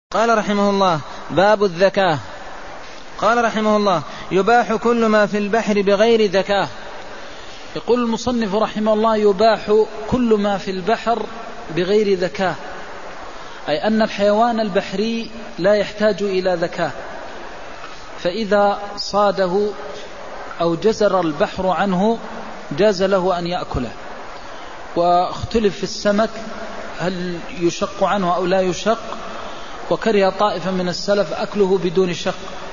قال رحمه الله: باب الذكاة. قال رحمه الله: يباح كل ما في البحر بغير ذكاة. يقول المصنف رحمه الله: يباح كل ما في البحر بغير ذكاة، أي أن الحيوان البحري لا يحتاج إلى ذكاة، فإذا صاده أو جزر البحر عنه جاز له أن يأكله. واختلف في السمك هل يشق عنه أو لا يشق، وكره طائفة من السلف أكله بدون شق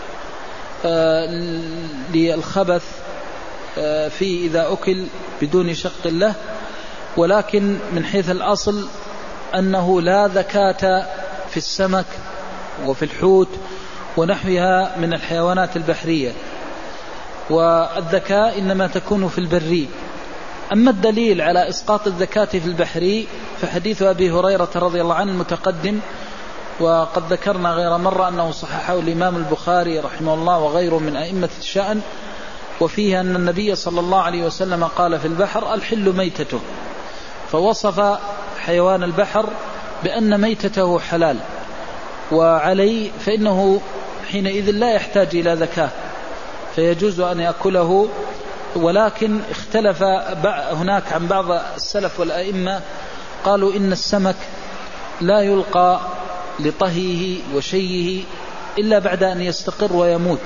للخبث فيه إذا أكل بدون شق له، ولكن من حيث الأصل أنه لا ذكاة في السمك وفي الحوت ونحوها من الحيوانات البحرية، والذكاة إنما تكون في البري. أما الدليل على إسقاط الذكاة في البحري فحديث أبي هريرة رضي الله عنه المتقدم، وقد ذكرنا غير مرة أنه صححه الإمام البخاري رحمه الله وغيره من أئمة الشأن، وفيه أن النبي صلى الله عليه وسلم قال في البحر: الحل ميتته، فوصف حيوان البحر بأن ميتته حلال، وعليه فإنه حينئذ لا يحتاج إلى ذكاة فيجوز أن يأكله. ولكن اختلف هناك عن بعض السلف والأئمة، قالوا إن السمك لا يلقى لطهيه وشيه إلا بعد أن يستقر ويموت،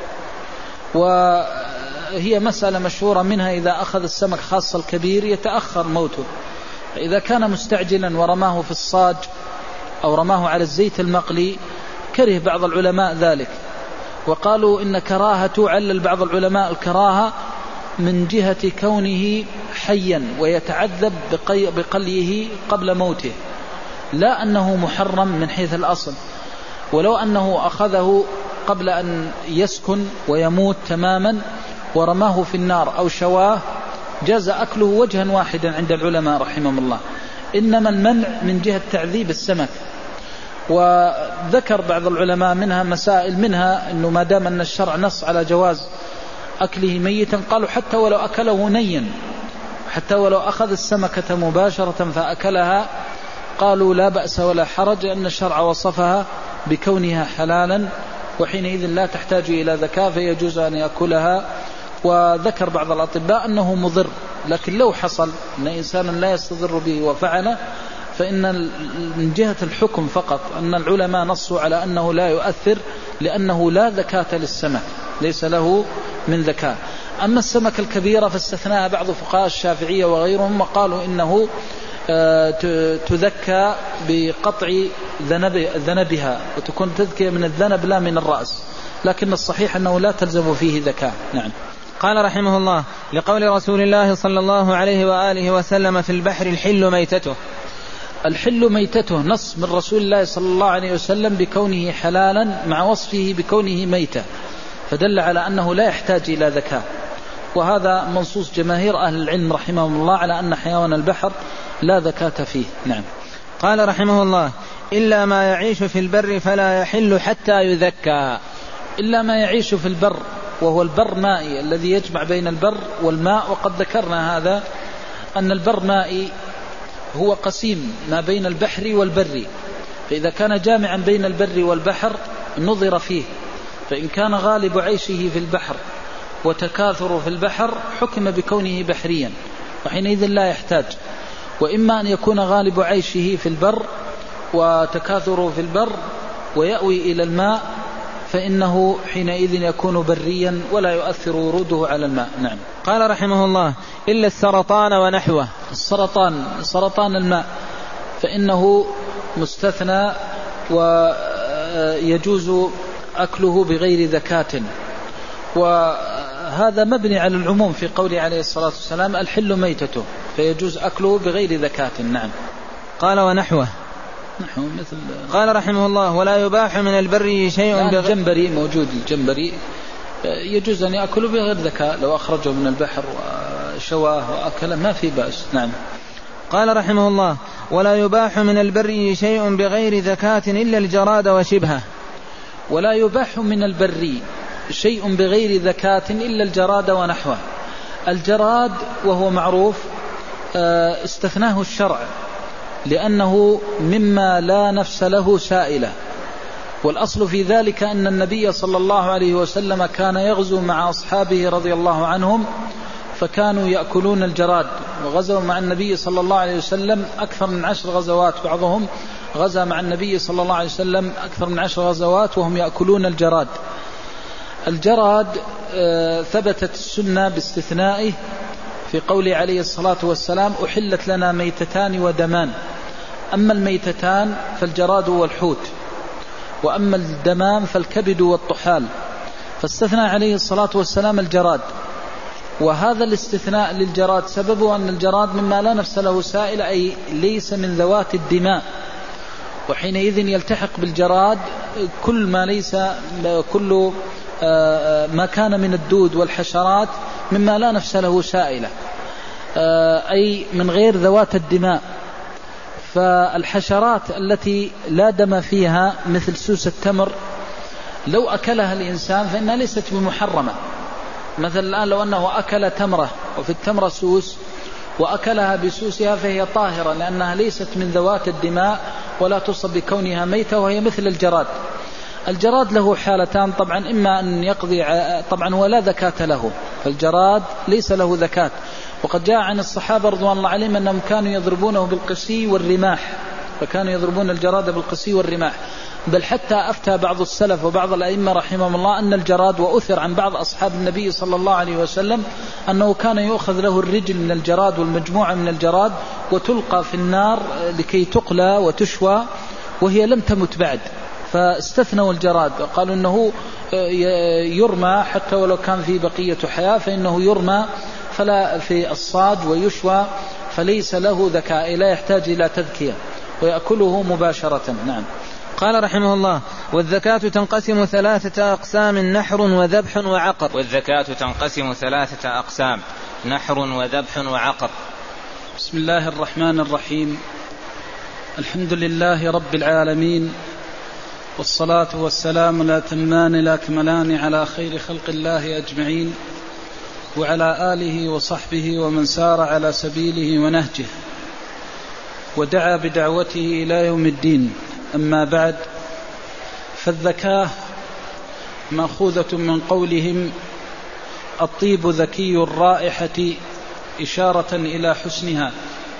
وهي مسألة مشهورة منها إذا أخذ السمك خاصة الكبير يتأخر موته، فإذا كان مستعجلا ورماه في الصاج أو رماه على الزيت المقلي كره بعض العلماء ذلك، وقالوا إن كراهة علل بعض العلماء الكراهة من جهة كونه حيا ويتعذب بقليه قبل موته، لا أنه محرم من حيث الأصل. ولو أنه أخذه قبل أن يسكن ويموت تماما ورماه في النار أو شواه جاز أكله وجها واحدا عند العلماء رحمهم الله، إنما المنع من جهة تعذيب السمك. وذكر بعض العلماء منها مسائل، منها أنه ما دام أن الشرع نص على جواز أكله ميتا، قالوا حتى ولو أكله نيا، حتى ولو أخذ السمكة مباشرة فأكلها قالوا لا بأس ولا حرج، لأن الشرع وصفها بكونها حلالا، وحينئذ لا تحتاج إلى ذكاة فيجوز أن يأكلها. وذكر بعض الأطباء أنه مضر، لكن لو حصل أن إنسانا لا يستضر به وفعله فإن من جهة الحكم فقط أن العلماء نصوا على أنه لا يؤثر، لأنه لا ذكاة للسمك، ليس له من ذكاء. أما السمك الكبيرة فاستثناها بعض فقهاء الشافعية وغيرهم، وقالوا إنه تذكى بقطع ذنبها، وتكون تذكية من الذنب لا من الرأس، لكن الصحيح أنه لا تلزم فيه ذكاء. نعم. قال رحمه الله: لقول رسول الله صلى الله عليه وآله وسلم في البحر: الحل ميتته. الحل ميتته نص من رسول الله صلى الله عليه وسلم بكونه حلالا مع وصفه بكونه ميتة، فدل على أنه لا يحتاج إلى ذكاء، وهذا منصوص جماهير أهل العلم رحمهم الله على أن حيوان البحر لا ذكاة فيه. نعم. قال رحمه الله: إلا ما يعيش في البر فلا يحل حتى يذكى. إلا ما يعيش في البر، وهو البر مائي الذي يجمع بين البر والماء، وقد ذكرنا هذا أن البر مائي هو قسيم ما بين البحر والبر، فإذا كان جامعا بين البر والبحر نظر فيه، فإن كان غالب عيشه في البحر وتكاثر في البحر حكم بكونه بحريا، وحينئذ لا يحتاج. وإما أن يكون غالب عيشه في البر وتكاثره في البر ويأوي إلى الماء، فإنه حينئذ يكون بريا ولا يؤثر وروده على الماء. نعم. قال رحمه الله: إلا السرطان ونحوه. سرطان الماء فإنه مستثنى ويجوز أكله بغير ذكاة، وهذا مبني على العموم في قوله عليه الصلاة والسلام: الحل ميتته، فيجوز أكله بغير ذكاة. نعم. قال: ونحوه. نحو مثل. قال رحمه الله: ولا يباح من البر شيء الجمبري موجود، الجمبري يجوز أن يأكله بغير ذكاء، لو أخرجه من البحر وشواه وأكله ما في بأس. نعم. قال رحمه الله: ولا يباح من البر شيء بغير ذكاة إلا الجراد وشبهه. ولا يباح من البر شيء بغير ذكاة إلا الجراد ونحوه. الجراد وهو معروف استثناه الشرع لأنه مما لا نفس له سائلة، والأصل في ذلك أن النبي صلى الله عليه وسلم كان يغزو مع أصحابه رضي الله عنهم فكانوا يأكلون الجراد، وغزوا مع النبي صلى الله عليه وسلم أكثر من 10 غزوات، بعضهم غزا مع النبي صلى الله عليه وسلم أكثر من 10 غزوات وهم يأكلون الجراد. الجراد ثبتت السنة باستثنائه في قوله عليه الصلاة والسلام: أحلت لنا ميتتان ودمان، أما الميتتان فالجراد والحوت، وأما الدمان فالكبد والطحال، فاستثنى عليه الصلاة والسلام الجراد. وهذا الاستثناء للجراد سببه أن الجراد مما لا نفس له سائل، أي ليس من ذوات الدماء، وحينئذ يلتحق بالجراد كل ما كان من الدود والحشرات مما لا نفس له سائلة، أي من غير ذوات الدماء. فالحشرات التي لا دم فيها مثل سوس التمر لو أكلها الإنسان فإنها ليست بمحرمة. مثلا الآن لو أنه أكل تمرة وفي التمرة سوس وأكلها بسوسها فهي طاهرة، لأنها ليست من ذوات الدماء ولا تصب بكونها ميتة، وهي مثل الجراد. الجراد له حالتان طبعا، إما أن يقضي طبعا ولا زكاة له، فالجراد ليس له زكاة. وقد جاء عن الصحابة رضوان الله عليهم أنهم كانوا يضربونه بالقسي والرماح، فكانوا يضربون الجراد بالقسي والرماح. بل حتى أفتى بعض السلف وبعض الأئمة رحمهم الله أن الجراد، وأثر عن بعض أصحاب النبي صلى الله عليه وسلم أنه كان يؤخذ له الرجل من الجراد والمجموعة من الجراد وتلقى في النار لكي تقلى وتشوى وهي لم تمت بعد، فاستثنوا الجراد، قالوا أنه يرمى حتى ولو كان فيه بقية حياة، فإنه يرمى فلا في الصاد ويشوى، فليس له ذكاء، لا يحتاج إلى تذكية، ويأكله مباشرة. نعم. قال رحمه الله: والزكاة تنقسم 3 أقسام: نحر وذبح وعقر. والزكاة تنقسم 3 أقسام: نحر وذبح وعقر. بسم الله الرحمن الرحيم. الحمد لله رب العالمين، والصلاة والسلام لا تمان لا كملان على خير خلق الله أجمعين، وعلى آله وصحبه ومن سار على سبيله ونهجه ودعا بدعوته إلى يوم الدين. أما بعد، فالزكاة مأخوذة من قولهم: الطيب ذكي الرائحة، إشارة إلى حسنها.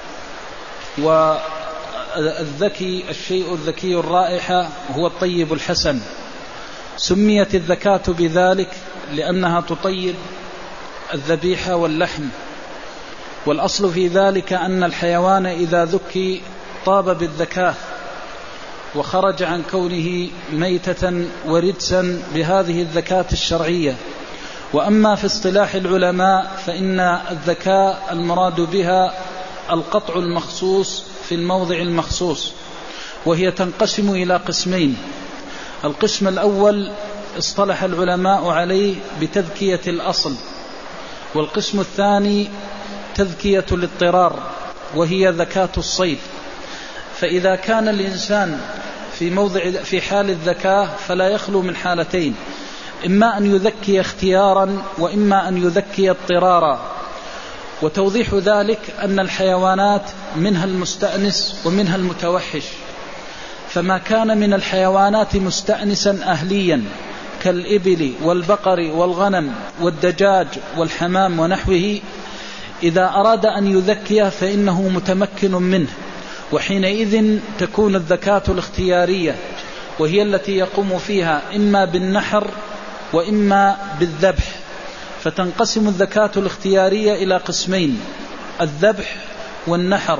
والذكي الشيء الذكي الرائحة هو الطيب الحسن. سميت الزكاة بذلك لأنها تطيب الذبيحة واللحم. والأصل في ذلك أن الحيوان إذا ذكي طاب بالزكاة وخرج عن كونه ميتة ورجسا بهذه الزكاة الشرعية. وأما في اصطلاح العلماء فإن الزكاة المراد بها القطع المخصوص في الموضع المخصوص، وهي تنقسم إلى قسمين: القسم الأول اصطلح العلماء عليه بتذكية الأصل، والقسم الثاني تذكية الاضطرار، وهي زكاة الصيد. فإذا كان الإنسان في حال الزكاة فلا يخلو من حالتين: إما أن يذكي اختيارا، وإما أن يذكي اضطرارا. وتوضيح ذلك أن الحيوانات منها المستأنس ومنها المتوحش، فما كان من الحيوانات مستأنسا أهليا كالإبل والبقر والغنم والدجاج والحمام ونحوه، إذا أراد أن يذكيه فإنه متمكن منه، وحينئذ تكون الزكاة الاختيارية، وهي التي يقوم فيها إما بالنحر وإما بالذبح. فتنقسم الزكاة الاختيارية إلى قسمين: الذبح والنحر.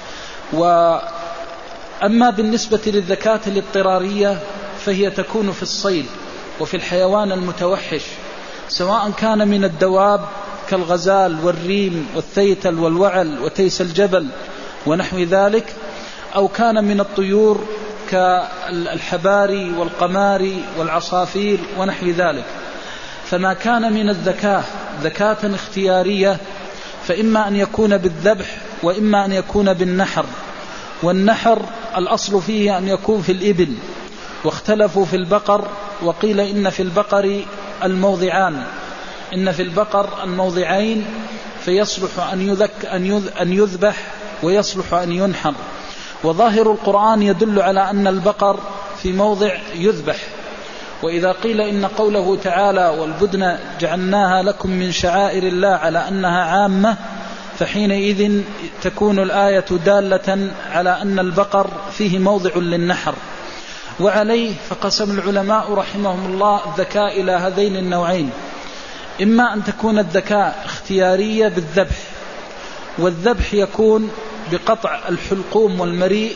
وأما بالنسبة للزكاة الاضطرارية فهي تكون في الصيد وفي الحيوان المتوحش، سواء كان من الدواب كالغزال والريم والثيتل والوعل وتيس الجبل ونحو ذلك، أو كان من الطيور كالحباري والقماري والعصافير ونحو ذلك. فما كان من الزكاة زكاة اختيارية فإما أن يكون بالذبح وإما أن يكون بالنحر. والنحر الأصل فيه أن يكون في الإبل، واختلفوا في البقر، وقيل إن في البقر الموضعان، إن في البقر الموضعين، فيصلح أن يذبح ويصلح أن ينحر. وظاهر القرآن يدل على أن البقر في موضع يذبح. وإذا قيل إن قوله تعالى والبدن جعلناها لكم من شعائر الله على أنها عامة، فحينئذ تكون الآية دالة على أن البقر فيه موضع للنحر. وعليه فقسم العلماء رحمهم الله الذكاء إلى هذين النوعين: إما أن تكون الذكاء اختيارية بالذبح، والذبح يكون بقطع الحلقوم والمريء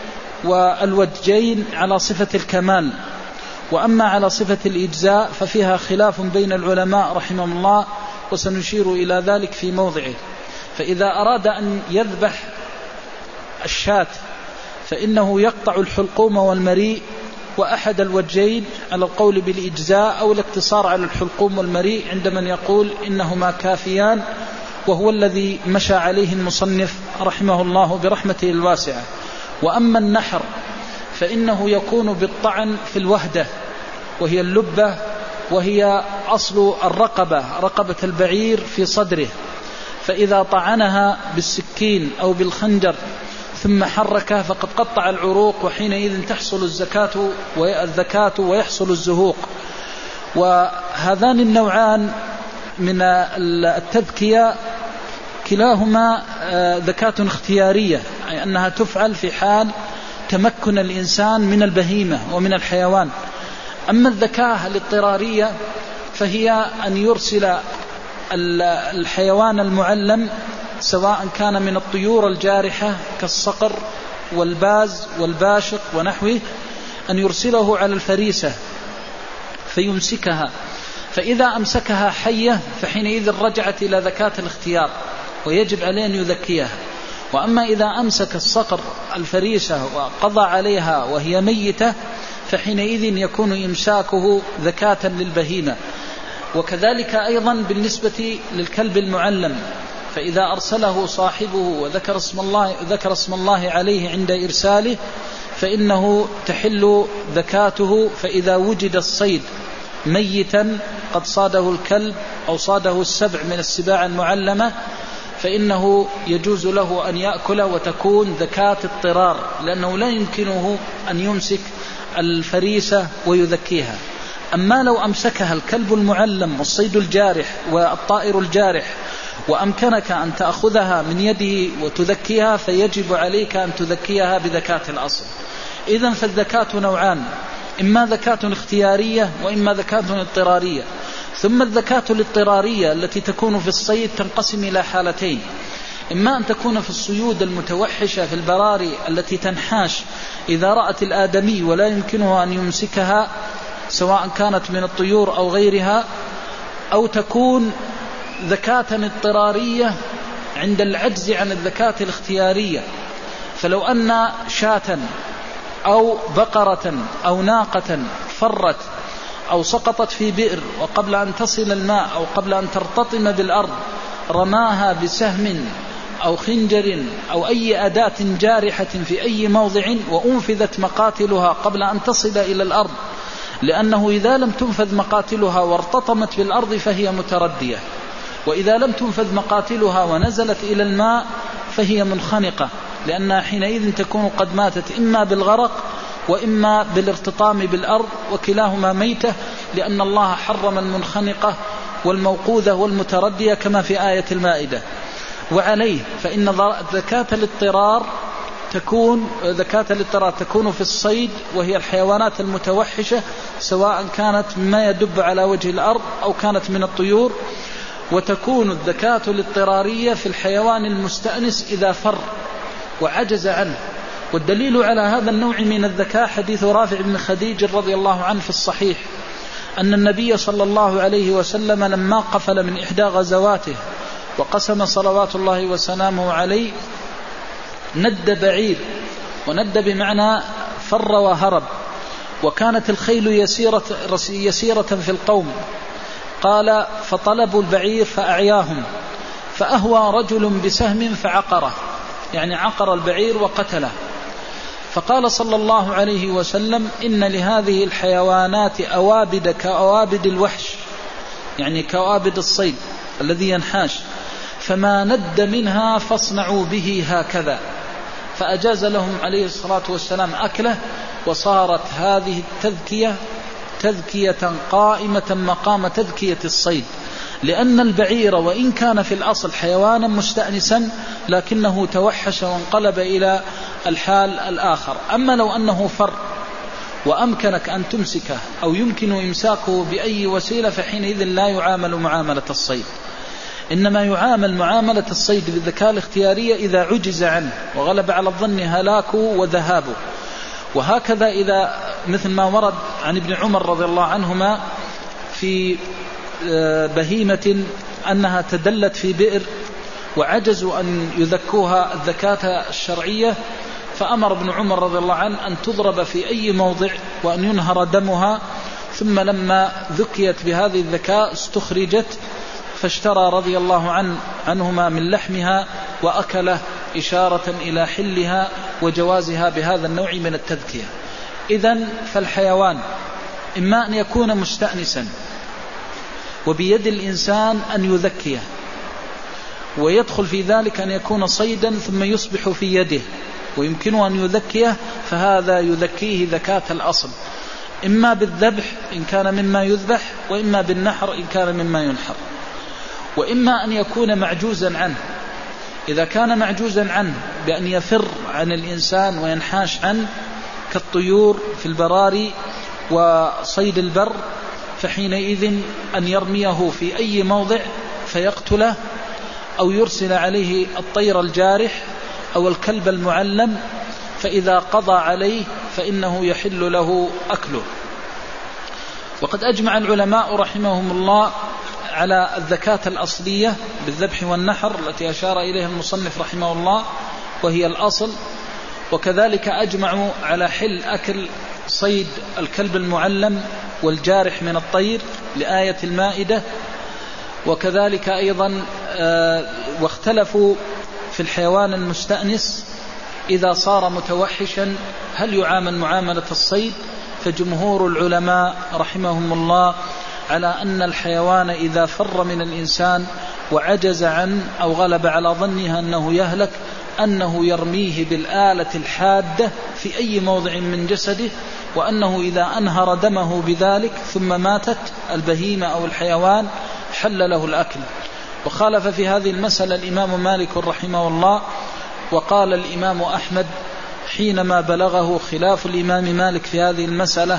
والوجين على صفة الكمال. وأما على صفة الإجزاء ففيها خلاف بين العلماء رحمهم الله، وسنشير إلى ذلك في موضعه. فإذا أراد أن يذبح الشاة فإنه يقطع الحلقوم والمريء وأحد الوجين على القول بالإجزاء، أو الاقتصار على الحلقوم والمريء عند من يقول إنهما كافيان، وهو الذي مشى عليه المصنف رحمه الله برحمته الواسعة. وأما النحر فإنه يكون بالطعن في الوهدة، وهي اللبة، وهي أصل الرقبة، رقبة البعير في صدره، فإذا طعنها بالسكين أو بالخنجر ثم حركه فقد قطع العروق، وحينئذ تحصل الذكاة ويحصل الزهوق. وهذان النوعان من التذكية كلاهما ذكاة اختيارية، أي أنها تفعل في حال تمكن الإنسان من البهيمة ومن الحيوان. أما الذكاة الاضطرارية فهي أن يرسل الحيوان المعلم سواء كان من الطيور الجارحة كالصقر والباز والباشق ونحوه، أن يرسله على الفريسة فيمسكها، فإذا أمسكها حية فحينئذ رجعت إلى ذكاة الاختيار ويجب عليه أن يذكيها. وأما إذا أمسك الصقر الفريسة وقضى عليها وهي ميتة فحينئذ يكون إمساكه ذكاة للبهيمة. وكذلك أيضا بالنسبة للكلب المعلم، فإذا أرسله صاحبه وذكر اسم الله عليه عند إرساله فإنه تحل ذكاته. فإذا وجد الصيد ميتا قد صاده الكلب أو صاده السبع من السباع المعلمة فإنه يجوز له أن يأكل، وتكون ذكاة اضطرار، لأنه لا يمكنه أن يمسك الفريسة ويذكيها. أما لو أمسكها الكلب المعلم والصيد الجارح والطائر الجارح وأمكنك أن تأخذها من يده وتذكيها فيجب عليك أن تذكيها بذكاة الأصل. إذن فالذكاة نوعان: إما ذكاة اختيارية وإما ذكاة اضطرارية. ثم الذكاة الاضطرارية التي تكون في الصيد تنقسم إلى حالتين: إما أن تكون في الصيود المتوحشة في البراري التي تنحاش إذا رأت الآدمي ولا يمكنه أن يمسكها سواء كانت من الطيور أو غيرها، أو تكون ذكاة اضطرارية عند العجز عن الذكاة الاختيارية. فلو أن شاة أو بقرة أو ناقة فرت أو سقطت في بئر وقبل أن تصل الماء أو قبل أن ترتطم بالأرض رماها بسهم أو خنجر أو أي أداة جارحة في أي موضع وأنفذت مقاتلها قبل أن تصل إلى الأرض، لأنه إذا لم تنفذ مقاتلها وارتطمت بالأرض فهي متردية، وإذا لم تنفذ مقاتلها ونزلت إلى الماء فهي منخنقة، لأنها حينئذ تكون قد ماتت إما بالغرق وإما بالارتطام بالأرض، وكلاهما ميتة، لأن الله حرم المنخنقة والموقوذة والمتردية كما في آية المائدة. وعليه فإن ذكاة الاضطرار تكون في الصيد، وهي الحيوانات المتوحشة سواء كانت مما يدب على وجه الأرض أو كانت من الطيور، وتكون الذكاة الاضطرارية في الحيوان المستأنس إذا فر وعجز عنه. والدليل على هذا النوع من الذكاء حديث رافع بن خديج رضي الله عنه في الصحيح أن النبي صلى الله عليه وسلم لما قفل من إحدى غزواته وقسم صلوات الله وسلامه عليه ند بعير، وند بمعنى فر وهرب، وكانت الخيل يسيرة في القوم. قال: فطلبوا البعير فأعياهم، فأهوى رجل بسهم فعقره، يعني عقر البعير وقتله. فقال صلى الله عليه وسلم: إن لهذه الحيوانات أوابد كأوابد الوحش، يعني كأوابد الصيد الذي ينحاش، فما ند منها فاصنعوا به هكذا. فأجاز لهم عليه الصلاة والسلام أكله، وصارت هذه التذكية تذكية قائمة مقام تذكية الصيد، لأن البعير وإن كان في الأصل حيوانا مستأنسا لكنه توحش وانقلب إلى الحال الآخر. أما لو أنه فر وأمكنك أن تمسكه أو يمكن إمساكه بأي وسيلة فحينئذ لا يعامل معاملة الصيد، إنما يعامل معاملة الصيد بالذكاء الاختيارية إذا عجز عنه وغلب على الظن هلاكه وذهابه. وهكذا إذا مثل ما ورد عن ابن عمر رضي الله عنهما في بهيمة أنها تدلت في بئر وعجزوا أن يذكوها الذكاة الشرعية، فأمر ابن عمر رضي الله عنه أن تضرب في أي موضع وأن ينهر دمها، ثم لما ذكيت بهذه الذكاء استخرجت فاشترى رضي الله عنهما من لحمها وأكله إشارة إلى حلها وجوازها بهذا النوع من التذكية. إذن فالحيوان إما أن يكون مستأنسا وبيد الإنسان أن يذكيه، ويدخل في ذلك أن يكون صيدا ثم يصبح في يده ويمكنه أن يذكيه، فهذا يذكيه ذكاة الأصل، إما بالذبح إن كان مما يذبح، وإما بالنحر إن كان مما ينحر. وإما أن يكون معجوزا عنه، إذا كان معجوزا عنه بأن يفر عن الإنسان وينحاش عنه كالطيور في البراري وصيد البر، فحينئذ أن يرميه في أي موضع فيقتله، أو يرسل عليه الطير الجارح أو الكلب المعلم، فإذا قضى عليه فإنه يحل له أكله. وقد أجمع العلماء رحمهم الله على الذكاة الأصلية بالذبح والنحر التي أشار إليها المصنف رحمه الله وهي الأصل، وكذلك أجمعوا على حل أكل صيد الكلب المعلم والجارح من الطير لآية المائدة. وكذلك أيضا واختلفوا في الحيوان المستأنس إذا صار متوحشا هل يعامل معاملة الصيد، فجمهور العلماء رحمهم الله على أن الحيوان إذا فر من الإنسان وعجز عنه أو غلب على ظنها أنه يهلك أنه يرميه بالآلة الحادة في أي موضع من جسده، وأنه إذا أنهر دمه بذلك ثم ماتت البهيمة أو الحيوان حل له الأكل. وخالف في هذه المسألة الإمام مالك رحمه الله، وقال الإمام أحمد حينما بلغه خلاف الإمام مالك في هذه المسألة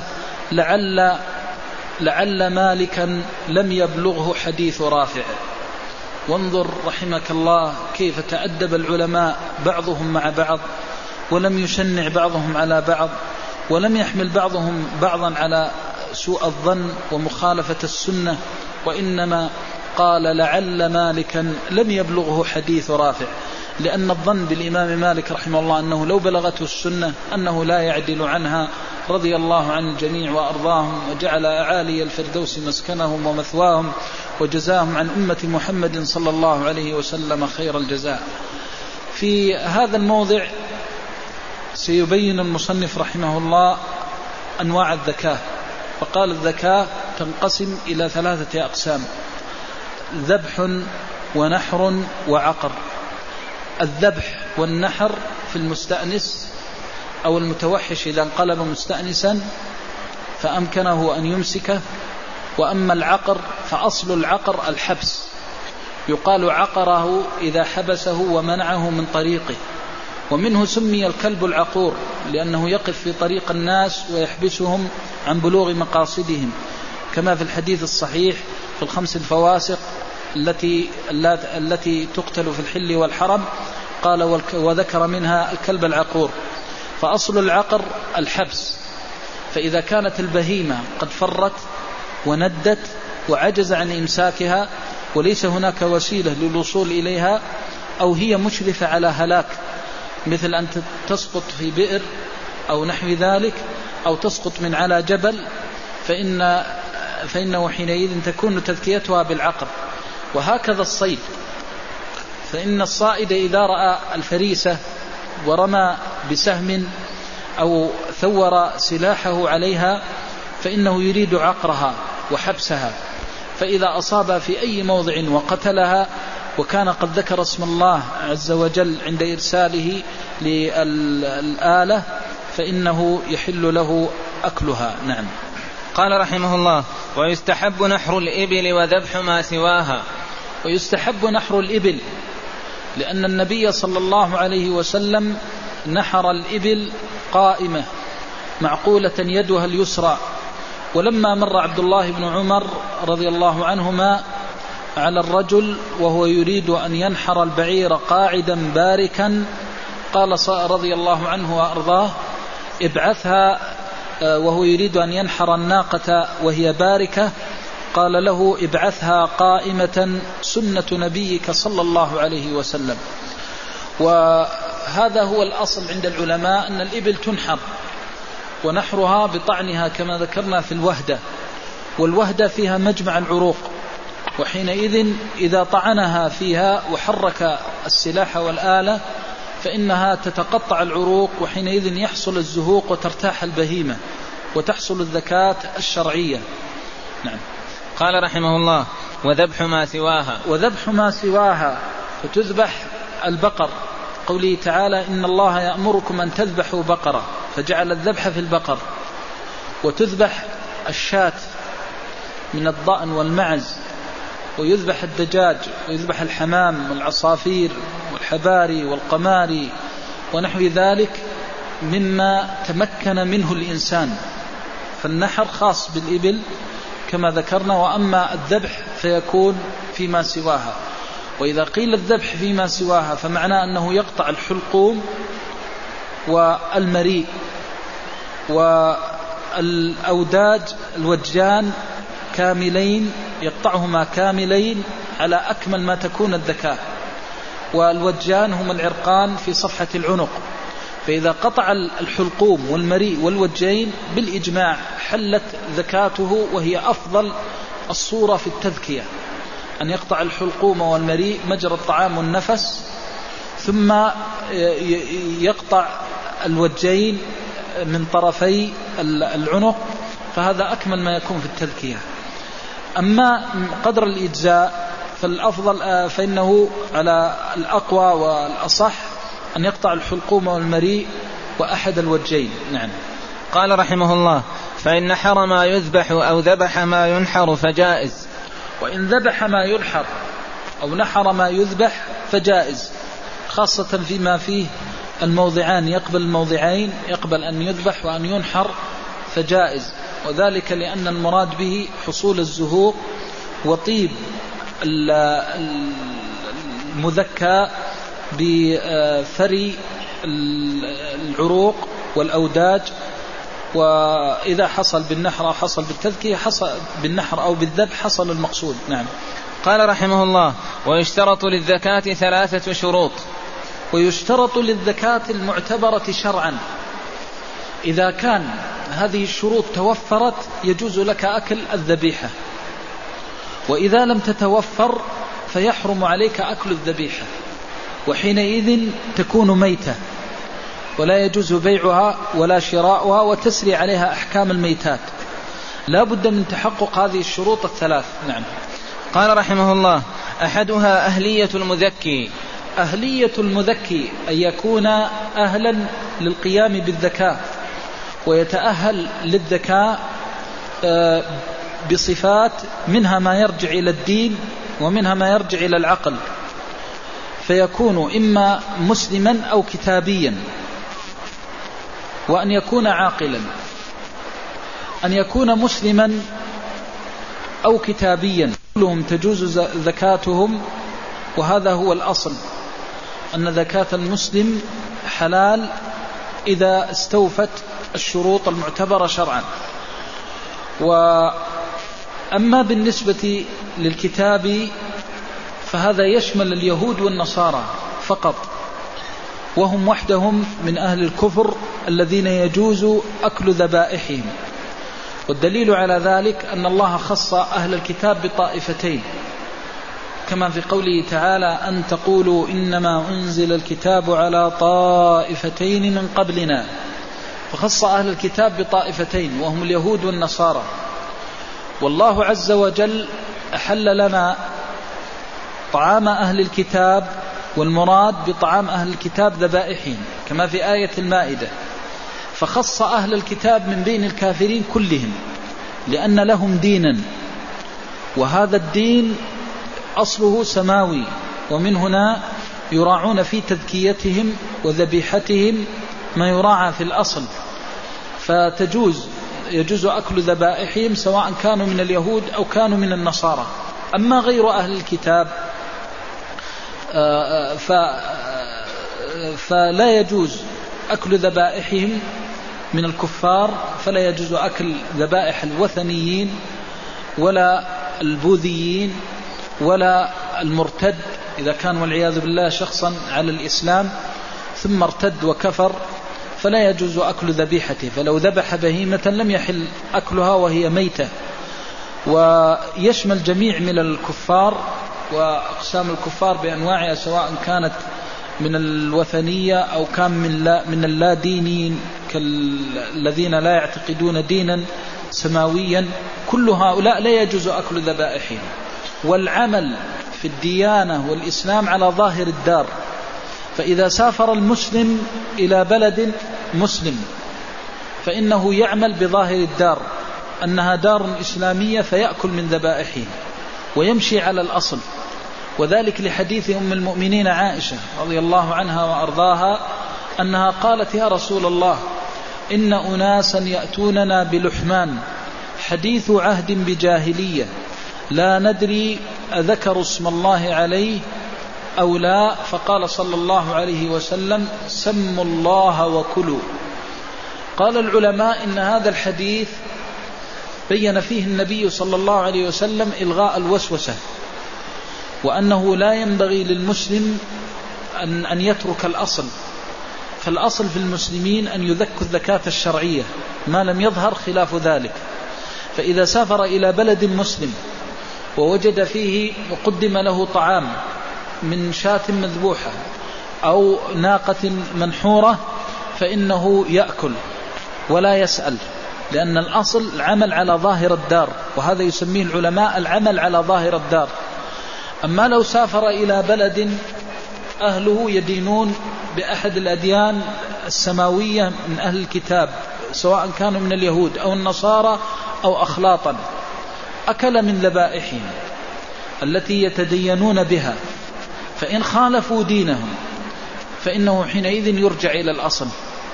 لعل مالكا لم يبلغه حديث رافع. وانظر رحمك الله كيف تأدب العلماء بعضهم مع بعض، ولم يشنع بعضهم على بعض، ولم يحمل بعضهم بعضا على سوء الظن ومخالفة السنة، وإنما قال لعل مالكا لم يبلغه حديث رافع، لأن الظن بالإمام مالك رحمه الله أنه لو بلغته السنة أنه لا يعدل عنها رضي الله عن الجميع وأرضاهم، وجعل أعالي الفردوس مسكنهم ومثواهم، وجزاهم عن أمة محمد صلى الله عليه وسلم خير الجزاء. في هذا الموضع سيبين المصنف رحمه الله أنواع الذكاة، فقال الذكاة تنقسم إلى 3 أقسام: ذبح ونحر وعقر. الذبح والنحر في المستأنس أو المتوحش إذا انقلب مستأنسا فأمكنه أن يمسكه. وأما العقر فأصل العقر الحبس، يقال عقره إذا حبسه ومنعه من طريقه، ومنه سمي الكلب العقور لأنه يقف في طريق الناس ويحبسهم عن بلوغ مقاصدهم، كما في الحديث الصحيح في ال5 الفواسق التي تقتل في الحل والحرم، قال وذكر منها الكلب العقور. فأصل العقر الحبس، فإذا كانت البهيمة قد فرت وندت وعجز عن إمساكها وليس هناك وسيلة للوصول إليها، أو هي مشرفة على هلاك مثل أن تسقط في بئر أو نحو ذلك، أو تسقط من على جبل، فإنه حينئذ تكون تذكيتها بالعقر. وهكذا الصيد، فإن الصائد إذا رأى الفريسة ورمى بسهم أو ثور سلاحه عليها فإنه يريد عقرها وحبسها، فإذا أصاب في أي موضع وقتلها وكان قد ذكر اسم الله عز وجل عند إرساله للآلة فإنه يحل له أكلها. نعم. قال رحمه الله: ويستحب نحر الإبل وذبح ما سواها. ويستحب نحر الإبل لأن النبي صلى الله عليه وسلم نحر الإبل قائمة معقولة يدها اليسرى. ولما مر عبد الله بن عمر رضي الله عنهما على الرجل وهو يريد أن ينحر البعير قاعدا باركا، قال رضي الله عنه وأرضاه: ابعثها، وهو يريد أن ينحر الناقة وهي باركة، قال له: ابعثها قائمة، سنة نبيك صلى الله عليه وسلم. وهذا هو الأصل عند العلماء، أن الإبل تنحر ونحرها بطعنها كما ذكرنا في الوهدة، والوهدة فيها مجمع العروق، وحينئذ إذا طعنها فيها وحرك السلاح والآلة فإنها تتقطع العروق، وحينئذ يحصل الزهوق وترتاح البهيمة وتحصل الذكاة الشرعية. نعم. قال رحمه الله: وذبح ما سواها. وذبح ما سواها، فتذبح البقر، قوله تعالى: إن الله يأمركم أن تذبحوا بقرة، فجعل الذبح في البقر. وتذبح الشاة من الضأن والمعز، ويذبح الدجاج، ويذبح الحمام والعصافير والحباري والقماري ونحو ذلك مما تمكن منه الإنسان، فالنحر خاص بالإبل كما ذكرنا. وأما الذبح فيكون فيما سواها. وإذا قيل الذبح فيما سواها فمعناه أنه يقطع الحلقوم والمريء والأوداج الوجان كاملين، يقطعهما كاملين على أكمل ما تكون الذكاء. والوجان هم العرقان في صفحة العنق، فإذا قطع الحلقوم والمريء والوجين بالإجماع حلت ذكاته، وهي أفضل الصورة في التذكية، أن يقطع الحلقوم والمريء مجرى الطعام والنفس، ثم يقطع الوجين من طرفي العنق، فهذا أكمل ما يكون في التذكية. أما قدر الإجزاء فالأفضل فإنه على الأقوى والأصح أن يقطع الحلقوم والمريء وأحد الوجين. نعم. قال رحمه الله: فإن نحر ما يذبح أو ذبح ما ينحر فجائز. وإن ذبح ما ينحر أو نحر ما يذبح فجائز، خاصة فيما فيه الموضعان، يقبل الموضعين، يقبل أن يذبح وأن ينحر، فجائز. وذلك لأن المراد به حصول الزهوق وطيب المذكى بفري العروق والأوداج. وإذا حصل بالنحر أو حصل بالتذكية، حصل بالنحر أو بالذبح حصل المقصود. نعم. قال رحمه الله: ويشترط للزكاة 3 شروط. ويشترط للزكاة المعتبرة شرعا، إذا كان هذه الشروط توفرت يجوز لك أكل الذبيحة، وإذا لم تتوفر فيحرم عليك أكل الذبيحة، وحينئذ تكون ميتة ولا يجوز بيعها ولا شراؤها، وتسري عليها أحكام الميتات. لا بد من تحقق هذه الشروط الثلاث. نعم. قال رحمه الله: أحدها أهلية المذكي. أهلية المذكي أن يكون أهلا للقيام بالذكاة، ويتأهل للذكاة بصفات منها ما يرجع إلى الدين ومنها ما يرجع إلى العقل، فيكون إما مسلما أو كتابيا، وأن يكون عاقلا. أن يكون مسلما أو كتابيا كلهم تجوز زكاتهم، وهذا هو الأصل، أن زكاة المسلم حلال إذا استوفت الشروط المعتبرة شرعا. وأما بالنسبة للكتاب فهذا يشمل اليهود والنصارى فقط، وهم وحدهم من أهل الكفر الذين يجوز أكل ذبائحهم. والدليل على ذلك أن الله خص أهل الكتاب بطائفتين، كما في قوله تعالى: أن تقولوا إنما أنزل الكتاب على طائفتين من قبلنا، فخص أهل الكتاب بطائفتين وهم اليهود والنصارى. والله عز وجل أحل لنا طعام أهل الكتاب، والمراد بطعام أهل الكتاب ذبائحهم، كما في آية المائدة: فخص أهل الكتاب من بين الكافرين كلهم لأن لهم دينا، وهذا الدين أصله سماوي، ومن هنا يراعون في تذكيتهم وذبيحتهم ما يراعى في الأصل، يجوز أكل ذبائحهم سواء كانوا من اليهود أو كانوا من النصارى. أما غير أهل الكتاب فلا يجوز أكل ذبائحهم من الكفار، فلا يجوز أكل ذبائح الوثنيين ولا البوذيين ولا المرتد، إذا كان والعياذ بالله شخصا على الإسلام ثم ارتد وكفر فلا يجوز أكل ذبيحته، فلو ذبح بهيمة لم يحل أكلها وهي ميتة. ويشمل جميع من الكفار وأقسام الكفار بأنواعها، سواء كانت من الوثنية أو كان من اللادينيين كالذين لا يعتقدون دينا سماويا، كل هؤلاء لا يجوز أكل ذبائحهم. والعمل في الديانة والإسلام على ظاهر الدار، فإذا سافر المسلم إلى بلد مسلم فإنه يعمل بظاهر الدار أنها دار إسلامية فيأكل من ذبائحهم ويمشي على الأصل، وذلك لحديث أم المؤمنين عائشة رضي الله عنها وأرضاها أنها قالت: يا رسول الله، إن أناسا يأتوننا بلحمان حديث عهد بجاهلية لا ندري أذكر اسم الله عليه أو لا، فقال صلى الله عليه وسلم: سموا الله وكلوا. قال العلماء إن هذا الحديث بين فيه النبي صلى الله عليه وسلم إلغاء الوسوسة، وأنه لا ينبغي للمسلم أن يترك الأصل، فالأصل في المسلمين أن يذكوا الزكاة الشرعية ما لم يظهر خلاف ذلك. فإذا سافر إلى بلد مسلم ووجد فيه وقدم له طعام من شاة مذبوحة أو ناقة منحورة فإنه يأكل ولا يسأل، لأن الأصل العمل على ظاهر الدار، وهذا يسميه العلماء العمل على ظاهر الدار. أما لو سافر إلى بلد أهله يدينون بأحد الأديان السماوية من أهل الكتاب، سواء كانوا من اليهود أو النصارى أو أخلاطا، أكل من ذبائحهم التي يتدينون بها، فإن خالفوا دينهم فإنه حينئذ يرجع إلى الأصل،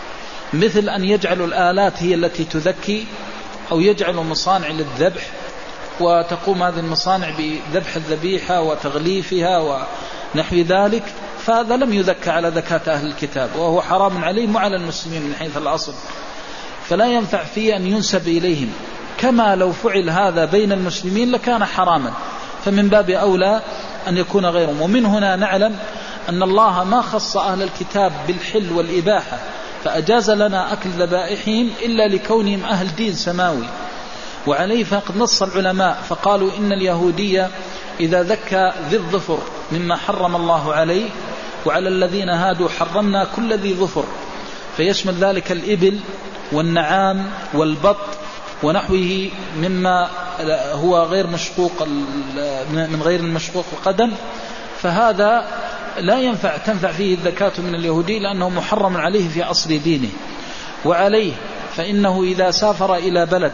مثل أن يجعلوا الآلات هي التي تذكي، أو يجعلوا مصانع للذبح وتقوم هذه المصانع بذبح الذبيحة وتغليفها ونحو ذلك، فهذا لم يذكى على زكاة أهل الكتاب، وهو حرام عليهم وعلى المسلمين من حيث الأصل، فلا ينفع فيه أن ينسب إليهم، كما لو فعل هذا بين المسلمين لكان حراما، فمن باب أولى أن يكون غيرهم. ومن هنا نعلم أن الله ما خص أهل الكتاب بالحل والإباحة فأجاز لنا أكل ذبائحهم إلا لكونهم أهل دين سماوي، وعليه فقد نص العلماء فقالوا إن اليهودية إذا ذكى ذي الظفر مما حرم الله عليه، وعلى الذين هادوا حرمنا كل ذي ظفر، فيشمل ذلك الإبل والنعام والبط ونحوه مما هو غير مشقوق من غير المشقوق القدم، فهذا لا تنفع فيه الزكاة من اليهودي لأنه محرم عليه في أصل دينه. وعليه فإنه إذا سافر إلى بلد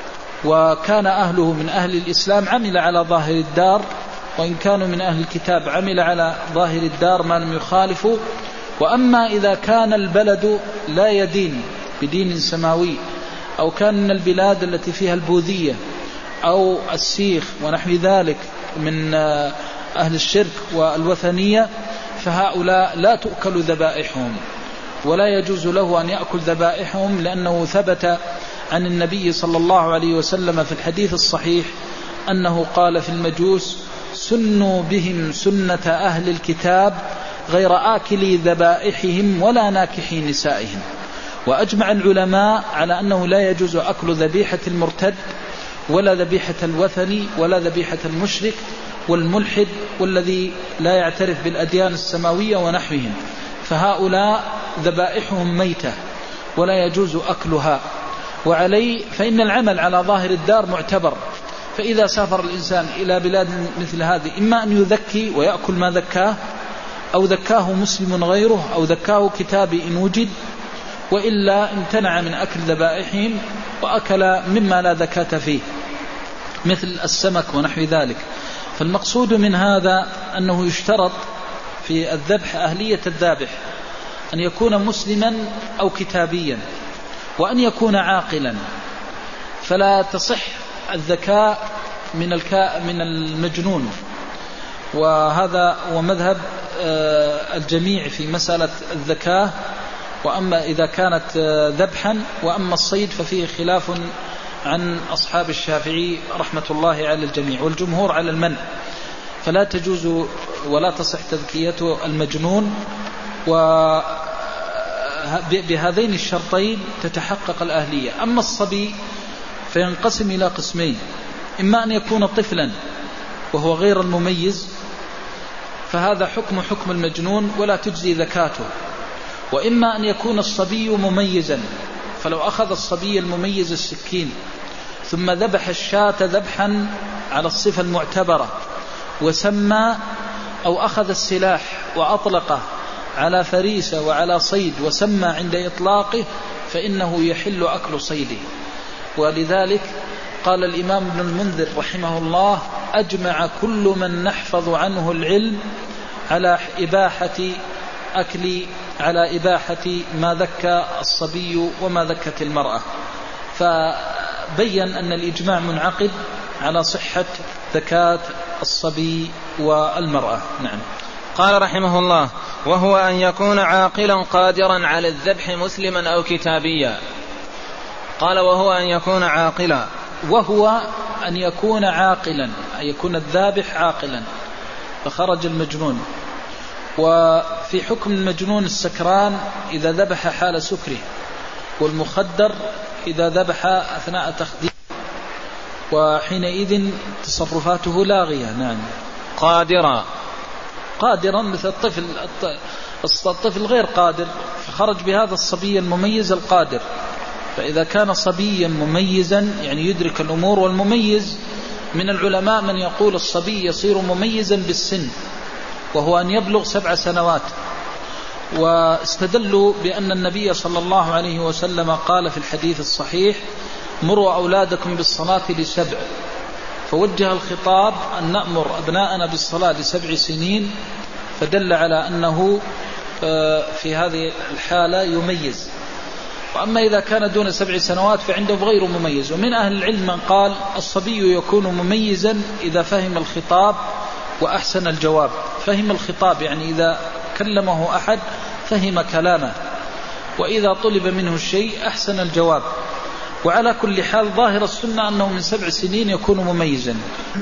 وكان أهله من أهل الإسلام عمل على ظاهر الدار، وإن كانوا من أهل الكتاب عمل على ظاهر الدار ما لم يخالفوا. وأما إذا كان البلد لا يدين بدين سماوي، أو كان من البلاد التي فيها البوذية أو السيخ ونحو ذلك من أهل الشرك والوثنية، فهؤلاء لا تؤكل ذبائحهم ولا يجوز له أن يأكل ذبائحهم، لأنه ثبت عن النبي صلى الله عليه وسلم في الحديث الصحيح أنه قال في المجوس: سنوا بهم سنة أهل الكتاب غير آكلي ذبائحهم ولا ناكحي نسائهم. وأجمع العلماء على أنه لا يجوز أكل ذبيحة المرتد ولا ذبيحة الوثني ولا ذبيحة المشرك والملحد والذي لا يعترف بالأديان السماوية ونحوهم، فهؤلاء ذبائحهم ميتة ولا يجوز أكلها. وعليه فإن العمل على ظاهر الدار معتبر، فإذا سافر الإنسان إلى بلاد مثل هذه إما أن يذكي ويأكل ما ذكاه، أو ذكاه مسلم غيره، أو ذكاه كتابي إن وجد، وإلا امتنع من أكل ذبائحهم وأكل مما لا زكاة فيه مثل السمك ونحو ذلك. فالمقصود من هذا أنه يشترط في الذبح أهلية الذابح، أن يكون مسلما أو كتابيا، وأن يكون عاقلا، فلا تصح الذكاء من المجنون. وهذا هو مذهب الجميع في مسألة الذكاء. وأما إذا كانت ذبحا، وأما الصيد ففيه خلاف عن أصحاب الشافعي رحمة الله على الجميع، والجمهور على المنع، فلا تجوز ولا تصح تذكية المجنون. وبهذين الشرطين تتحقق الأهلية. أما الصبي فينقسم إلى قسمين: إما أن يكون طفلا وهو غير المميز، فهذا حكم المجنون ولا تجزي زكاته، وإما أن يكون الصبي مميزا، فلو أخذ الصبي المميز السكين ثم ذبح الشاة ذبحا على الصفة المعتبرة وسمى، أو أخذ السلاح وأطلقه على فريسة وعلى صيد وسمى عند إطلاقه، فإنه يحل أكل صيده. ولذلك قال الإمام ابن المنذر رحمه الله: أجمع كل من نحفظ عنه العلم على إباحة ما ذكى الصبي وما ذكت المرأة. فبين أن الإجماع منعقد على صحة زكاة الصبي والمرأة. نعم. قال رحمه الله: وهو أن يكون عاقلا قادرا على الذبح مسلما أو كتابيا. قال: وهو أن يكون عاقلا. وهو أن يكون عاقلا، أن يكون الذابح عاقلا، فخرج المجنون. وفي حكم المجنون السكران إذا ذبح حال سكره، والمخدر إذا ذبح أثناء تخديره، وحينئذ تصرفاته لاغية. نعم. قادرا مثل الطفل غير قادر، فخرج بهذا الصبي المميز القادر. فإذا كان صبيا مميزا يعني يدرك الأمور، والمميز من العلماء من يقول الصبي يصير مميزا بالسن، وهو أن يبلغ 7 سنوات. واستدلوا بأن النبي صلى الله عليه وسلم قال في الحديث الصحيح: مروا أولادكم بالصلاة ل7. فوجه الخطاب أن نأمر أبناءنا بالصلاة ل7 سنين، فدل على أنه في هذه الحالة يميز. وأما إذا كان دون 7 سنوات فعنده غير مميز. ومن أهل العلم من قال الصبي يكون مميزا إذا فهم الخطاب وأحسن الجواب. فهم الخطاب يعني إذا كلمه أحد فهم كلامه، وإذا طلب منه الشيء أحسن الجواب. وعلى كل حال ظاهر السنة أنه من 7 سنين يكون مميزا.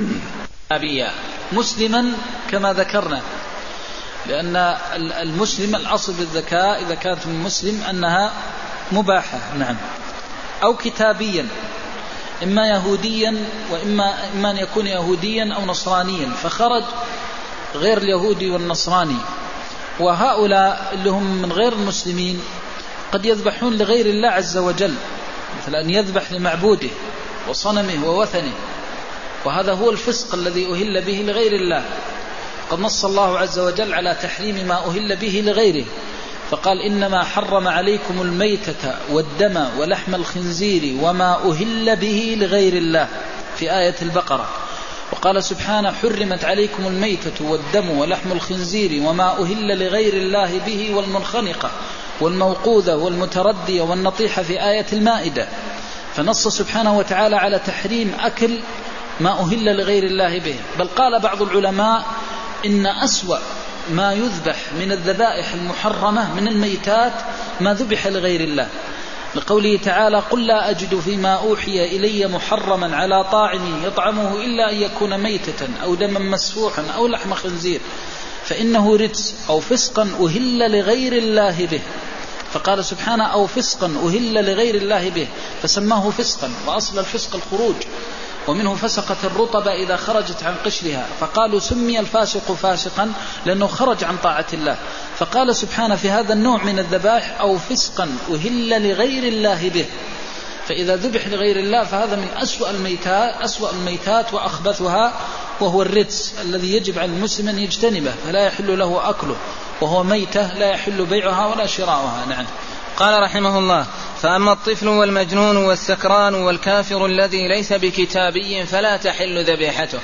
مسلما كما ذكرنا، لأن المسلم الأصل بالذكاء إذا كانت من مسلم أنها مباحة. نعم. أو كتابيا، إما يهوديا وإما أن يكون يهوديا أو نصرانيا، فخرج غير اليهودي والنصراني. وهؤلاء اللي هم من غير المسلمين قد يذبحون لغير الله عز وجل، مثل أن يذبح لمعبوده وصنمه ووثنه، وهذا هو الفسق الذي أهل به لغير الله. قد نص الله عز وجل على تحريم ما أهل به لغيره، فقال: إنما حرم عليكم الميتة والدم ولحم الخنزير وما أهل به لغير الله في آية البقرة. وقال سبحانه: حرمت عليكم الميتة والدم ولحم الخنزير وما أهل لغير الله به والمنخنقة والموقوذة والمتردية والنطيحة في آية المائدة. فنص سبحانه وتعالى على تحريم أكل ما أهل لغير الله به. بل قال بعض العلماء إن أسوأ ما يذبح من الذبائح المحرمة من الميتات ما ذبح لغير الله، لقوله تعالى: قل لا أجد فيما أوحي إلي محرما على طاعم يطعمه إلا أن يكون ميتة أو دما مسفوحا أو لحم خنزير فإنه رجس أو فسقا أهل لغير الله به. فقال سبحانه: أو فسقا أهل لغير الله به، فسماه فسقا، وأصل الفسق الخروج، ومنه فسقة الرطبة إذا خرجت عن قشرها، فقالوا سمي الفاسق فاسقا لأنه خرج عن طاعة الله. فقال سبحانه في هذا النوع من الذبائح: أو فسقا أهل لغير الله به. فإذا ذبح لغير الله فهذا من أسوأ الميتات وأخبثها، وهو الرجس الذي يجب على المسلم أن يجتنبه، فلا يحل له أكله، وهو ميتة لا يحل بيعها ولا شراؤها. نعم. قال رحمه الله: فأما الطفل والمجنون والسكران والكافر الذي ليس بكتابي فلا تحل ذبيحته.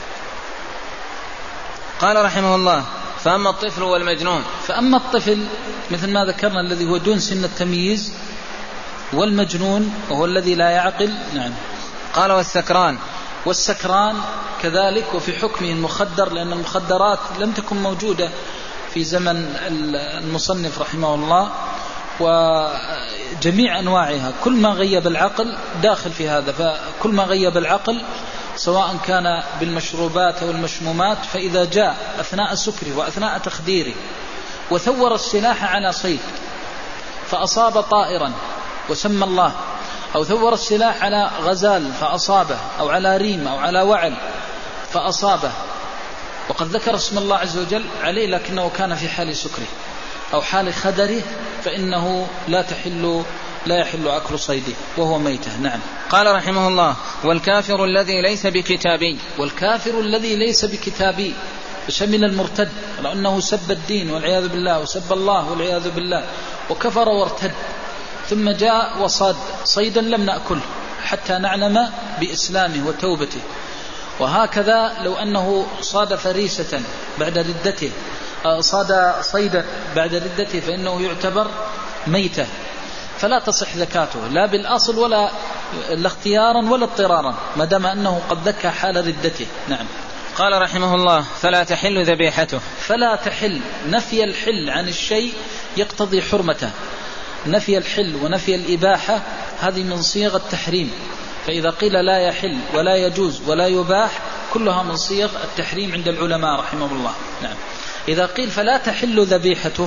قال رحمه الله: فأما الطفل والمجنون. فأما الطفل مثل ما ذكرنا الذي هو دون سن التمييز، والمجنون وهو الذي لا يعقل. نعم. قال: والسكران. والسكران كذلك، وفي حكمه المخدر، لأن المخدرات لم تكن موجودة في زمن المصنف رحمه الله، وجميع أنواعها كل ما غيب العقل داخل في هذا. فكل ما غيب العقل سواء كان بالمشروبات أو المشمومات، فإذا جاء أثناء سكره وأثناء تخديره وثور السلاح على صيد فأصاب طائرا وسمى الله، أو ثور السلاح على غزال فأصابه، أو على ريم أو على وعل فأصابه، وقد ذكر اسم الله عز وجل عليه لكنه كان في حال سكره أو حال خدره، فإنه لا يحل أكل صيده وهو ميتة. نعم. قال رحمه الله: والكافر الذي ليس بكتابي. والكافر الذي ليس بكتابي شمل المرتد، لأنه سب الدين والعياذ بالله، وسب الله والعياذ بالله، وكفر وارتد، ثم جاء وصاد صيدا لم نأكله حتى نعلم بإسلامه وتوبته. وهكذا لو أنه صاد فريسة بعد ردته، صاد صيدا بعد ردته، فإنه يعتبر ميتة، فلا تصح زكاته لا بالأصل ولا اختيارا ولا اضطرارا، ما دام أنه قد ذكى حال ردته. نعم. قال رحمه الله: فلا تحل ذبيحته. فلا تحل، نفي الحل عن الشيء يقتضي حرمته. نفي الحل ونفي الإباحة هذه من صيغ التحريم، فإذا قيل لا يحل ولا يجوز ولا يباح كلها من صيغ التحريم عند العلماء رحمه الله. نعم. إذا قيل فلا تحل ذبيحته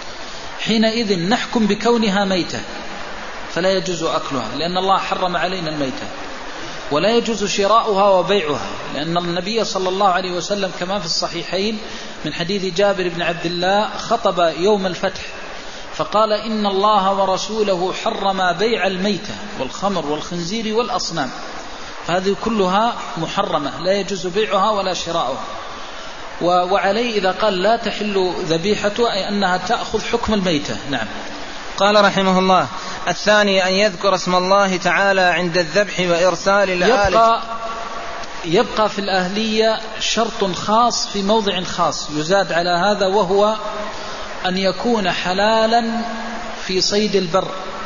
حينئذ نحكم بكونها ميتة، فلا يجوز أكلها لأن الله حرم علينا الميتة، ولا يجوز شراؤها وبيعها، لأن النبي صلى الله عليه وسلم كما في الصحيحين من حديث جابر بن عبد الله خطب يوم الفتح فقال: إن الله ورسوله حرم بيع الميتة والخمر والخنزير والأصنام، فهذه كلها محرمة لا يجوز بيعها ولا شراؤها. وعليه إذا قال لا تحل ذبيحته أي أنها تأخذ حكم الميتة. نعم. قال رحمه الله: الثاني أن يذكر اسم الله تعالى عند الذبح وإرسال الآلة. يبقى في الأهلية شرط خاص في موضع خاص يزاد على هذا، وهو أن يكون حلالا في صيد البر،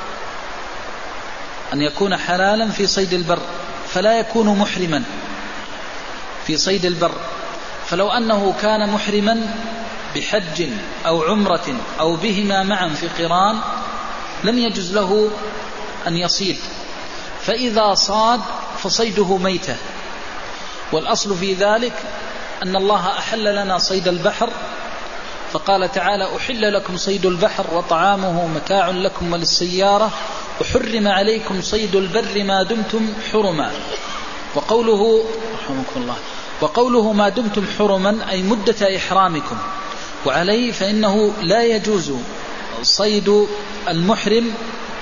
أن يكون حلالا في صيد البر، فلا يكون محرما في صيد البر. فلو أنه كان محرما بحج أو عمرة أو بهما معا في قران لم يجوز له أن يصيد، فإذا صاد فصيده ميتة. والأصل في ذلك أن الله أحل لنا صيد البحر، فقال تعالى: أحل لكم صيد البحر وطعامه متاع لكم وللسيارة، وحرم عليكم صيد البر ما دمتم حرما. وقوله رحمكم الله، وقوله ما دمتم حرما أي مدة إحرامكم. وعليه فإنه لا يجوز صيد المحرم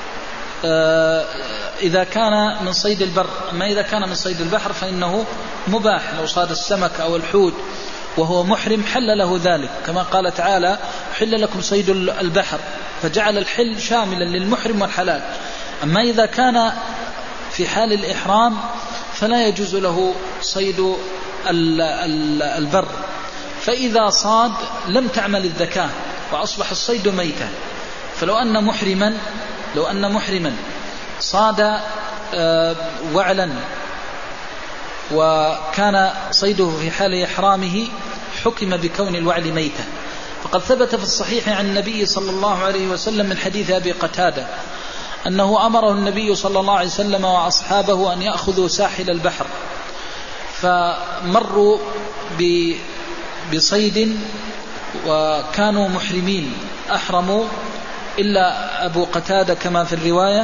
إذا كان من صيد البر، أما إذا كان من صيد البحر فإنه مباح، لو صاد السمك أو الحوت وهو محرم حل له ذلك، كما قال تعالى: حل لكم صيد البحر، فجعل الحل شاملا للمحرم والحلال. أما إذا كان في حال الإحرام فلا يجوز له صيد البر، فإذا صاد لم تعمل الذكاة وأصبح الصيد ميتا. فلو أن محرما صاد وعلا وكان صيده في حال إحرامه حكم بكون الوعل ميتا، فقد ثبت في الصحيح عن النبي صلى الله عليه وسلم من حديث أبي قتادة أنه أمره النبي صلى الله عليه وسلم وأصحابه أن يأخذوا ساحل البحر، فمروا بصيد وكانوا محرمين أحرموا إلا أبو قتادة كما في الرواية،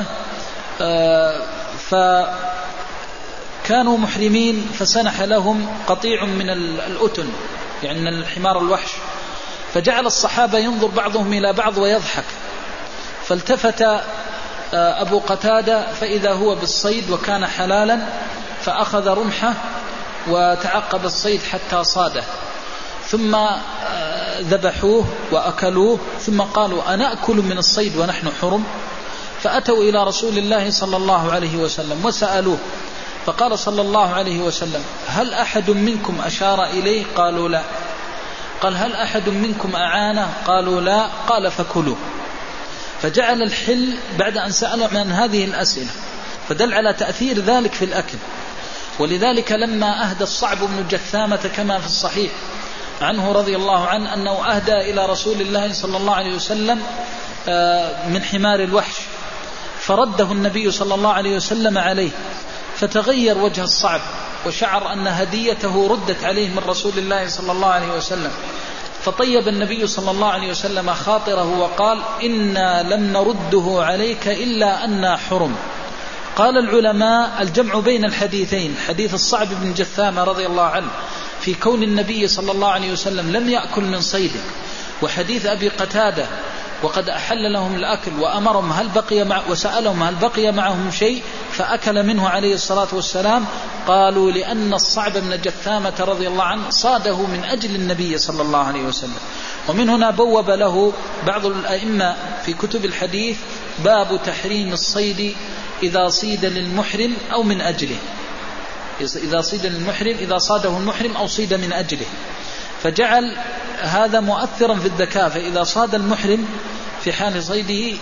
فكانوا محرمين فسنح لهم قطيع من الأتن، يعني من الحمار الوحش، فجعل الصحابة ينظر بعضهم إلى بعض ويضحك، فالتفت أبو قتادة فإذا هو بالصيد وكان حلالا، فأخذ رمحه وتعقب الصيد حتى صاده، ثم ذبحوه وأكلوه ثم قالوا أنأكل من الصيد ونحن حرم؟ فأتوا إلى رسول الله صلى الله عليه وسلم وسألوه، فقال صلى الله عليه وسلم هل أحد منكم أشار إليه؟ قالوا لا. قال هل أحد منكم أعانه؟ قالوا لا. قال فكلوا. فجعل الحل بعد أن سألوا عن هذه الأسئلة، فدل على تأثير ذلك في الأكل. ولذلك لما أهدى الصعب بن جثامة كما في الصحيح عنه رضي الله عنه أنه أهدى إلى رسول الله صلى الله عليه وسلم من حمار الوحش، فرده النبي صلى الله عليه وسلم عليه، فتغير وجه الصعب وشعر أن هديته ردت عليه من رسول الله صلى الله عليه وسلم، فطيب النبي صلى الله عليه وسلم خاطره وقال إنا لم نرده عليك إلا أننا حرم. قال العلماء الجمع بين الحديثين، حديث الصعب بن جثامة رضي الله عنه في كون النبي صلى الله عليه وسلم لم يأكل من صيده، وحديث أبي قتادة وقد أحل لهم الأكل وأمرهم وسألهم هل بقي معهم شيء فأكل منه عليه الصلاة والسلام، قالوا لأن الصعب بن جثامة رضي الله عنه صاده من أجل النبي صلى الله عليه وسلم. ومن هنا بوب له بعض الأئمة في كتب الحديث باب تحريم الصيد إذا صيد للمحرم أو من أجله، إذا صيد للمحرم إذا صاده المحرم أو صيد من أجله، فجعل هذا مؤثرا في الذكاء. فإذا صاد المحرم في حال صيده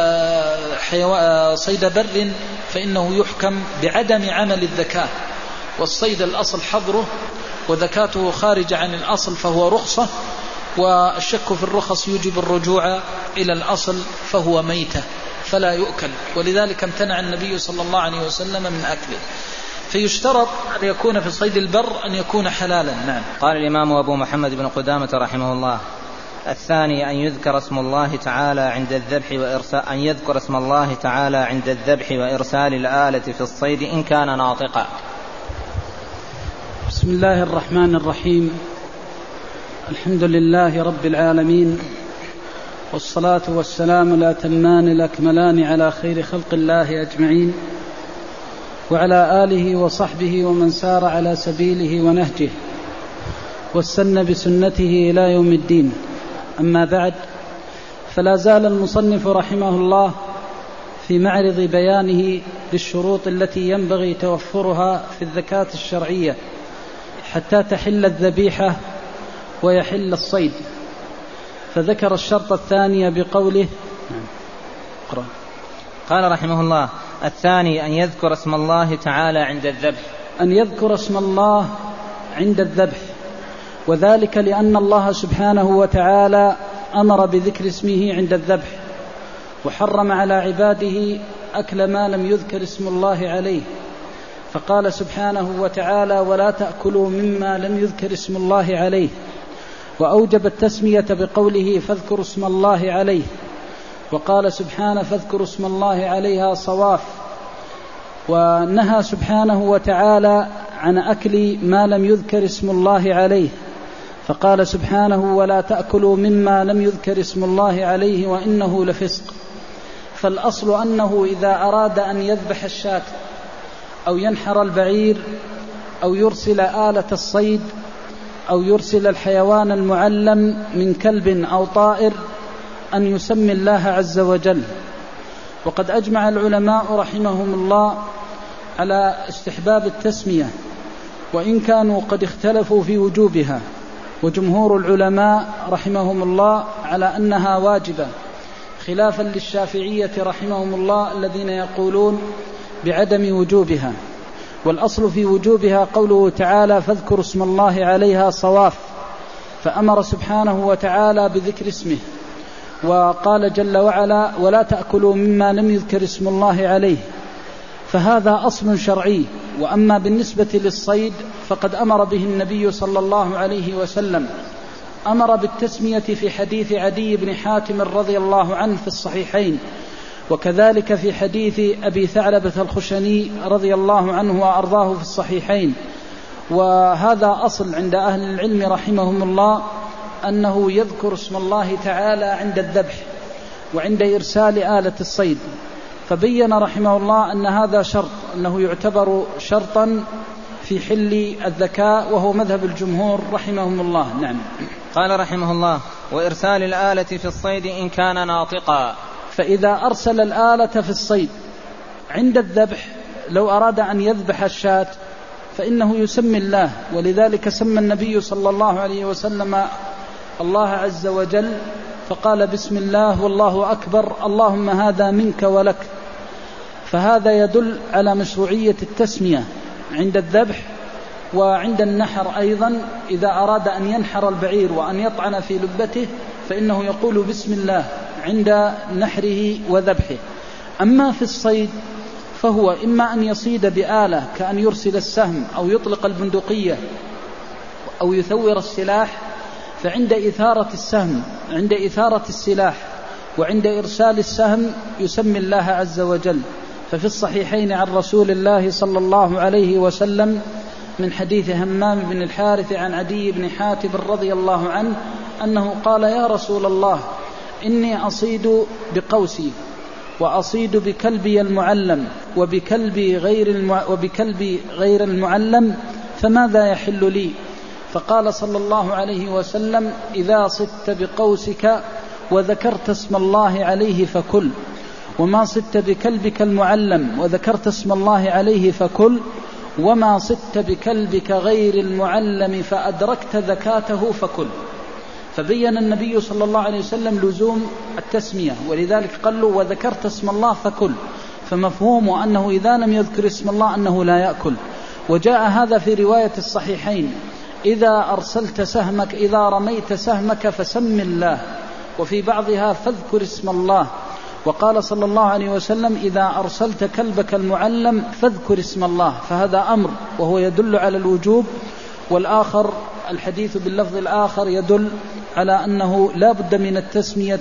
صيد بر فإنه يحكم بعدم عمل الذكاء، والصيد الأصل حظره وذكاته خارجة عن الأصل فهو رخصة، والشك في الرخص يجب الرجوع إلى الأصل فهو ميتة فلا يؤكل، ولذلك امتنع النبي صلى الله عليه وسلم من أكله. فيشترط أن يكون في صيد البر أن يكون حلالا. نعم. قال الإمام أبو محمد بن قدامة رحمه الله: الثاني أن يذكر اسم الله تعالى عند الذبح وإرسال الآلة في الصيد إن كان ناطقا. بسم الله الرحمن الرحيم. الحمد لله رب العالمين، والصلاة والسلام الأتمان الأكملان على خير خلق الله أجمعين، وعلى آله وصحبه ومن سار على سبيله ونهجه واستنى بسنته إلى يوم الدين. أما بعد، فلا زال المصنف رحمه الله في معرض بيانه للشروط التي ينبغي توفرها في الزكاة الشرعية حتى تحل الذبيحة ويحل الصيد، فذكر الشرط الثاني بقوله: قال رحمه الله: الثاني أن يذكر اسم الله تعالى عند الذبح. أن يذكر اسم الله عند الذبح، وذلك لأن الله سبحانه وتعالى أمر بذكر اسمه عند الذبح، وحرم على عباده أكل ما لم يذكر اسم الله عليه، فقال سبحانه وتعالى: ولا تأكلوا مما لم يذكر اسم الله عليه، وأوجب التسمية بقوله: فاذكروا اسم الله عليه، وقال سبحانه: فاذكروا اسم الله عليها صواف. ونهى سبحانه وتعالى عن أكل ما لم يذكر اسم الله عليه، فقال سبحانه: ولا تأكلوا مما لم يذكر اسم الله عليه وإنه لفسق. فالأصل أنه إذا أراد أن يذبح الشاة أو ينحر البعير أو يرسل آلة الصيد أو يرسل الحيوان المعلم من كلب أو طائر أن يسمي الله عز وجل. وقد أجمع العلماء رحمهم الله على استحباب التسمية، وإن كانوا قد اختلفوا في وجوبها، وجمهور العلماء رحمهم الله على أنها واجبة، خلافا للشافعية رحمهم الله الذين يقولون بعدم وجوبها. والأصل في وجوبها قوله تعالى: فاذكروا اسم الله عليها صواف، فأمر سبحانه وتعالى بذكر اسمه، وقال جل وعلا: ولا تأكلوا مما لم يذكر اسم الله عليه، فهذا أصل شرعي. وأما بالنسبة للصيد فقد أمر به النبي صلى الله عليه وسلم، أمر بالتسمية في حديث عدي بن حاتم رضي الله عنه في الصحيحين، وكذلك في حديث أبي ثعلبة الخشني رضي الله عنه وأرضاه في الصحيحين. وهذا أصل عند أهل العلم رحمهم الله، أنه يذكر اسم الله تعالى عند الذبح وعند إرسال آلة الصيد. فبين رحمه الله أن هذا شرط، أنه يعتبر شرطا في حل الذكاء، وهو مذهب الجمهور رحمهم الله. نعم. قال رحمه الله: وإرسال الآلة في الصيد إن كان ناطقا. فإذا أرسل الآلة في الصيد عند الذبح، لو أراد أن يذبح الشاة فإنه يسمي الله، ولذلك سمى النبي صلى الله عليه وسلم الله عز وجل فقال: بسم الله والله أكبر، اللهم هذا منك ولك. فهذا يدل على مشروعية التسمية عند الذبح وعند النحر أيضا. إذا أراد أن ينحر البعير وأن يطعن في لبته فإنه يقول بسم الله عند نحره وذبحه. أما في الصيد فهو إما أن يصيد بآلة كأن يرسل السهم أو يطلق البندقية أو يثور السلاح، فعند إثارة السهم، عند إثارة السلاح وعند إرسال السهم يسمي الله عز وجل. ففي الصحيحين عن رسول الله صلى الله عليه وسلم من حديث همام بن الحارث عن عدي بن حاتم رضي الله عنه أنه قال: يا رسول الله، إني أصيد بقوسي وأصيد بكلبي المعلم وبكلبي غير المعلم، فماذا يحل لي؟ فقال صلى الله عليه وسلم: إذا صدت بقوسك وذكرت اسم الله عليه فكل، وما صدت بكلبك المعلم وذكرت اسم الله عليه فكل، وما صدت بكلبك غير المعلم فأدركت ذكاته فكل. فبين النبي صلى الله عليه وسلم لزوم التسمية، ولذلك قال له: وذكرت اسم الله فكل، فمفهوم أنه إذا لم يذكر اسم الله أنه لا يأكل. وجاء هذا في رواية الصحيحين: إذا أرسلت سهمك، إذا رميت سهمك فسم الله، وفي بعضها فاذكر اسم الله. وقال صلى الله عليه وسلم: إذا أرسلت كلبك المعلم فاذكر اسم الله. فهذا أمر وهو يدل على الوجوب، والآخر الحديث باللفظ الآخر يدل على أنه لا بد من التسمية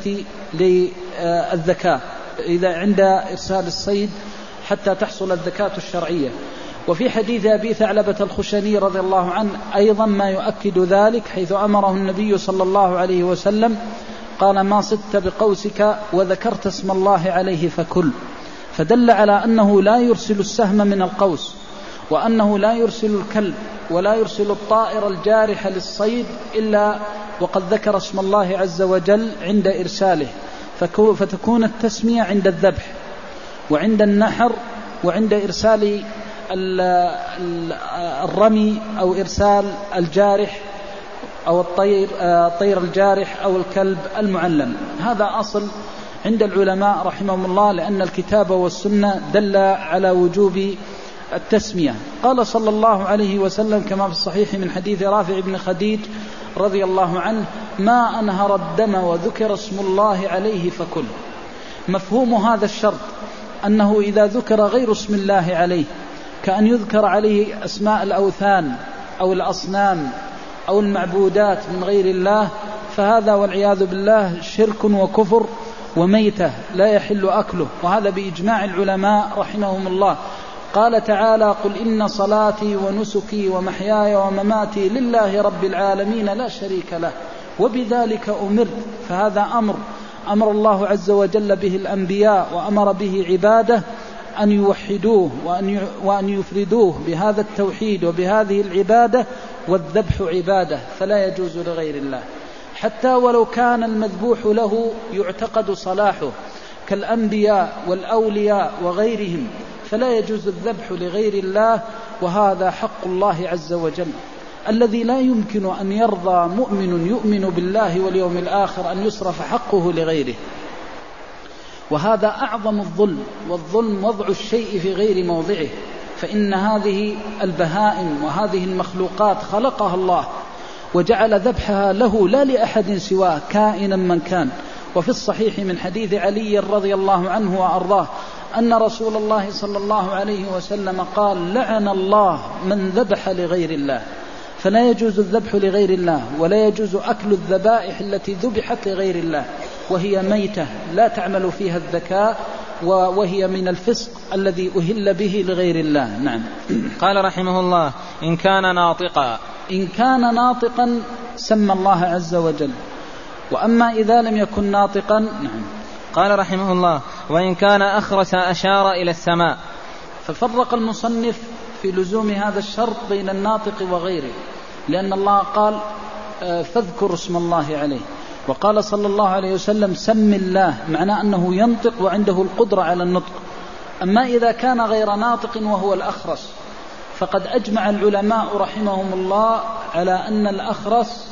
للذكاء إذا عند إرسال الصيد حتى تحصل الذكاة الشرعية. وفي حديث أبي ثعلبة الخشني رضي الله عنه أيضا ما يؤكد ذلك، حيث أمره النبي صلى الله عليه وسلم قال: ما صدت بقوسك وذكرت اسم الله عليه فكل. فدل على أنه لا يرسل السهم من القوس، وأنه لا يرسل الكلب ولا يرسل الطائر الجارح للصيد إلا وقد ذكر اسم الله عز وجل عند إرساله. فتكون التسمية عند الذبح وعند النحر وعند إرسال الرمي أو إرسال الجارح أو الطير الجارح أو الكلب المعلم. هذا أصل عند العلماء رحمهم الله، لأن الكتاب والسنة دل على وجوب التسمية. قال صلى الله عليه وسلم كما في الصحيح من حديث رافع بن خديج رضي الله عنه: ما أنهر الدم وذكر اسم الله عليه فكل. مفهوم هذا الشرط أنه إذا ذكر غير اسم الله عليه، كأن يذكر عليه أسماء الأوثان أو الأصنام أو المعبودات من غير الله، فهذا والعياذ بالله شرك وكفر وميتة لا يحل أكله، وهذا بإجماع العلماء رحمهم الله. قال تعالى: قل إن صلاتي ونسكي ومحياي ومماتي لله رب العالمين لا شريك له وبذلك أمرت. فهذا أمر الله عز وجل به الأنبياء، وأمر به عباده أن يوحدوه وأن يفردوه بهذا التوحيد وبهذه العبادة، والذبح عبادة فلا يجوز لغير الله، حتى ولو كان المذبوح له يعتقد صلاحه كالأنبياء والأولياء وغيرهم، فلا يجوز الذبح لغير الله. وهذا حق الله عز وجل الذي لا يمكن أن يرضى مؤمن يؤمن بالله واليوم الآخر أن يصرف حقه لغيره. وهذا أعظم الظلم، والظلم وضع الشيء في غير موضعه. فإن هذه البهائم وهذه المخلوقات خلقها الله وجعل ذبحها له لا لأحد سواه كائنا من كان. وفي الصحيح من حديث علي رضي الله عنه وأرضاه أن رسول الله صلى الله عليه وسلم قال: لعن الله من ذبح لغير الله. فلا يجوز الذبح لغير الله، ولا يجوز أكل الذبائح التي ذبحت لغير الله، وهي ميتة لا تعمل فيها الذكاء، وهي من الفسق الذي أهل به لغير الله. نعم. قال رحمه الله: إن كان ناطقا سمى الله عز وجل، وأما إذا لم يكن ناطقا. نعم. قال رحمه الله: وإن كان أخرس أشار إلى السماء. ففرق المصنف في لزوم هذا الشرط بين الناطق وغيره، لأن الله قال فاذكروا اسم الله عليه، وقال صلى الله عليه وسلم سم الله، معناه أنه ينطق وعنده القدرة على النطق. أما إذا كان غير ناطق وهو الأخرس فقد أجمع العلماء رحمهم الله على أن الأخرس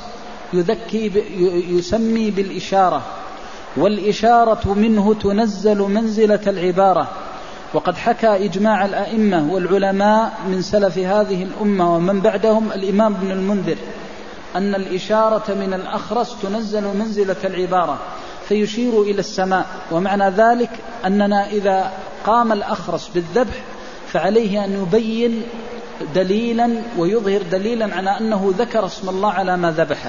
يسمي بالإشارة، والإشارة منه تنزل منزلة العبارة. وقد حكى إجماع الأئمة والعلماء من سلف هذه الأمة ومن بعدهم الإمام ابن المنذر أن الإشارة من الأخرس تنزل منزلة العبارة فيشير إلى السماء. ومعنى ذلك أننا إذا قام الأخرس بالذبح فعليه أن يبين دليلا ويظهر دليلا على أنه ذكر اسم الله على ما ذبحه،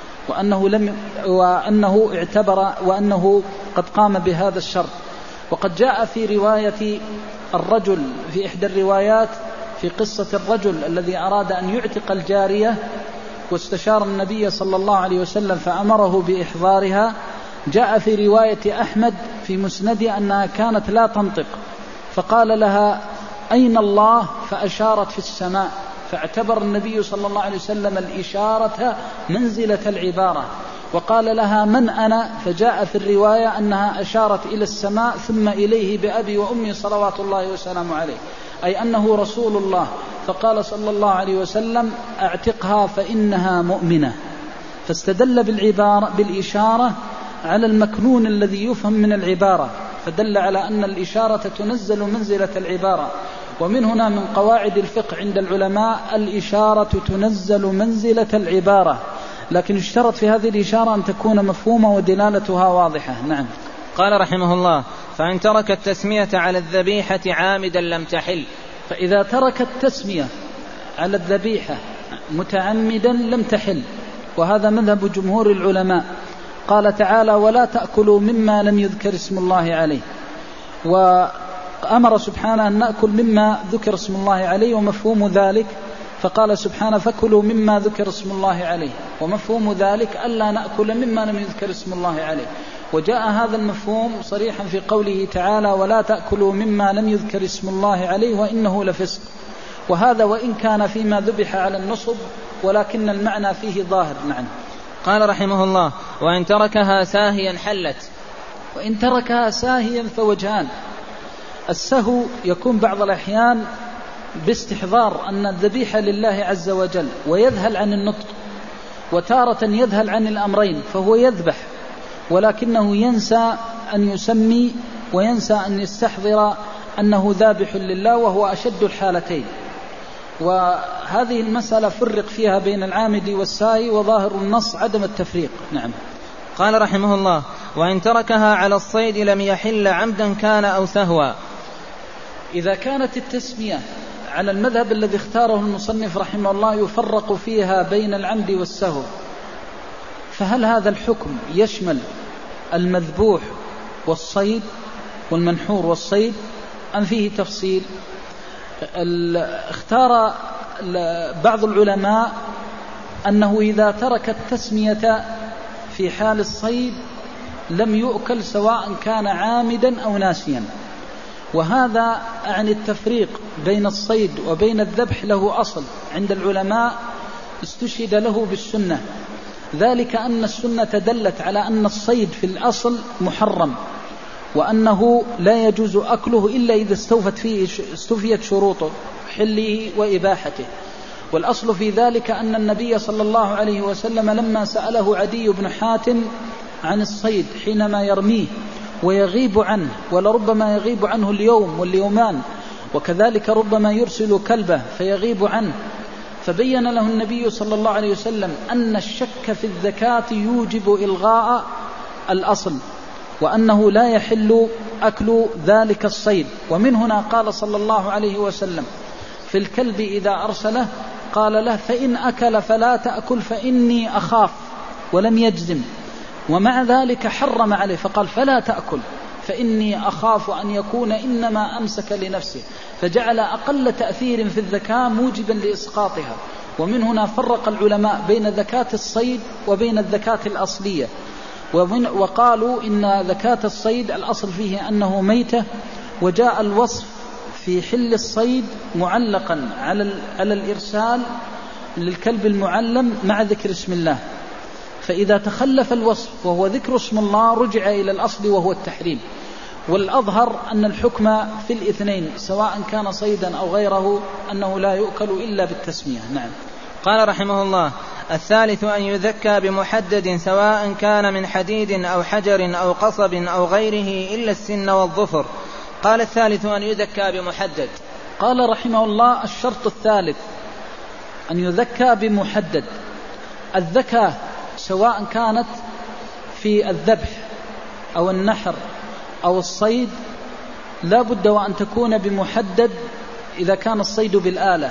وأنه اعتبر وأنه قد قام بهذا الشرط. وقد جاء في رواية الرجل في إحدى الروايات في قصة الرجل الذي أراد أن يعتق الجارية واستشار النبي صلى الله عليه وسلم فأمره بإحضارها، جاء في رواية أحمد في مسنده أنها كانت لا تنطق، فقال لها أين الله؟ فأشارت في السماء، فاعتبر النبي صلى الله عليه وسلم الإشارة منزلة العبارة، وقال لها من أنا؟ فجاء في الرواية أنها أشارت إلى السماء ثم إليه بأبي وأمي صلوات الله وسلامه عليه، أي أنه رسول الله. فقال صلى الله عليه وسلم اعتقها فإنها مؤمنة، فاستدل بالإشارة على المكنون الذي يفهم من العبارة، فدل على أن الإشارة تنزل منزلة العبارة. ومن هنا من قواعد الفقه عند العلماء الإشارة تنزل منزلة العبارة، لكن اشترط في هذه الإشارة أن تكون مفهومة ودلالتها واضحة. نعم. قال رحمه الله فإن ترك التسمية على الذبيحة عامدا لم تحل. فإذا ترك التسمية على الذبيحة متعمدا لم تحل، وهذا مذهب جمهور العلماء. قال تعالى ولا تأكلوا مما لم يذكر اسم الله عليه، وأمر سبحانه أن نأكل مما ذكر اسم الله عليه، ومفهوم ذلك فقال سبحانه فكلوا مما ذكر اسم الله عليه، ومفهوم ذلك ألا نأكل مما لم يذكر اسم الله عليه. وجاء هذا المفهوم صريحا في قوله تعالى ولا تأكلوا مما لم يذكر اسم الله عليه وإنه لفسق، وهذا وإن كان فيما ذبح على النصب ولكن المعنى فيه ظاهر. نعم. قال رحمه الله وإن تركها ساهيا حلت. وإن تركها ساهيا فوجهان: السهو يكون بعض الأحيان باستحضار أن الذبيحة لله عز وجل ويذهل عن النطق، وتارة يذهل عن الأمرين فهو يذبح ولكنه ينسى أن يسمي وينسى أن يستحضر أنه ذابح لله، وهو أشد الحالتين. وهذه المسألة فرق فيها بين العامد والساهي، وظاهر النص عدم التفريق. نعم. قال رحمه الله وإن تركها على الصيد لم يحل عمدا كان أو سهوا. إذا كانت التسمية على المذهب الذي اختاره المصنف رحمه الله يفرق فيها بين العمد والسهو، فهل هذا الحكم يشمل المذبوح والصيد والمنحور والصيد أم فيه تفصيل؟ اختار بعض العلماء أنه إذا ترك التسمية في حال الصيد لم يؤكل سواء كان عامدا أو ناسيا، وهذا عن التفريق بين الصيد وبين الذبح له أصل عند العلماء استشهد له بالسنة، ذلك أن السنة دلت على أن الصيد في الأصل محرم، وأنه لا يجوز أكله إلا إذا استوفيت شروطه حله وإباحته. والأصل في ذلك أن النبي صلى الله عليه وسلم لما سأله عدي بن حاتم عن الصيد حينما يرميه ويغيب عنه، ولربما يغيب عنه اليوم واليومان، وكذلك ربما يرسل كلبه فيغيب عنه، فبين له النبي صلى الله عليه وسلم أن الشك في الذكاة يوجب إلغاء الأصل، وأنه لا يحل أكل ذلك الصيد. ومن هنا قال صلى الله عليه وسلم في الكلب إذا أرسله قال له فإن أكل فلا تأكل فإني أخاف، ولم يجزم، ومع ذلك حرم عليه فقال فلا تأكل فإني أخاف أن يكون إنما أمسك لنفسه، فجعل أقل تأثير في الذكاة موجبا لإسقاطها. ومن هنا فرق العلماء بين ذكاة الصيد وبين الذكاة الأصلية، وقالوا إن ذكاة الصيد الأصل فيه أنه ميتة، وجاء الوصف في حل الصيد معلقا على الإرسال للكلب المعلم مع ذكر اسم الله، فإذا تخلف الوصف وهو ذكر اسم الله رجع إلى الأصل وهو التحريم. والأظهر أن الحكم في الاثنين سواء كان صيدا أو غيره أنه لا يؤكل إلا بالتسمية. نعم. قال رحمه الله: الثالث أن يذكى بمحدد سواء كان من حديد أو حجر أو قصب أو غيره إلا السن والظفر. قال: الثالث أن يذكى بمحدد. قال رحمه الله: الشرط الثالث أن يذكى بمحدد. الذكاة سواء كانت في الذبح أو النحر أو الصيد لا بد وأن تكون بمحدد إذا كان الصيد بالآلة.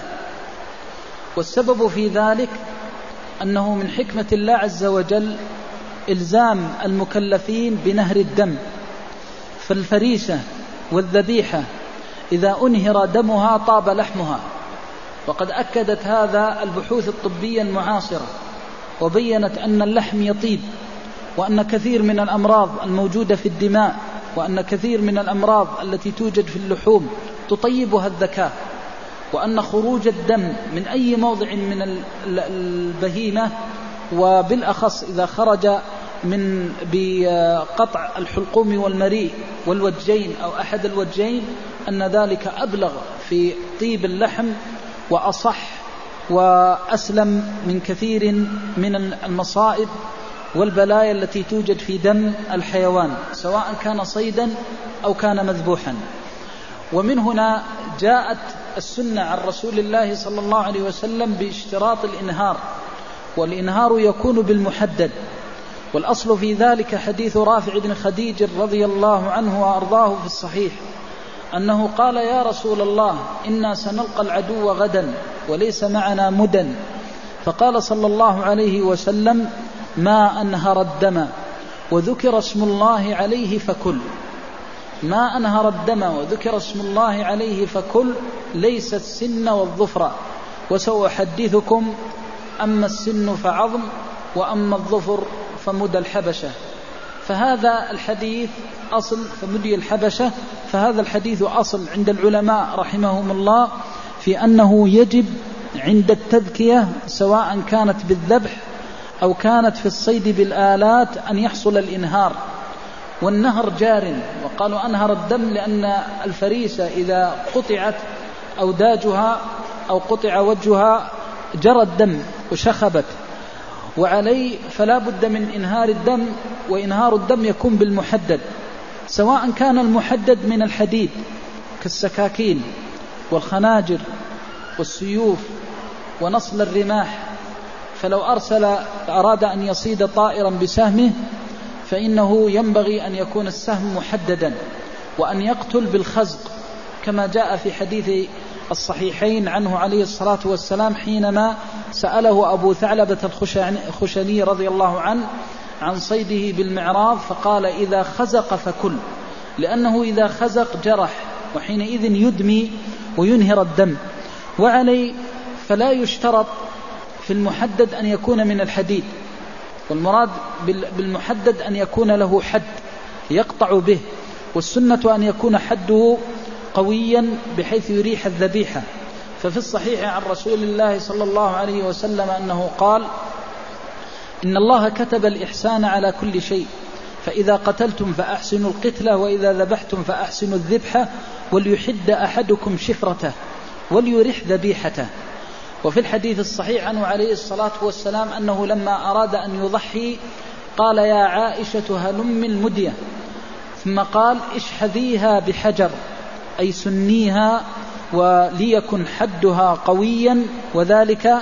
والسبب في ذلك أنه من حكمة الله عز وجل إلزام المكلفين بنهر الدم، فالفريسة والذبيحة إذا أنهر دمها طاب لحمها، وقد أكدت هذا البحوث الطبية المعاصرة وبينت أن اللحم يطيب، وأن كثير من الأمراض الموجودة في الدماء وأن كثير من الأمراض التي توجد في اللحوم تطيبها الذكاء، وأن خروج الدم من أي موضع من البهيمة وبالأخص إذا خرج من بقطع الحلقوم والمريء والوجين أو أحد الوجين أن ذلك أبلغ في طيب اللحم وأصح وأسلم من كثير من المصائب والبلايا التي توجد في دم الحيوان سواء كان صيدا أو كان مذبوحا. ومن هنا جاءت السنة عن رسول الله صلى الله عليه وسلم باشتراط الإنهار، والإنهار يكون بالمحدد. والأصل في ذلك حديث رافع بن خديج رضي الله عنه وأرضاه في الصحيح أنه قال: يا رسول الله إنا سنلقى العدو غدا وليس معنا مدن. فقال صلى الله عليه وسلم: ما أنهر الدم وذكر اسم الله عليه فكل. ما أنهر الدم وذكر اسم الله عليه فكل، ليس السن والظفر، وسأحدثكم: أما السن فعظم، وأما الظفر فمدى الحبشة. فهذا الحديث أصل، فمدي الحبشة، فهذا الحديث أصل عند العلماء رحمهم الله في أنه يجب عند التذكية سواء كانت بالذبح أو كانت في الصيد بالآلات أن يحصل الإنهار. والنهر جار، وقالوا أنهر الدم لأن الفريسة إذا قطعت أوداجها أو قطع وجهها جرى الدم وشخبت، وعليه فلا بد من إنهار الدم، وإنهار الدم يكون بالمحدد، سواء كان المحدد من الحديد كالسكاكين والخناجر والسيوف ونصل الرماح. فلو أراد أن يصيد طائرا بسهمه فإنه ينبغي أن يكون السهم محددا، وأن يقتل بالخزق كما جاء في حديث الصحيحين عنه عليه الصلاة والسلام حينما سأله أبو ثعلبة الخشني رضي الله عنه عن صيده بالمعراض، فقال: إذا خزق فكل، لأنه إذا خزق جرح، وحينئذ يدمي وينهر الدم. وعليه فلا يشترط في المحدد أن يكون من الحديد، والمراد بالمحدد أن يكون له حد يقطع به، والسنة أن يكون حده قويا بحيث يريح الذبيحة. ففي الصحيح عن رسول الله صلى الله عليه وسلم أنه قال: إن الله كتب الإحسان على كل شيء، فإذا قتلتم فأحسنوا القتلة، وإذا ذبحتم فأحسنوا الذبحة، وليحد أحدكم شفرته وليرح ذبيحته. وفي الحديث الصحيح عنه عليه الصلاة والسلام أنه لما أراد أن يضحي قال: يا عائشة هلم المدية، ثم قال: اشحذيها بحجر، أي سنيها وليكن حدها قويا، وذلك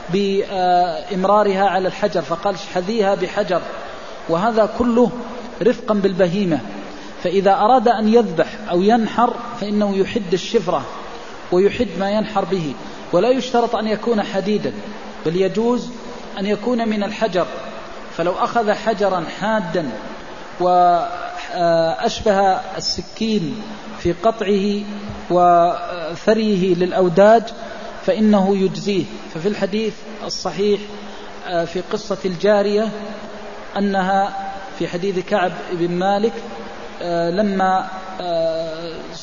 بإمرارها على الحجر، فقال: اشحذيها بحجر. وهذا كله رفقا بالبهيمة. فإذا أراد أن يذبح أو ينحر فإنه يحد الشفرة ويحد ما ينحر به، ولا يشترط أن يكون حديدا، بل يجوز أن يكون من الحجر. فلو أخذ حجرا حادا وأشبه السكين في قطعه وثريه للأوداج فإنه يجزيه. ففي الحديث الصحيح في قصة الجارية أنها في حديث كعب بن مالك لما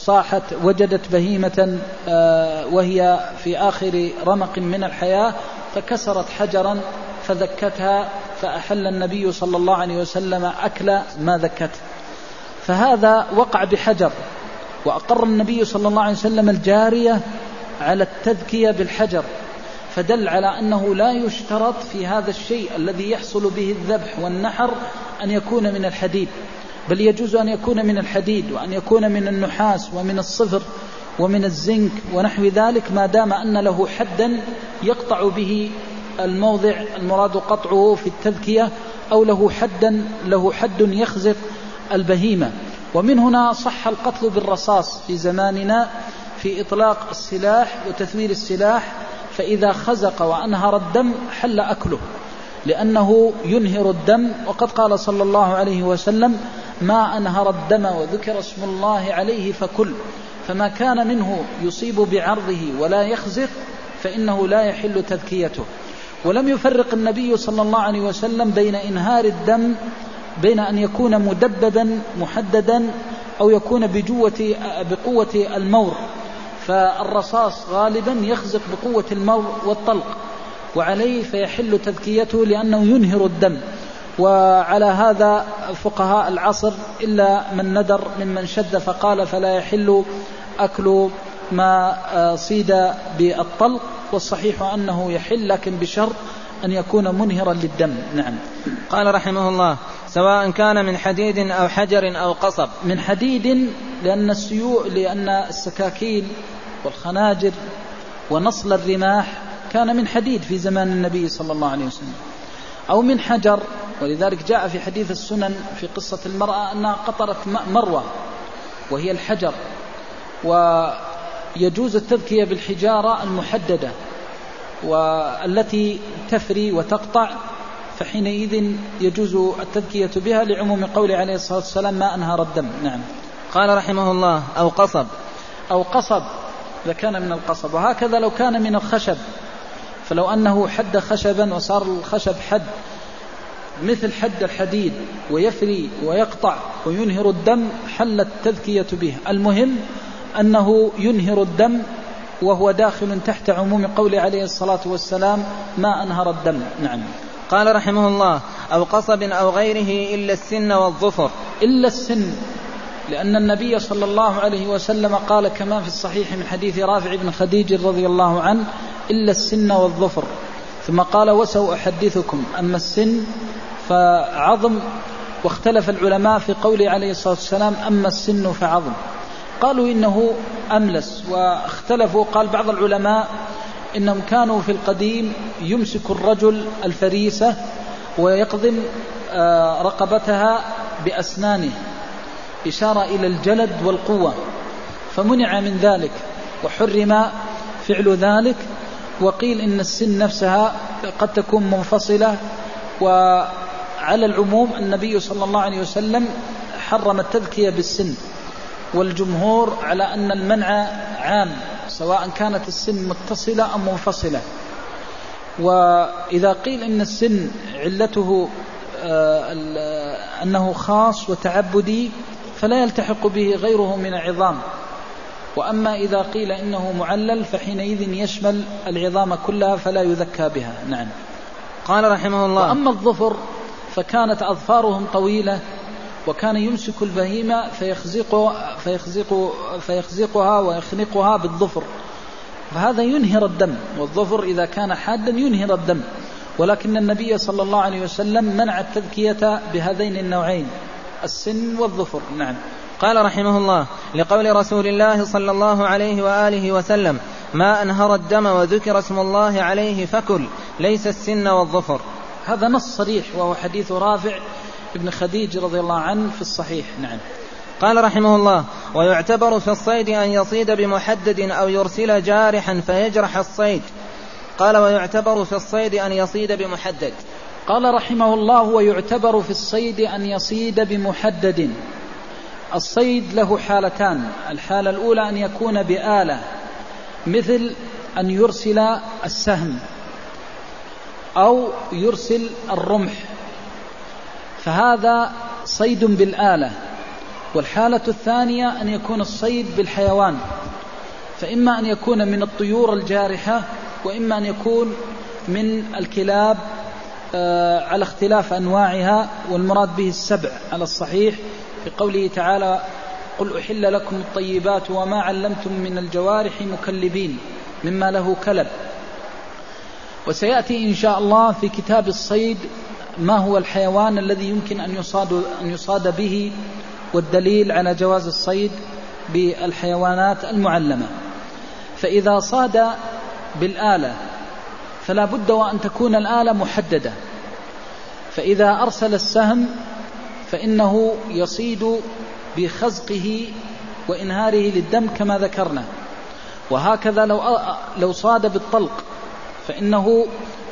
صاحت وجدت بهيمة وهي في آخر رمق من الحياة فكسرت حجرا فذكتها، فأحل النبي صلى الله عليه وسلم أكل ما ذكته، فهذا وقع بحجر. وأقر النبي صلى الله عليه وسلم الجارية على التذكية بالحجر، فدل على أنه لا يشترط في هذا الشيء الذي يحصل به الذبح والنحر أن يكون من الحديد، بل يجوز أن يكون من الحديد وأن يكون من النحاس ومن الصفر ومن الزنك ونحو ذلك، ما دام أن له حدا يقطع به الموضع المراد قطعه في التذكية، أو له حد يخزق البهيمة. ومن هنا صح القتل بالرصاص في زماننا في إطلاق السلاح وتثوير السلاح، فإذا خزق وأنهر الدم حل أكله لأنه ينهر الدم. وقد قال صلى الله عليه وسلم: ما أنهر الدم وذكر اسم الله عليه فكل، فما كان منه يصيب بعرضه ولا يخزق فإنه لا يحل تذكيته. ولم يفرق النبي صلى الله عليه وسلم بين إنهار الدم بين أن يكون مدببا محددا أو يكون بقوة المور، فالرصاص غالبا يخزق بقوة المور والطلق، وعليه فيحل تذكيته لأنه ينهر الدم. وعلى هذا فقهاء العصر إلا من ندر ممن شد فقال فلا يحل أكل ما صيد بالطلق، والصحيح أنه يحل لكن بشرط أن يكون منهرا للدم. نعم. قال رحمه الله: سواء كان من حديد أو حجر أو قصب. من حديد لأن السكاكين والخناجر ونصل الرماح كان من حديد في زمان النبي صلى الله عليه وسلم، أو من حجر، ولذلك جاء في حديث السنن في قصة المرأة أنها قطرت مروة وهي الحجر. ويجوز التذكية بالحجارة المحددة والتي تفري وتقطع، فحينئذ يجوز التذكية بها لعموم قول عليه الصلاة والسلام: ما أنهر الدم. نعم. قال رحمه الله: أو قصب. أو قصب إذا كان من القصب. وهكذا لو كان من الخشب، فلو أنه حد خشبا وصار الخشب حد مثل حد الحديد ويفري ويقطع وينهر الدم حلت التذكية به. المهم أنه ينهر الدم وهو داخل تحت عموم قول عليه الصلاة والسلام: ما أنهر الدم. نعم. قال رحمه الله: أو قصب أو غيره إلا السن والظفر. إلا السن، لأن النبي صلى الله عليه وسلم قال كما في الصحيح من حديث رافع بن خديج رضي الله عنه: إلا السن والظفر. ثم قال: وسأحدثكم. أما السن فعظم، واختلف العلماء في قول عليه الصلاة والسلام: أما السن فعظم. قالوا إنه أملس، واختلفوا. قال بعض العلماء إنهم كانوا في القديم يمسك الرجل الفريسة ويقضم رقبتها بأسنانه، إشارة إلى الجلد والقوة، فمنع من ذلك وحرم فعل ذلك. وقيل إن السن نفسها قد تكون منفصلة. وعلى العموم النبي صلى الله عليه وسلم حرم التذكية بالسن، والجمهور على أن المنع عام سواء كانت السن متصلة أم منفصلة. وإذا قيل إن السن علته أنه خاص وتعبدي فلا يلتحق به غيره من العظام، وأما إذا قيل إنه معلل فحينئذ يشمل العظام كلها فلا يذكى بها. نعم. قال رحمه الله: وأما الظفر فكانت أظفارهم طويلة، وكان يمسك البهيمة فيخزقها ويخنقها بالظفر، فهذا ينهر الدم، والظفر إذا كان حادا ينهر الدم. ولكن النبي صلى الله عليه وسلم منع التذكية بهذين النوعين، السن والظفر. نعم. قال رحمه الله: لقول رسول الله صلى الله عليه وآله وسلم: ما أنهر الدم وذكر اسم الله عليه فكل، ليس السن والظفر. هذا نص صريح، وهو حديث رافع ابن خديج رضي الله عنه في الصحيح. نعم. قال رحمه الله: ويعتبر في الصيد أن يصيد بمحدد أو يرسل جارحا فيجرح الصيد. قال: ويعتبر في الصيد أن يصيد بمحدد. قال رحمه الله: ويعتبر في الصيد أن يصيد بمحدد. الصيد له حالتان: الحالة الأولى أن يكون بآلة، مثل أن يرسل السهم أو يرسل الرمح، فهذا صيد بالآلة. والحالة الثانية أن يكون الصيد بالحيوان، فإما أن يكون من الطيور الجارحة وإما أن يكون من الكلاب على اختلاف أنواعها، والمراد به السبع على الصحيح في قوله تعالى قل أحل لكم الطيبات وما علمتم من الجوارح مكلبين مما له كلب. وسيأتي إن شاء الله في كتاب الصيد ما هو الحيوان الذي يمكن أن يصاد به، والدليل على جواز الصيد بالحيوانات المعلمة. فإذا صاد بالآلة فلا بد وأن تكون الآلة محددة، فإذا أرسل السهم فإنه يصيد بخزقه وإنهاره للدم كما ذكرنا. وهكذا لو صاد بالطلق فإنه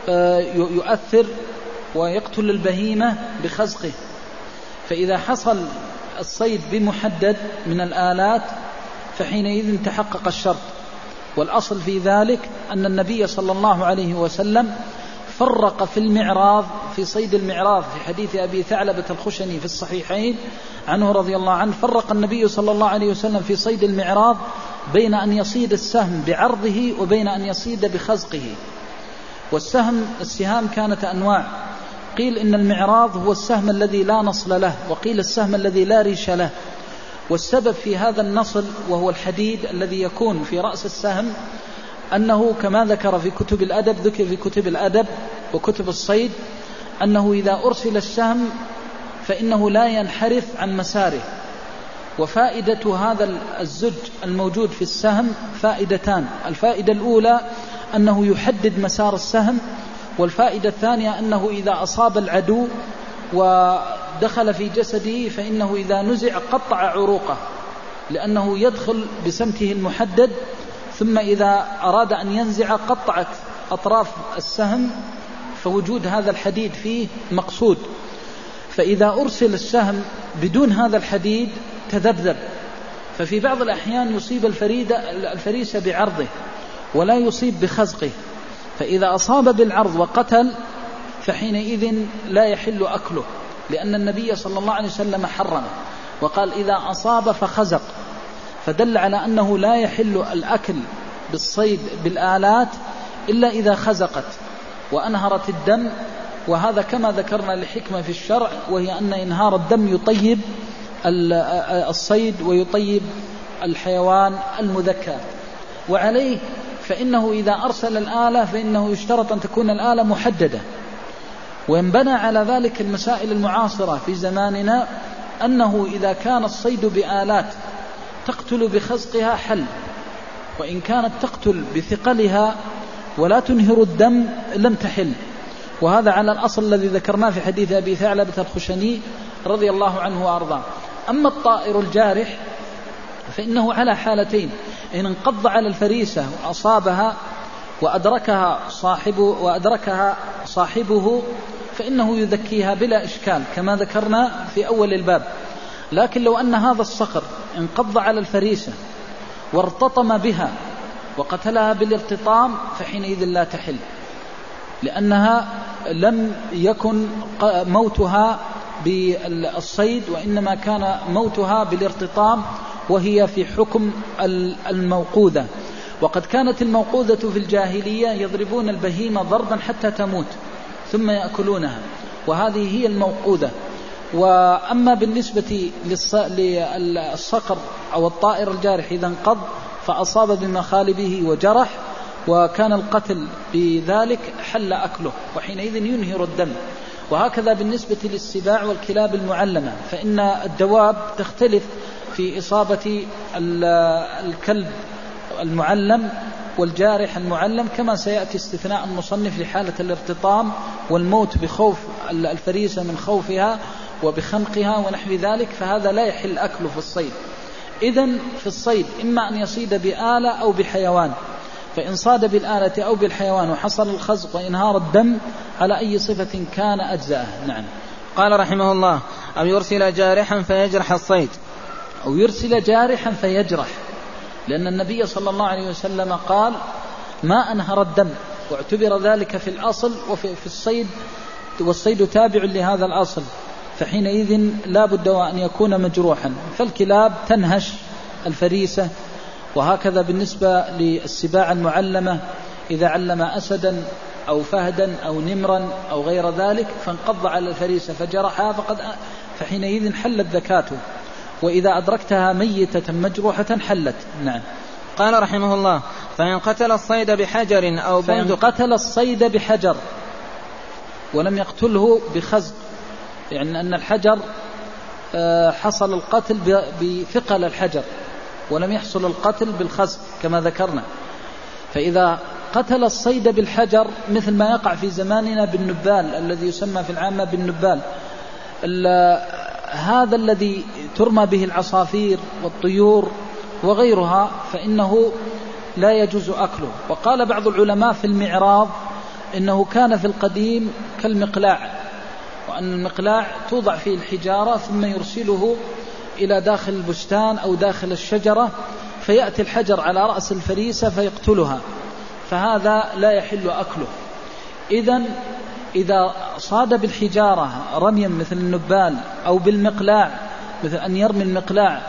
يؤثر ويقتل البهيمة بخزقه. فإذا حصل الصيد بمحدد من الآلات فحينئذ تحقق الشرط. والأصل في ذلك أن النبي صلى الله عليه وسلم فرق في المعراض، في صيد المعراض، في حديث أبي ثعلبة الخشني في الصحيحين عنه رضي الله عنه، فرق النبي صلى الله عليه وسلم في صيد المعراض بين أن يصيد السهم بعرضه وبين أن يصيد بخزقه. السهام كانت أنواع، قيل إن المعراض هو السهم الذي لا نصل له، وقيل السهم الذي لا ريش له. والسبب في هذا النصل وهو الحديد الذي يكون في رأس السهم أنه كما ذكر في كتب الأدب، ذكر في كتب الأدب وكتب الصيد أنه إذا أرسل السهم فإنه لا ينحرف عن مساره. وفائدة هذا الزج الموجود في السهم فائدتان: الفائدة الأولى أنه يحدد مسار السهم، والفائدة الثانية أنه إذا أصاب العدو ودخل في جسده فإنه إذا نزع قطع عروقه، لأنه يدخل بسمته المحدد، ثم إذا أراد أن ينزع قطعت أطراف السهم، فوجود هذا الحديد فيه مقصود. فإذا أرسل السهم بدون هذا الحديد تذبذب، ففي بعض الأحيان يصيب الفريسة بعرضه ولا يصيب بخزقه، فإذا أصاب بالعرض وقتل فحينئذ لا يحل أكله، لأن النبي صلى الله عليه وسلم حرمه وقال إذا أصاب فخزق، فدل على أنه لا يحل الأكل بالصيد بالآلات إلا إذا خزقت وأنهرت الدم. وهذا كما ذكرنا لحكمة في الشرع، وهي أن إنهار الدم يطيب الصيد ويطيب الحيوان المذكى. وعليه فإنه إذا أرسل الآلة فإنه يشترط أن تكون الآلة محددة. وينبنى على ذلك المسائل المعاصرة في زماننا، أنه إذا كان الصيد بآلات تقتل بخزقها حل، وإن كانت تقتل بثقلها ولا تنهر الدم لم تحل. وهذا على الأصل الذي ذكرناه في حديث أبي ثعلبة الخشني رضي الله عنه وأرضاه. أما الطائر الجارح فإنه على حالتين: إن انقض على الفريسة وأصابها وأدركها صاحبه فإنه يذكيها بلا إشكال كما ذكرنا في أول الباب. لكن لو أن هذا الصقر انقض على الفريسة وارتطم بها وقتلها بالارتطام فحينئذ لا تحل، لأنها لم يكن موتها بالصيد، وإنما كان موتها بالارتطام، وهي في حكم الموقوذة. وقد كانت الموقوذة في الجاهلية يضربون البهيمة ضربا حتى تموت ثم يأكلونها، وهذه هي الموقوذة. وأما بالنسبة للصقر أو الطائر الجارح إذا انقض فأصاب بمخالبه وجرح وكان القتل بذلك حل أكله، وحينئذ ينهر الدم. وهكذا بالنسبة للسباع والكلاب المعلمة، فإن الدواب تختلف في إصابة الكلب المعلم والجارح المعلم، كما سيأتي استثناء المصنف لحالة الارتطام والموت بخوف الفريسة من خوفها وبخنقها ونحو ذلك، فهذا لا يحل أكله في الصيد. إذن في الصيد إما أن يصيد بآلة أو بحيوان، فإن صاد بالآلة أو بالحيوان وحصل الخزق وإنهار الدم على أي صفة كان أجزاءه. نعم. قال رحمه الله: أو يرسل جارحا فيجرح الصيد. أو يرسل جارحا فيجرح، لأن النبي صلى الله عليه وسلم قال: ما أنهر الدم، واعتبر ذلك في الأصل وفي الصيد، والصيد تابع لهذا الأصل. فحينئذ لا بد وأن يكون مجروحا. فالكلاب تنهش الفريسة، وهكذا بالنسبة للسباع المعلمة إذا علم أسدا أو فهدا أو نمرا أو غير ذلك فانقض على الفريسة فجرحها فحينئذ حلت ذكاته، وإذا أدركتها ميتة مجروحة حلت. نعم. قال رحمه الله: فإن قتل الصيد بحجر أو بندق. فإن قتل الصيد بحجر ولم يقتله بخزق، يعني أن الحجر حصل القتل بثقل الحجر ولم يحصل القتل بالخزق كما ذكرنا. فإذا قتل الصيد بالحجر مثل ما يقع في زماننا بالنبال الذي يسمى في العامة بالنبال، هذا الذي ترمى به العصافير والطيور وغيرها، فإنه لا يجوز أكله. وقال بعض العلماء في المعراض إنه كان في القديم كالمقلاع، وأن المقلاع توضع فيه الحجارة ثم يرسله إلى داخل البستان أو داخل الشجرة فيأتي الحجر على رأس الفريسة فيقتلها، فهذا لا يحل أكله. إذا صاد بالحجارة رميا مثل النبال أو بالمقلاع مثل أن يرمي المقلاع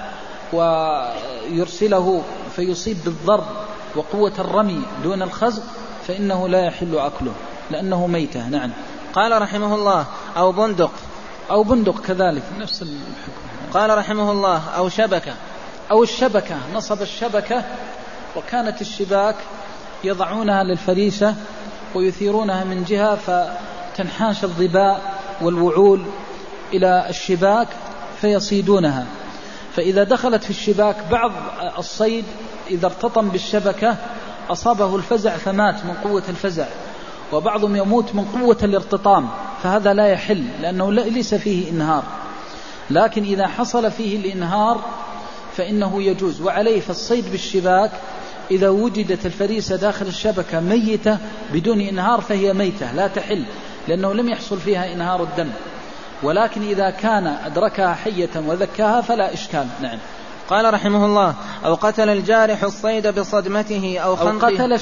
ويرسله فيصيب بالضرب وقوة الرمي دون الخزق فإنه لا يحل أكله لأنه ميتة. نعم. قال رحمه الله: أو بندق. أو بندق كذلك نفس الحكم. قال رحمه الله: أو شبكة. أو الشبكة، نصب الشبكة وكانت الشباك يضعونها للفريسة ويثيرونها من جهة فتنحاش الظباء والوعول إلى الشباك فيصيدونها، فإذا دخلت في الشباك بعض الصيد إذا ارتطم بالشبكة أصابه الفزع فمات من قوة الفزع، وبعضهم يموت من قوة الارتطام، فهذا لا يحل لأنه ليس فيه إنهار. لكن إذا حصل فيه الإنهار فإنه يجوز. وعليه فالصيد بالشباك إذا وجدت الفريسة داخل الشبكة ميتة بدون إنهار فهي ميتة لا تحل لأنه لم يحصل فيها إنهار الدم. ولكن إذا كان أدركها حية وذكاها فلا إشكال. نعم. قال رحمه الله: أو قتل الجارح الصيد بصدمته أو خنقه.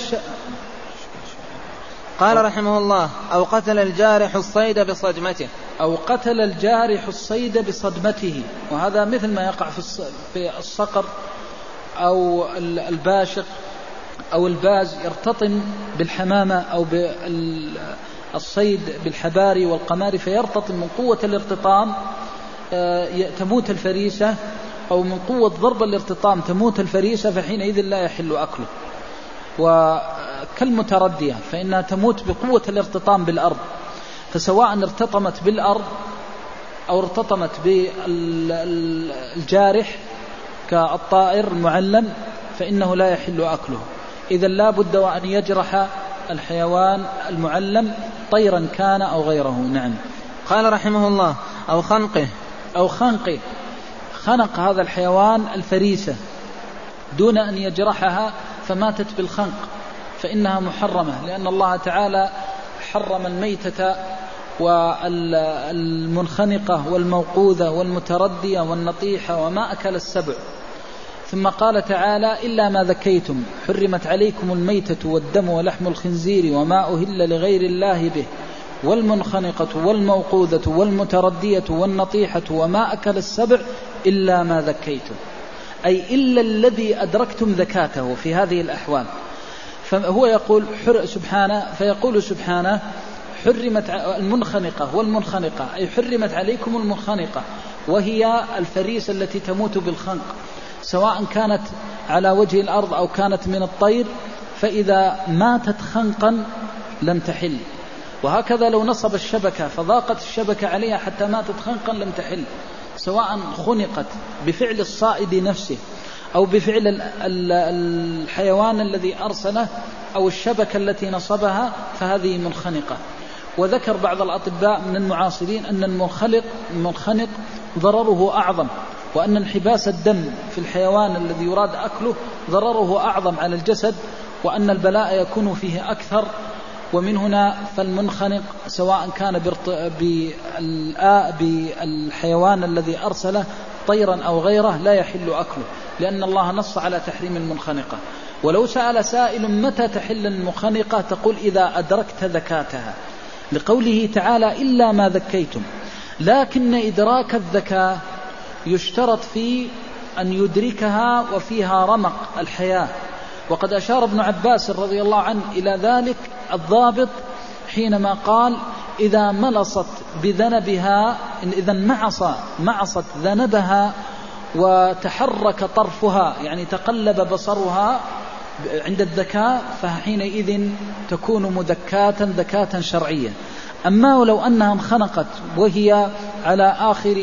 قال رحمه الله: أو قتل الجارح الصيد بصدمته. أو قتل الجارح الصيد بصدمته، وهذا مثل ما يقع في الصقر أو الباشق أو الباز، يرتطم بالحمامة أو بالصيد بالحباري والقمار فيرتطم من قوة الارتطام تموت الفريسة، أو من قوة ضرب الارتطام تموت الفريسة، فحينئذ لا يحل أكله. وكالمتردية فإنها تموت بقوة الارتطام بالأرض، فسواء ارتطمت بالأرض أو ارتطمت بالجارح كالطائر المعلم فإنه لا يحل أكله. إذا لا بد وأن يجرح الحيوان المعلم طيرا كان أو غيره. نعم. قال رحمه الله: أو خنقه. أو خنقه، خنق هذا الحيوان الفريسة دون أن يجرحها فماتت بالخنق فإنها محرمة، لأن الله تعالى حرم الميتة والمنخنقة والموقوذة والمتردية والنطيحة وما أكل السبع. ثم قال تعالى: إلا ما ذكيتم حرمت عليكم الميتة والدم ولحم الخنزير وما أهل لغير الله به والمنخنقة والموقوذة والمتردية والنطيحة وما أكل السبع إلا ما ذكيتم، أي إلا الذي أدركتم ذكاته في هذه الأحوال. فهو يقول فيقول سبحانه: حرمت المنخنقة والمنخنقة، أي حرمت عليكم المنخنقة، وهي الفريسة التي تموت بالخنق سواء كانت على وجه الأرض أو كانت من الطير، فإذا ماتت خنقا لم تحل. وهكذا لو نصب الشبكة فضاقت الشبكة عليها حتى ماتت خنقا لم تحل، سواء خنقت بفعل الصائد نفسه أو بفعل الحيوان الذي أرسله أو الشبكة التي نصبها، فهذه منخنقة. وذكر بعض الأطباء من المعاصرين أن المنخنق ضرره أعظم، وأن انحباس الدم في الحيوان الذي يراد أكله ضرره أعظم على الجسد، وأن البلاء يكون فيه أكثر. ومن هنا فالمنخنق سواء كان بالحيوان الذي أرسله طيرا أو غيره لا يحل أكله، لأن الله نص على تحريم المنخنقة. ولو سأل سائل متى تحل المنخنقة تقول: إذا أدركت ذكاتها، لقوله تعالى: إلا ما ذكيتم، لكن إدراك الذكاة يشترط فيه أن يدركها وفيها رمق الحياة. وقد أشار ابن عباس رضي الله عنه إلى ذلك الضابط حينما قال إذا ملصت بذنبها، إذا معصت ذنبها وتحرك طرفها، يعني تقلب بصرها عند الذكاء، فحينئذ تكون ذكاة شرعية. أما ولو أنها انخنقت وهي على آخر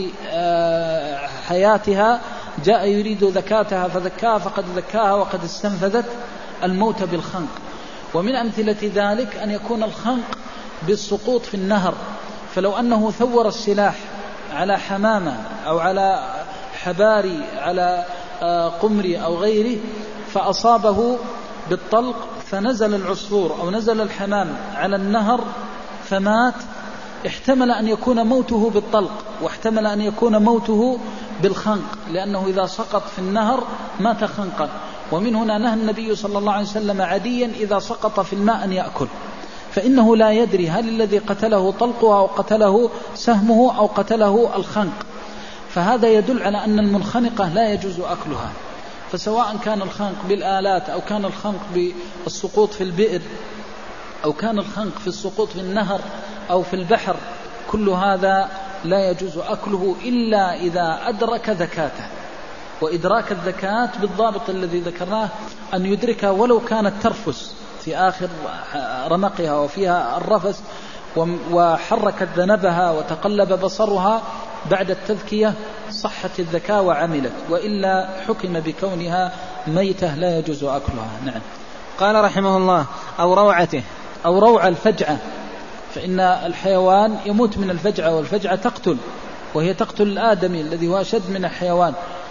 حياتها جاء يريد ذكاتها فذكاها فقد ذكاها وقد استنفذت الموت بالخنق. ومن أمثلة ذلك أن يكون الخنق بالسقوط في النهر، فلو أنه ثور السلاح على حمامة أو على حباري على قمري أو غيره فأصابه بالطلق فنزل العصفور أو نزل الحمام على النهر فمات، احتمل أن يكون موته بالطلق واحتمل أن يكون موته بالخنق، لأنه إذا سقط في النهر مات خنقا. ومن هنا نهى النبي صلى الله عليه وسلم عديا إذا سقط في الماء أن يأكل، فإنه لا يدري هل الذي قتله طلقه أو قتله سهمه أو قتله الخنق. فهذا يدل على أن المنخنقة لا يجوز أكلها. فسواء كان الخنق بالآلات أو كان الخنق بالسقوط في البئر أو كان الخنق في السقوط في النهر أو في البحر، كل هذا لا يجوز أكله إلا إذا أدرك ذكاته. وإدراك الذكاة بالضابط الذي ذكرناه أن يدركها ولو كانت ترفس في آخر رمقها وفيها الرفس وحركت ذنبها وتقلب بصرها بعد التذكية صحت الذكاء وعملت، وإلا حكم بكونها ميتة لا يجوز أكلها. نعم. قال رحمه الله أو روعته، أو روع الفجعة، فإن الحيوان يموت من الفجعة، والفجعة تقتل، وهي تقتل الآدمي الذي هو أشد من الحيوان.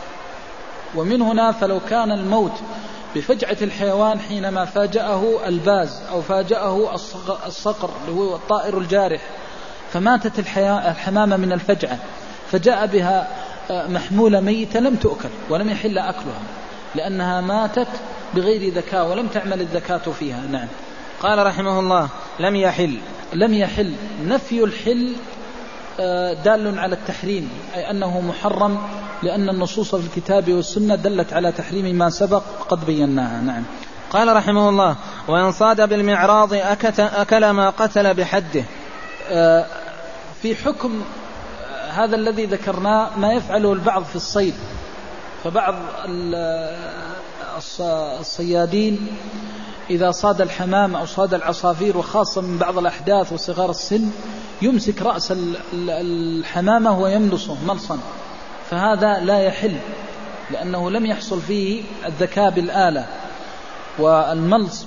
ومن هنا فلو كان الموت بفجعة الحيوان حينما فاجأه الباز أو فاجأه الصقر اللي هو الطائر الجارح، فماتت الحمامة من الفجعة فجاء بها محمولة ميتة لم تؤكل ولم يحل أكلها، لأنها ماتت بغير ذكاء ولم تعمل الذكاة فيها. نعم. قال رحمه الله لم يحل. نفي الحل دال على التحريم، أي أنه محرم، لأن النصوص في الكتاب والسنة دلت على تحريم ما سبق قد بيناها. نعم. قال رحمه الله وإن صاد بالمعراض أكل ما قتل بحده. في حكم هذا الذي ذكرناه ما يفعله البعض في الصيد، فبعض الصيادين إذا صاد الحمام أو صاد العصافير، وخاصة من بعض الأحداث وصغار السن، يمسك رأس الحمامة ويملصه ملصا، فهذا لا يحل، لأنه لم يحصل فيه الذكاء بالآلة. والملص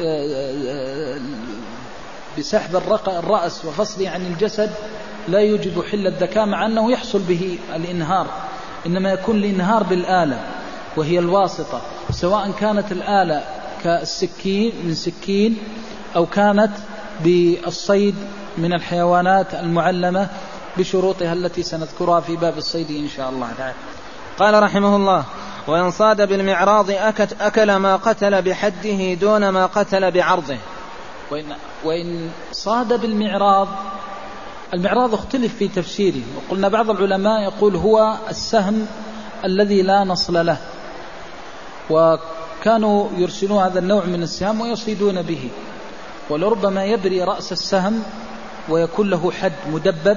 بسحب الرأس وفصله عن الجسد لا يوجب حل الذكاء، مع أنه يحصل به الإنهار، إنما يكون الإنهار بالآلة وهي الواسطة، سواء كانت الآلة كالسكين من سكين أو كانت بالصيد من الحيوانات المعلمة بشروطها التي سنذكرها في باب الصيد إن شاء الله تعالى. قال رحمه الله وإن صاد بالمعراض أكل ما قتل بحده دون ما قتل بعرضه. وإن صاد بالمعراض، المعراض اختلف في تفسيره، وقلنا بعض العلماء يقول هو السهم الذي لا نصل له، وكانوا يرسلون هذا النوع من السهم ويصيدون به، ولربما يبري رأس السهم ويكون له حد مدبب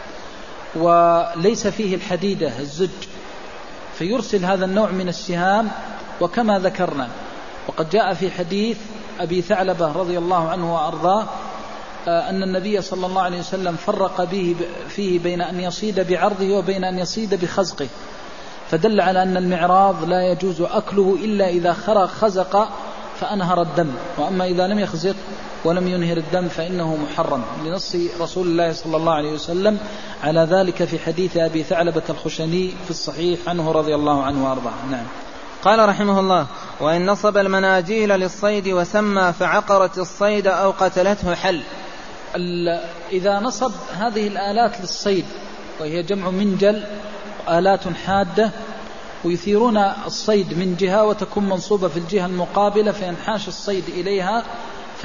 وليس فيه الحديدة الزج، فيرسل هذا النوع من السهام. وكما ذكرنا وقد جاء في حديث أبي ثعلبة رضي الله عنه وأرضاه أن النبي صلى الله عليه وسلم فرق فيه بين أن يصيد بعرضه وبين أن يصيد بخزقه، فدل على أن المعراض لا يجوز أكله إلا إذا خزق فأنهر الدم، وأما إذا لم يخزق ولم ينهر الدم فإنه محرم، لنص رسول الله صلى الله عليه وسلم على ذلك في حديث أبي ثعلبة الخشني في الصحيح عنه رضي الله عنه وأرضاه. نعم. قال رحمه الله وإن نصب المناجيل للصيد وسمى فعقرت الصيد أو قتلته حل. إذا نصب هذه الآلات للصيد، وهي جمع منجل، آلات حادة، ويثيرون الصيد من جهة وتكون منصوبة في الجهة المقابلة، فينحاش الصيد إليها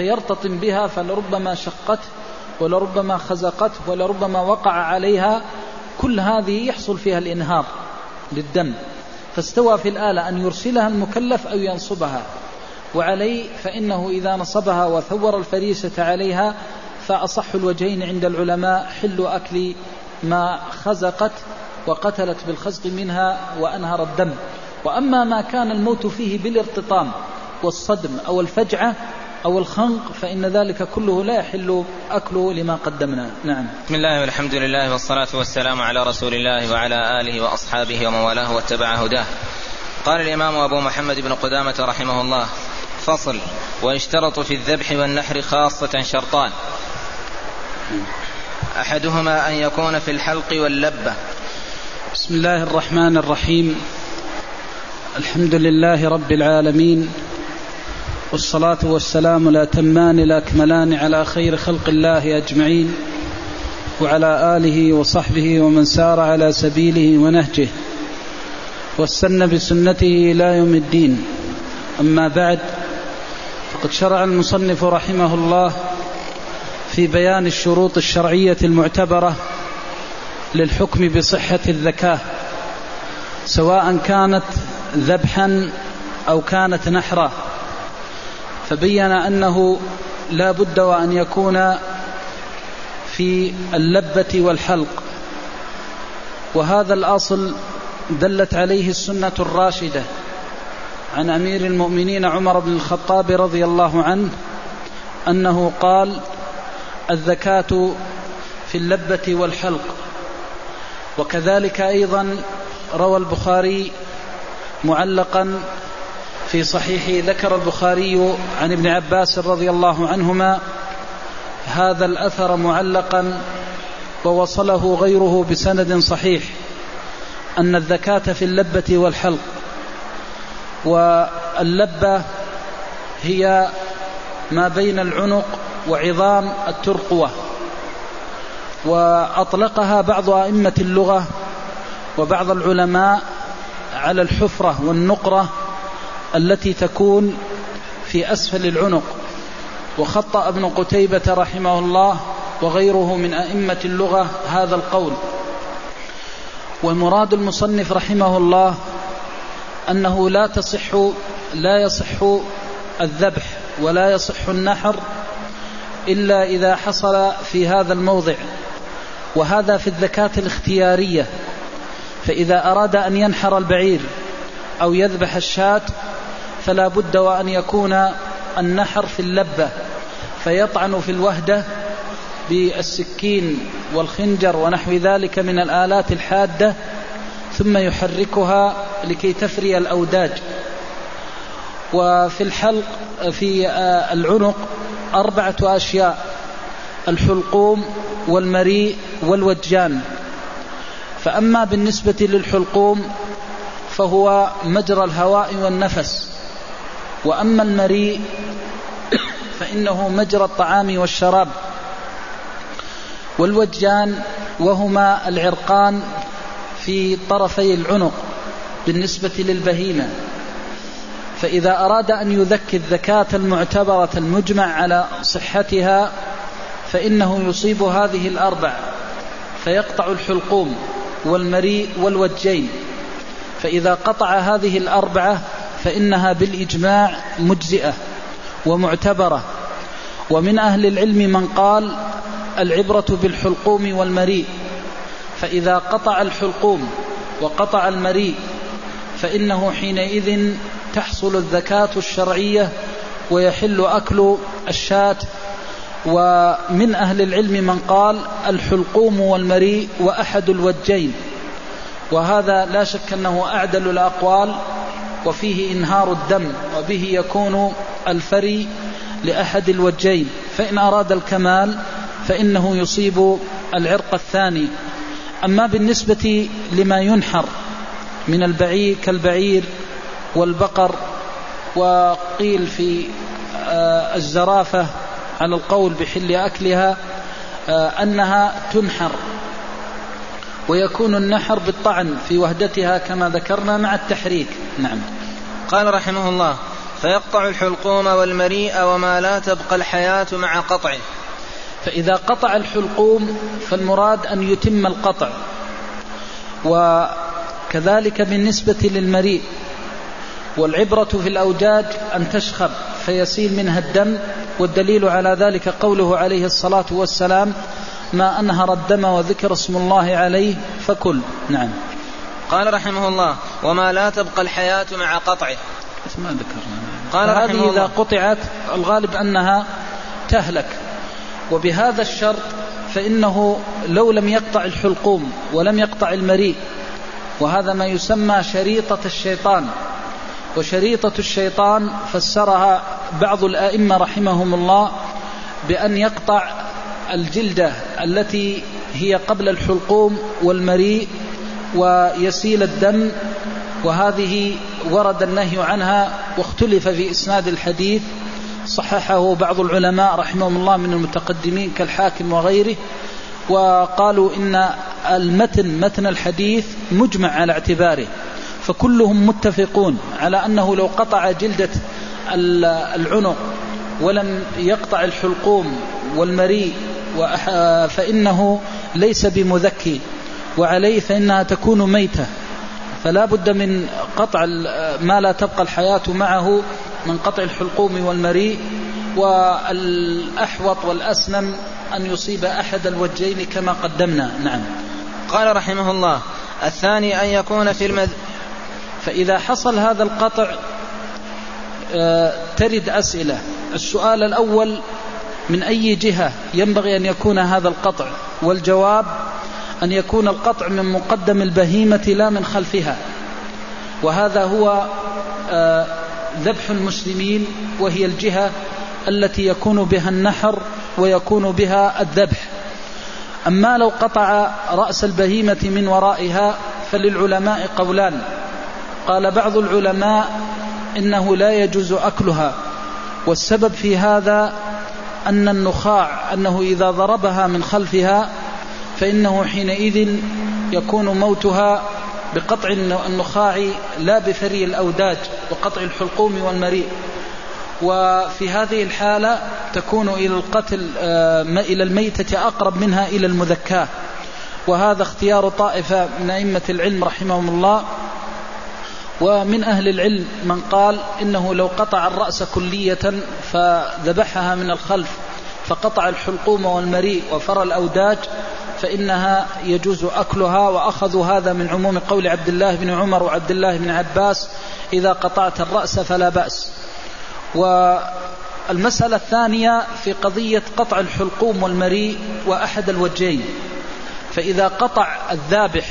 فيرتطم بها، فلربما شقته ولربما خزقته ولربما وقع عليها كل هذه يحصل فيها الإنهار للدم، فاستوى في الآلة أن يرسلها المكلف أو ينصبها، وعليه فإنه إذا نصبها وثور الفريسة عليها فأصح الوجهين عند العلماء حل أكل ما خزقت وقتلت بالخزق منها وأنهر الدم. وأما ما كان الموت فيه بالارتطام والصدم أو الفجعة أو الخنق فإن ذلك كله لا يحل أكله لما قدمنا. نعم. بسم الله والحمد لله والصلاة والسلام على رسول الله وعلى آله وأصحابه ومن والاه واتبع هداه. قال الإمام أبو محمد بن قدامة رحمه الله: فصل: ويشترط في الذبح والنحر خاصة شرطان، أحدهما أن يكون في الحلق واللبة. بسم الله الرحمن الرحيم. الحمد لله رب العالمين، والصلاة والسلام الأتمان الأكملان على خير خلق الله أجمعين، وعلى آله وصحبه ومن سار على سبيله ونهجه واستنى بسنته إلى يوم الدين. أما بعد، فقد شرع المصنف رحمه الله في بيان الشروط الشرعية المعتبرة للحكم بصحة الذكاة، سواء كانت ذبحا أو كانت نحرا، فبين أنه لا بد وأن يكون في اللبة والحلق، وهذا الأصل دلت عليه السنة الراشدة عن أمير المؤمنين عمر بن الخطاب رضي الله عنه أنه قال: الزكاة في اللبة والحلق. وكذلك أيضا روى البخاري معلقا في صحيح، ذكر البخاري عن ابن عباس رضي الله عنهما هذا الأثر معلقا، ووصله غيره بسند صحيح، أن الزكاة في اللبة والحلق. واللبة هي ما بين العنق وعظام الترقوة، وأطلقها بعض أئمة اللغة وبعض العلماء على الحفرة والنقرة التي تكون في أسفل العنق، وخطأ ابن قتيبة رحمه الله وغيره من أئمة اللغة هذا القول. ومراد المصنف رحمه الله أنه لا يصح الذبح ولا يصح النحر إلا إذا حصل في هذا الموضع، وهذا في الزكاة الاختيارية. فإذا أراد أن ينحر البعير أو يذبح الشاة فلا بد وأن يكون النحر في اللبة، فيطعن في الوهدة بالسكين والخنجر ونحو ذلك من الآلات الحادة، ثم يحركها لكي تفري الأوداج. وفي الحلق في العنق 4 أشياء: الحلقوم والمريء والوجان. فأما بالنسبة للحلقوم فهو مجرى الهواء والنفس، وأما المريء فإنه مجرى الطعام والشراب، والوجان وهما العرقان في طرفي العنق بالنسبة للبهيمة. فإذا أراد أن يذكي الزكاة المعتبرة المجمع على صحتها فإنه يصيب هذه 4، فيقطع الحلقوم والمريء والوجين. فإذا قطع هذه 4 فإنها بالإجماع مجزئة ومعتبرة. ومن أهل العلم من قال العبرة بالحلقوم والمريء، فإذا قطع الحلقوم وقطع المريء فإنه حينئذ تحصل الزكاة الشرعية ويحل أكل الشاة. ومن أهل العلم من قال الحلقوم والمريء وأحد الوجين، وهذا لا شك أنه أعدل الأقوال، وفيه إنهار الدم، وبه يكون الفري لأحد الوجين. فإن أراد الكمال فإنه يصيب العرق الثاني. أما بالنسبة لما ينحر من البعير كالبعير والبقر، وقيل في الزرافة على القول بحل أكلها أنها تنحر، ويكون النحر بالطعن في وهدتها كما ذكرنا مع التحريك. نعم. قال رحمه الله: فيقطع الحلقوم والمريء وما لا تبقى الحياة مع قطعه. فإذا قطع الحلقوم فالمراد أن يتم القطع، وكذلك بالنسبة للمريء. والعبرة في الأوداج أن تشخب فيسيل منها الدم، والدليل على ذلك قوله عليه الصلاة والسلام: ما أنهر الدم وذكر اسم الله عليه فكل. نعم. قال رحمه الله: وما لا تبقى الحياة مع قطعه. ما ذكرنا. قال هذه إذا قطعت الغالب أنها تهلك، وبهذا الشرط فإنه لو لم يقطع الحلقوم ولم يقطع المريء، وهذا ما يسمى شريطة الشيطان. وشريطة الشيطان فسرها بعض الآئمة رحمهم الله بأن يقطع الجلدة التي هي قبل الحلقوم والمريء ويسيل الدم، وهذه ورد النهي عنها واختلف في إسناد الحديث، صححه بعض العلماء رحمهم الله من المتقدمين كالحاكم وغيره، وقالوا إن متن الحديث مجمع على اعتباره، فكلهم متفقون على أنه لو قطع جلدة العنق ولم يقطع الحلقوم والمريء فإنه ليس بمذكي، وعليه فإنها تكون ميتة، فلا بد من قطع ما لا تبقى الحياة معه من قطع الحلقوم والمريء. والأحوط والأسنم أن يصيب أحد الوجهين كما قدمنا. نعم. قال رحمه الله: الثاني أن يكون في فإذا حصل هذا القطع ترد أسئلة. السؤال الأول: من أي جهة ينبغي أن يكون هذا القطع؟ والجواب أن يكون القطع من مقدم البهيمة لا من خلفها، وهذا هو ذبح المسلمين، وهي الجهة التي يكون بها النحر ويكون بها الذبح. أما لو قطع رأس البهيمة من ورائها فللعلماء قولان. قال بعض العلماء إنه لا يجوز أكلها، والسبب في هذا أن النخاع أنه إذا ضربها من خلفها فإنه حينئذ يكون موتها بقطع النخاع لا بفري الأوداج وقطع الحلقوم والمريء، وفي هذه الحالة تكون إلى القتل إلى الميتة أقرب منها إلى المذكاة. وهذا اختيار طائفة من أئمة العلم رحمهم الله. ومن أهل العلم من قال إنه لو قطع الرأس كلية فذبحها من الخلف فقطع الحلقوم والمريء وفر الأوداج فإنها يجوز أكلها، وأخذوا هذا من عموم قول عبد الله بن عمر وعبد الله بن عباس: إذا قطعت الرأس فلا بأس. والمسألة الثانية في قضية قطع الحلقوم والمريء وأحد الوجهين، فإذا قطع الذابح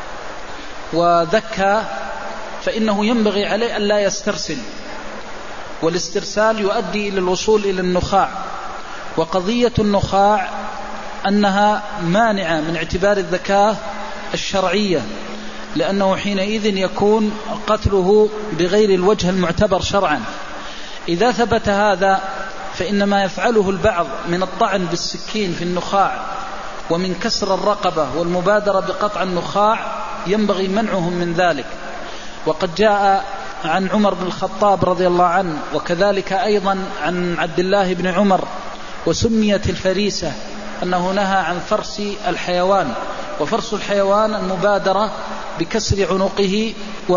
وذكى فإنه ينبغي عليه أن لا يسترسل، والاسترسال يؤدي إلى الوصول إلى النخاع، وقضية النخاع أنها مانعة من اعتبار الذكاء الشرعية، لأنه حينئذ يكون قتله بغير الوجه المعتبر شرعا. إذا ثبت هذا فإن ما يفعله البعض من الطعن بالسكين في النخاع ومن كسر الرقبة والمبادرة بقطع النخاع ينبغي منعهم من ذلك. وقد جاء عن عمر بن الخطاب رضي الله عنه، وكذلك أيضا عن عبد الله بن عمر، وسميت الفريسة أنه نهى عن فرس الحيوان، وفرس الحيوان المبادرة بكسر عنقه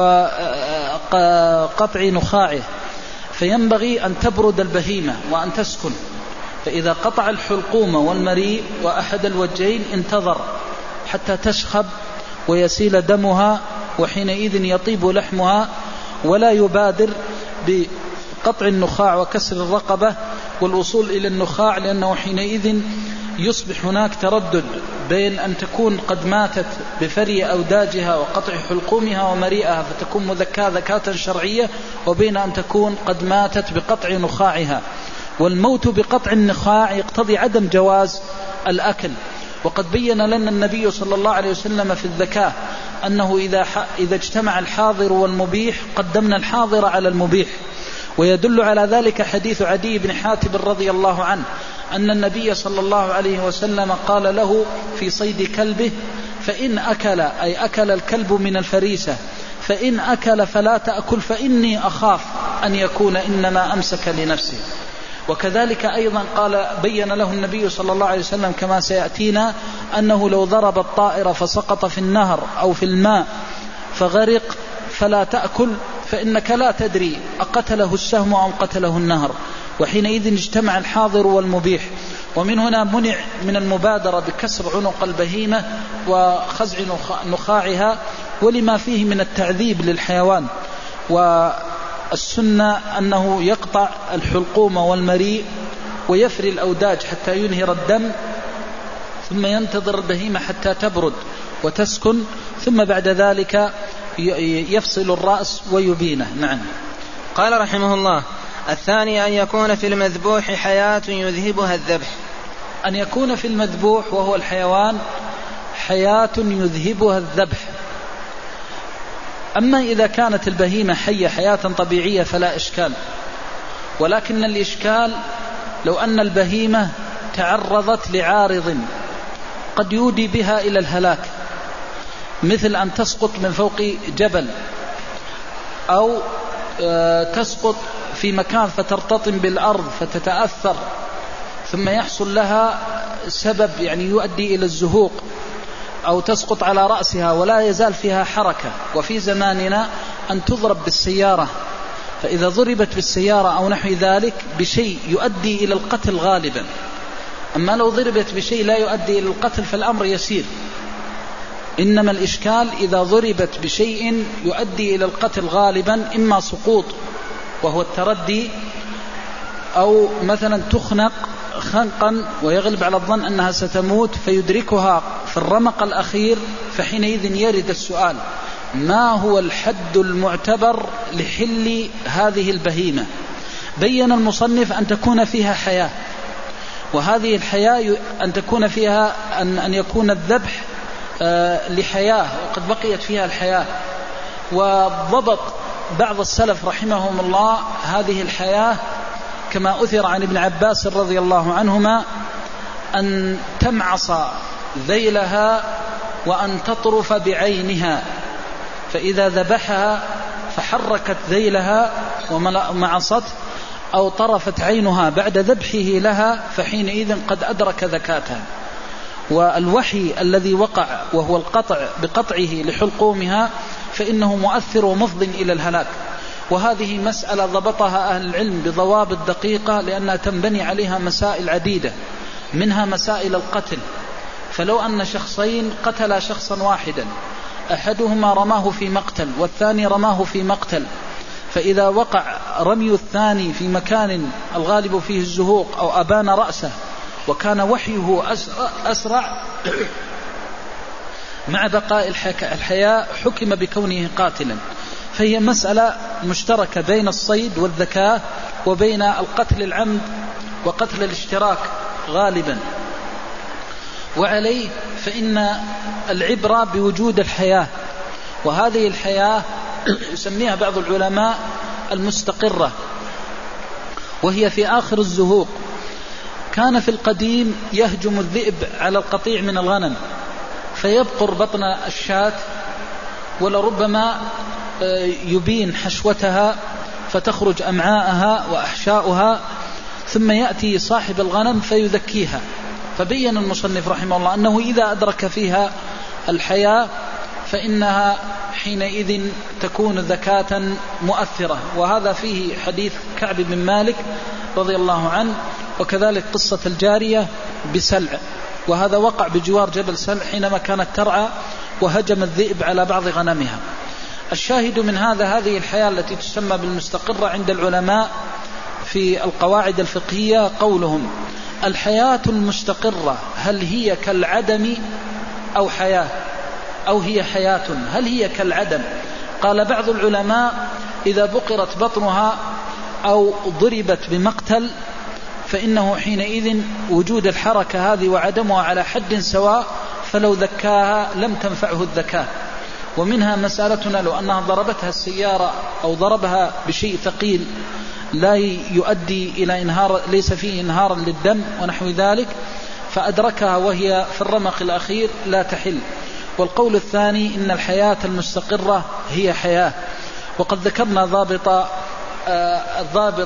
وقطع نخاعه، فينبغي أن تبرد البهيمة وأن تسكن. فإذا قطع الحلقوم والمريء وأحد الوجهين انتظر حتى تشخب ويسيل دمها، وحينئذ يطيب لحمها، ولا يبادر بقطع النخاع وكسر الرقبة والوصول إلى النخاع، لأنه حينئذ يصبح هناك تردد بين أن تكون قد ماتت بفري أوداجها وقطع حلقومها ومريئها فتكون مذكاة ذكاة شرعية، وبين أن تكون قد ماتت بقطع نخاعها. والموت بقطع النخاع يقتضي عدم جواز الأكل. وقد بين لنا النبي صلى الله عليه وسلم في الذكاة أنه إذا اجتمع الحاضر والمبيح قدمنا الحاضر على المبيح. ويدل على ذلك حديث عدي بن حاتم رضي الله عنه أن النبي صلى الله عليه وسلم قال له في صيد كلبه: فإن أكل، أي أكل الكلب من الفريسة، فإن أكل فلا تأكل، فإني أخاف أن يكون إنما أمسك لنفسه. وكذلك أيضا بين له النبي صلى الله عليه وسلم كما سيأتينا أنه لو ضرب الطائر فسقط في النهر أو في الماء فغرق فلا تأكل، فإنك لا تدري أقتله السهم أو قتله النهر، وحينئذ اجتمع الحاضر والمبيح. ومن هنا منع من المبادرة بكسر عنق البهيمة وخزع نخاعها ولما فيه من التعذيب للحيوان. والسنة أنه يقطع الحلقوم والمريء ويفري الأوداج حتى ينهر الدم، ثم ينتظر البهيمة حتى تبرد وتسكن، ثم بعد ذلك يفصل الرأس ويبينه. نعم. قال رحمه الله: الثاني أن يكون في المذبوح حياة يذهبها الذبح. أن يكون في المذبوح وهو الحيوان حياة يذهبها الذبح. أما إذا كانت البهيمة حية حياة طبيعية فلا إشكال، ولكن الإشكال لو أن البهيمة تعرضت لعارض قد يودي بها إلى الهلاك، مثل أن تسقط من فوق جبل أو تسقط في مكان فترتطم بالأرض فتتأثر، ثم يحصل لها سبب يؤدي إلى الزهوق، أو تسقط على رأسها ولا يزال فيها حركة. وفي زماننا أن تضرب بالسيارة، فإذا ضربت بالسيارة أو نحو ذلك بشيء يؤدي إلى القتل غالبا. أما لو ضربت بشيء لا يؤدي إلى القتل فالأمر يسير. إنما الإشكال إذا ضربت بشيء يؤدي إلى القتل غالبا، إما سقوط وهو التردي، أو مثلا تخنق خنقا ويغلب على الظن أنها ستموت فيدركها في الرمق الأخير، فحينئذ يرد السؤال: ما هو الحد المعتبر لحل هذه البهيمة؟ بين المصنف أن تكون فيها حياة، وهذه الحياة أن تكون فيها أن يكون الذبح لحياة وقد بقيت فيها الحياة. وضبط بعض السلف رحمهم الله هذه الحياة كما أثر عن ابن عباس رضي الله عنهما أن تمعص ذيلها وأن تطرف بعينها، فإذا ذبحها فحركت ذيلها ومعصت أو طرفت عينها بعد ذبحه لها، فحينئذ قد أدرك ذكاتها. والوحي الذي وقع وهو القطع بقطعه لحلقومها فإنه مؤثر ومفض إلى الهلاك. وهذه مسألة ضبطها أهل العلم بضوابط دقيقة، لأنها تنبني عليها مسائل عديدة، منها مسائل القتل. فلو أن شخصين قتلا شخصا واحدا، أحدهما رماه في مقتل والثاني رماه في مقتل، فإذا وقع رمي الثاني في مكان الغالب فيه الزهوق أو أبان رأسه وكان وحيه أسرع مع بقاء الحياة حكم بكونه قاتلا. فهي مسألة مشتركة بين الصيد والذكاء وبين القتل العمد وقتل الاشتراك غالبا. وعليه فإن العبرة بوجود الحياة، وهذه الحياة يسميها بعض العلماء المستقرة، وهي في آخر الزهوق. كان في القديم يهجم الذئب على القطيع من الغنم فيبقر بطن الشاة، ولربما يبين حشوتها فتخرج أمعاءها وأحشاؤها، ثم يأتي صاحب الغنم فيذكيها. فبين المصنف رحمه الله أنه إذا أدرك فيها الحياة فإنها حينئذ تكون ذكاة مؤثرة. وهذا فيه حديث كعب بن مالك رضي الله عنه، وكذلك قصة الجارية بسلع، وهذا وقع بجوار جبل سلع حينما كانت ترعى وهجم الذئب على بعض غنمها. الشاهد من هذه الحياة التي تسمى بالمستقرة عند العلماء في القواعد الفقهية قولهم: الحياة المستقرة هل هي كالعدم أو حياة، أو هي حياة هل هي كالعدم؟ قال بعض العلماء: إذا بقرت بطنها أو ضربت بمقتل فإنه حينئذ وجود الحركة هذه وعدمها على حد سواء، فلو ذكاها لم تنفعه الذكاء. ومنها مسألتنا لو أنها ضربتها السيارة أو ضربها بشيء ثقيل لا يؤدي إلى إنهار، ليس فيه إنهارا للدم ونحو ذلك، فأدركها وهي في الرمق الأخير لا تحل. والقول الثاني إن الحياة المستقرة هي حياة. وقد ذكرنا الضابط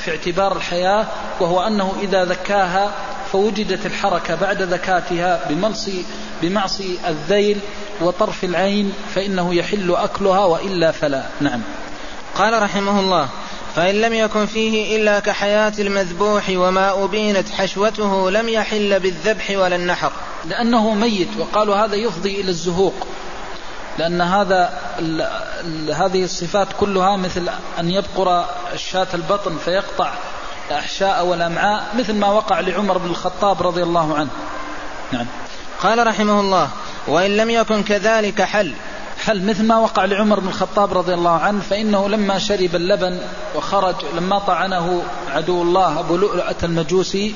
في اعتبار الحياة، وهو أنه إذا ذكاها فوجدت الحركة بعد ذكاتها بمعصي الذيل وطرف العين فإنه يحل أكلها وإلا فلا. نعم. قال رحمه الله: فإن لم يكن فيه إلا كحياة المذبوح وما أبينت حشوته لم يحل بالذبح ولا النحر، لأنه ميت. وقالوا هذا يفضي إلى الزهوق، لأن هذه الصفات كلها مثل أن يبقر الشاة البطن فيقطع الأحشاء والأمعاء، مثل ما وقع لعمر بن الخطاب رضي الله عنه. نعم. قال رحمه الله: وإن لم يكن كذلك حل مثل ما وقع لعمر بن الخطاب رضي الله عنه، فإنه لما شرب اللبن وخرج، لما طعنه عدو الله أبو لؤلؤة المجوسي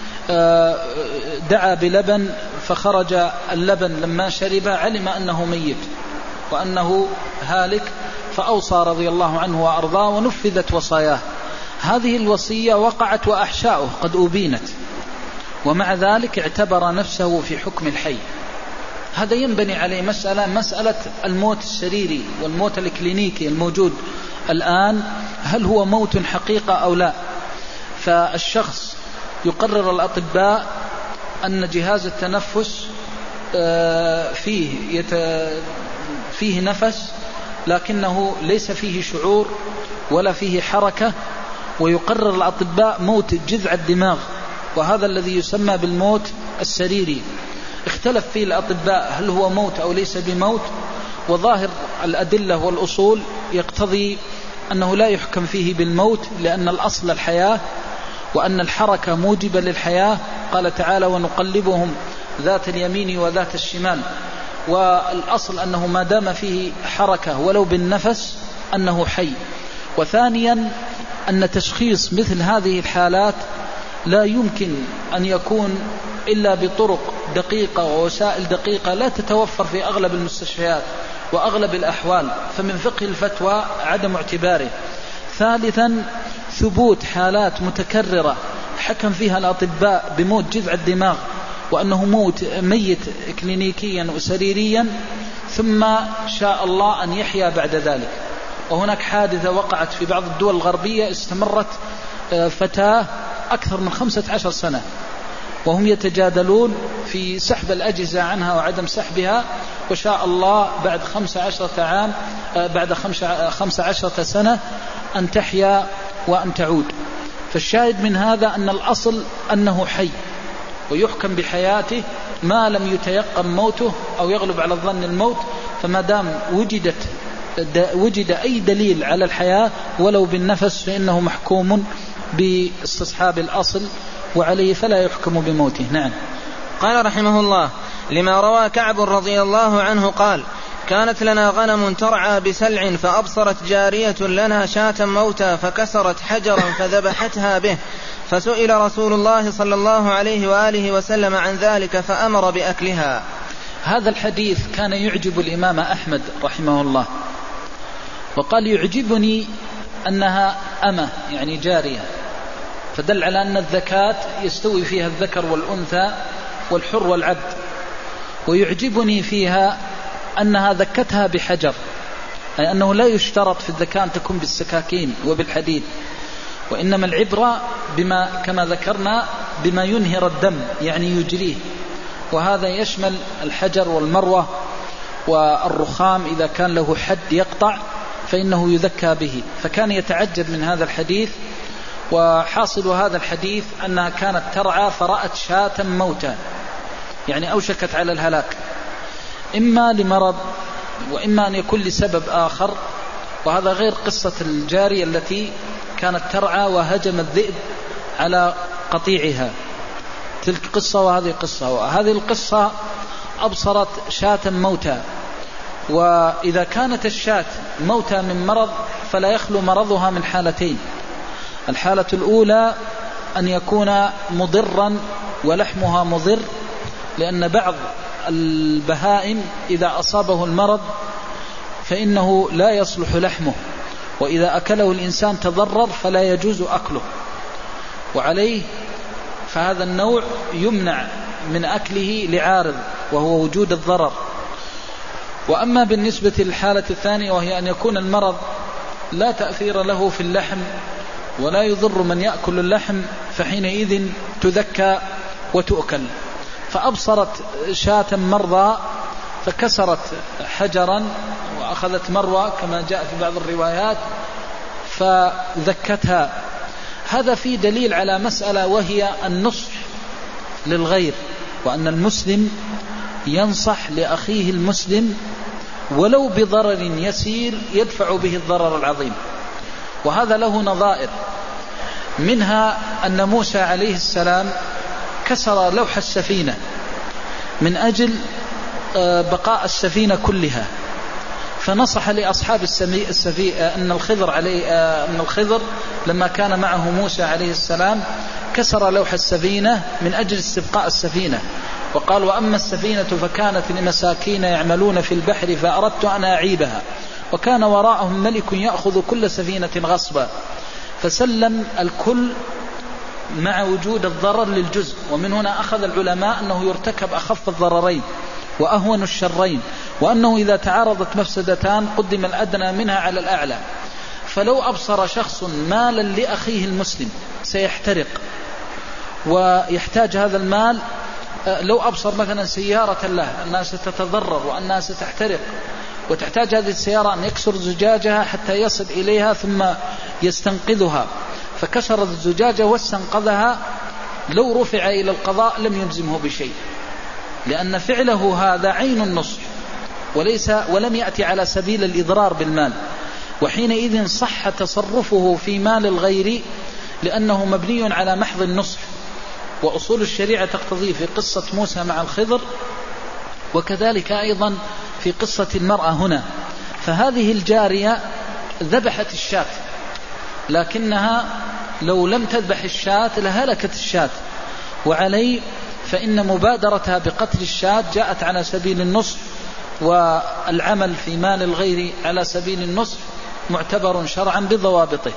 دعا بلبن فخرج اللبن، لما شرب علم أنه ميت وأنه هالك، فأوصى رضي الله عنه وأرضاه ونفذت وصاياه. هذه الوصية وقعت وأحشاؤه قد أبينت، ومع ذلك اعتبر نفسه في حكم الحي. هذا ينبني عليه مسألة الموت السريري والموت الكلينيكي الموجود الآن، هل هو موت حقيقة أو لا؟ فالشخص يقرر الأطباء أن جهاز التنفس فيه نفس لكنه ليس فيه شعور ولا فيه حركة، ويقرر الأطباء موت جذع الدماغ، وهذا الذي يسمى بالموت السريري. اختلف فيه الأطباء هل هو موت أو ليس بموت، وظاهر الأدلة والأصول يقتضي أنه لا يحكم فيه بالموت، لأن الأصل الحياة، وأن الحركة موجبة للحياة. قال تعالى: ونقلبهم ذات اليمين وذات الشمال، والأصل أنه ما دام فيه حركة ولو بالنفس أنه حي. وثانيا أن تشخيص مثل هذه الحالات لا يمكن أن يكون إلا بطرق دقيقة ووسائل دقيقة لا تتوفر في أغلب المستشفيات وأغلب الأحوال، فمن فقه الفتوى عدم اعتباره. ثالثا ثبوت حالات متكررة حكم فيها الأطباء بموت جذع الدماغ وأنه ميت كلينيكيا وسريريا، ثم شاء الله أن يحيا بعد ذلك. وهناك حادثة وقعت في بعض الدول الغربية استمرت فتاة أكثر من 15 سنة وهم يتجادلون في سحب الأجهزة عنها وعدم سحبها، وشاء الله بعد 15 سنة أن تحيا وأن تعود. فالشاهد من هذا أن الأصل أنه حي ويحكم بحياته ما لم يتيقن موته أو يغلب على الظن الموت. فما دام وجد أي دليل على الحياة ولو بالنفس فإنه محكوم باستصحاب الأصل وعليه فلا يحكم بموته. نعم. قال رحمه الله: لما روى كعب رضي الله عنه قال: كانت لنا غنم ترعى بسلع فأبصرت جارية لنا شاة موتى فكسرت حجرا فذبحتها به، فسئل رسول الله صلى الله عليه وآله وسلم عن ذلك فأمر بأكلها. هذا الحديث كان يعجب الإمام أحمد رحمه الله، وقال: يعجبني أنها أمة يعني جارية، فدل على أن الذكاة يستوي فيها الذكر والأنثى والحر والعبد. ويعجبني فيها أنها ذكتها بحجر، أي أنه لا يشترط في الذكاء أن تكون بالسكاكين وبالحديد، وإنما العبرة بما كما ذكرنا بما ينهر الدم يعني يجريه، وهذا يشمل الحجر والمروة والرخام إذا كان له حد يقطع فإنه يذكى به. فكان يتعجب من هذا الحديث. وحاصل هذا الحديث أنها كانت ترعى فرأت شاة موتى، يعني أوشكت على الهلاك، إما لمرض وإما أن يكون لسبب آخر. وهذا غير قصة الجارية التي كانت ترعى وهجم الذئب على قطيعها، تلك قصة وهذه قصة. وهذه القصة أبصرت شاة موتى، وإذا كانت الشاة موتى من مرض فلا يخلو مرضها من حالتين: الحالة الأولى أن يكون مضرا ولحمها مضر، لأن بعض البهائم إذا أصابه المرض فإنه لا يصلح لحمه، وإذا أكله الإنسان تضرر فلا يجوز أكله، وعليه فهذا النوع يمنع من أكله لعارض وهو وجود الضرر. وأما بالنسبة للحالة الثانية وهي أن يكون المرض لا تأثير له في اللحم ولا يضر من يأكل اللحم، فحينئذ تذكى وتؤكل. فأبصرت شاة مرضى فكسرت حجرا وأخذت مروى كما جاء في بعض الروايات فذكتها. هذا فيه دليل على مسألة، وهي النصح للغير، وأن المسلم ينصح لأخيه المسلم ولو بضرر يسير يدفع به الضرر العظيم. وهذا له نظائر، منها أن موسى عليه السلام كسر لوح السفينة من أجل بقاء السفينة كلها، فنصح لأصحاب السفينة أن الخضر لما كان معه موسى عليه السلام كسر لوح السفينة من أجل استبقاء السفينة، وقال: وأما السفينة فكانت لمساكين يعملون في البحر فأردت أن أعيبها وكان وراءهم ملك يأخذ كل سفينة غصبا، فسلم الكل مع وجود الضرر للجزء. ومن هنا أخذ العلماء أنه يرتكب أخف الضررين وأهون الشرين، وأنه إذا تعارضت مفسدتان قدم الأدنى منها على الأعلى. فلو أبصر شخص مالا لأخيه المسلم سيحترق ويحتاج هذا المال، لو أبصر مثلا سيارة له أنها ستتضرر وأنها ستحترق وتحتاج هذه السيارة أن يكسر زجاجها حتى يصل إليها ثم يستنقذها، فكسر الزجاجة واستنقذها، لو رفع إلى القضاء لم يلزمه بشيء، لأن فعله هذا عين النصح ولم يأتي على سبيل الإضرار بالمال، وحينئذ صح تصرفه في مال الغير لأنه مبني على محض النصح. وأصول الشريعة تقتضي في قصة موسى مع الخضر، وكذلك أيضا في قصة المرأة هنا. فهذه الجارية ذبحت الشاة، لكنها لو لم تذبح الشاة لهلكت الشاة، وعليه فإن مبادرتها بقتل الشاة جاءت على سبيل النصح، والعمل في مال الغير على سبيل النصح معتبر شرعا بضوابطه.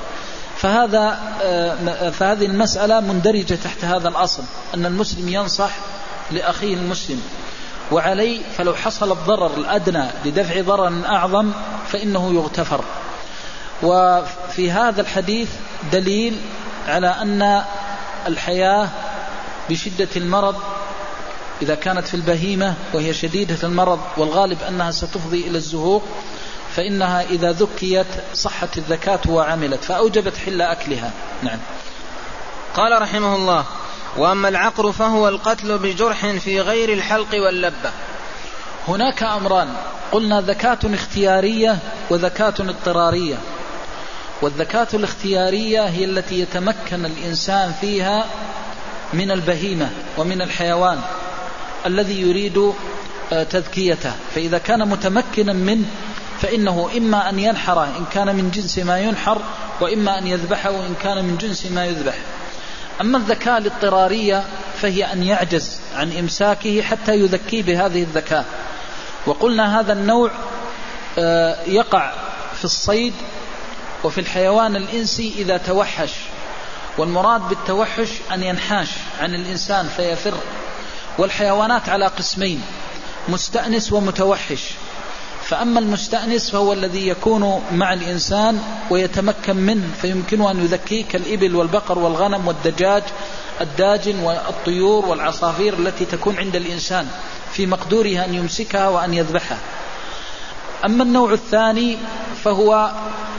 فهذه المسألة مندرجة تحت هذا الأصل، أن المسلم ينصح لأخيه المسلم، وعليه فلو حصل الضرر الأدنى لدفع ضرر أعظم فإنه يغتفر. وفي هذا الحديث دليل على أن الحياة بشدة المرض إذا كانت في البهيمة وهي شديدة المرض والغالب أنها ستفضي إلى الزهوق، فإنها إذا ذكيت صحت الذكاة وعملت، فأوجبت حل أكلها. نعم. قال رحمه الله: وأما العقر فهو القتل بجرح في غير الحلق واللبة. هناك أمران، قلنا ذكاة اختيارية وذكاة اضطرارية. والذكاة الاختيارية هي التي يتمكن الإنسان فيها من البهيمة ومن الحيوان الذي يريد تذكيته، فإذا كان متمكنا منه فإنه إما أن ينحره إن كان من جنس ما ينحر، وإما أن يذبحه إن كان من جنس ما يذبح. أما الذكاة الاضطرارية فهي أن يعجز عن إمساكه حتى يذكي بهذه الذكاة. وقلنا هذا النوع يقع في الصيد وفي الحيوان الإنسي إذا توحش، والمراد بالتوحش أن ينحاش عن الإنسان فيفر. والحيوانات على قسمين: مستأنس ومتوحش. فأما المستأنس فهو الذي يكون مع الإنسان ويتمكن منه فيمكنه أن يذكيه، كالإبل والبقر والغنم والدجاج الداجن والطيور والعصافير التي تكون عند الإنسان في مقدورها أن يمسكها وأن يذبحها. أما النوع الثاني فهو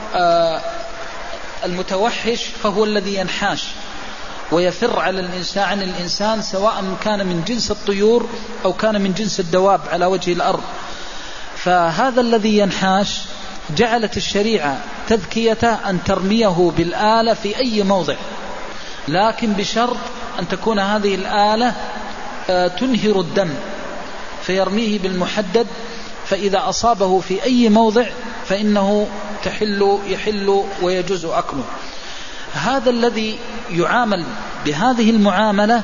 المتوحش، فهو الذي ينحاش ويفر عن الإنسان سواء كان من جنس الطيور أو كان من جنس الدواب على وجه الأرض. فهذا الذي ينحاش جعلت الشريعة تذكيته أن ترميه بالآلة في أي موضع، لكن بشرط أن تكون هذه الآلة تنهر الدم، فيرميه بالمحدد، فإذا أصابه في أي موضع فإنه يحل ويجوز أكله. هذا الذي يعامل بهذه المعاملة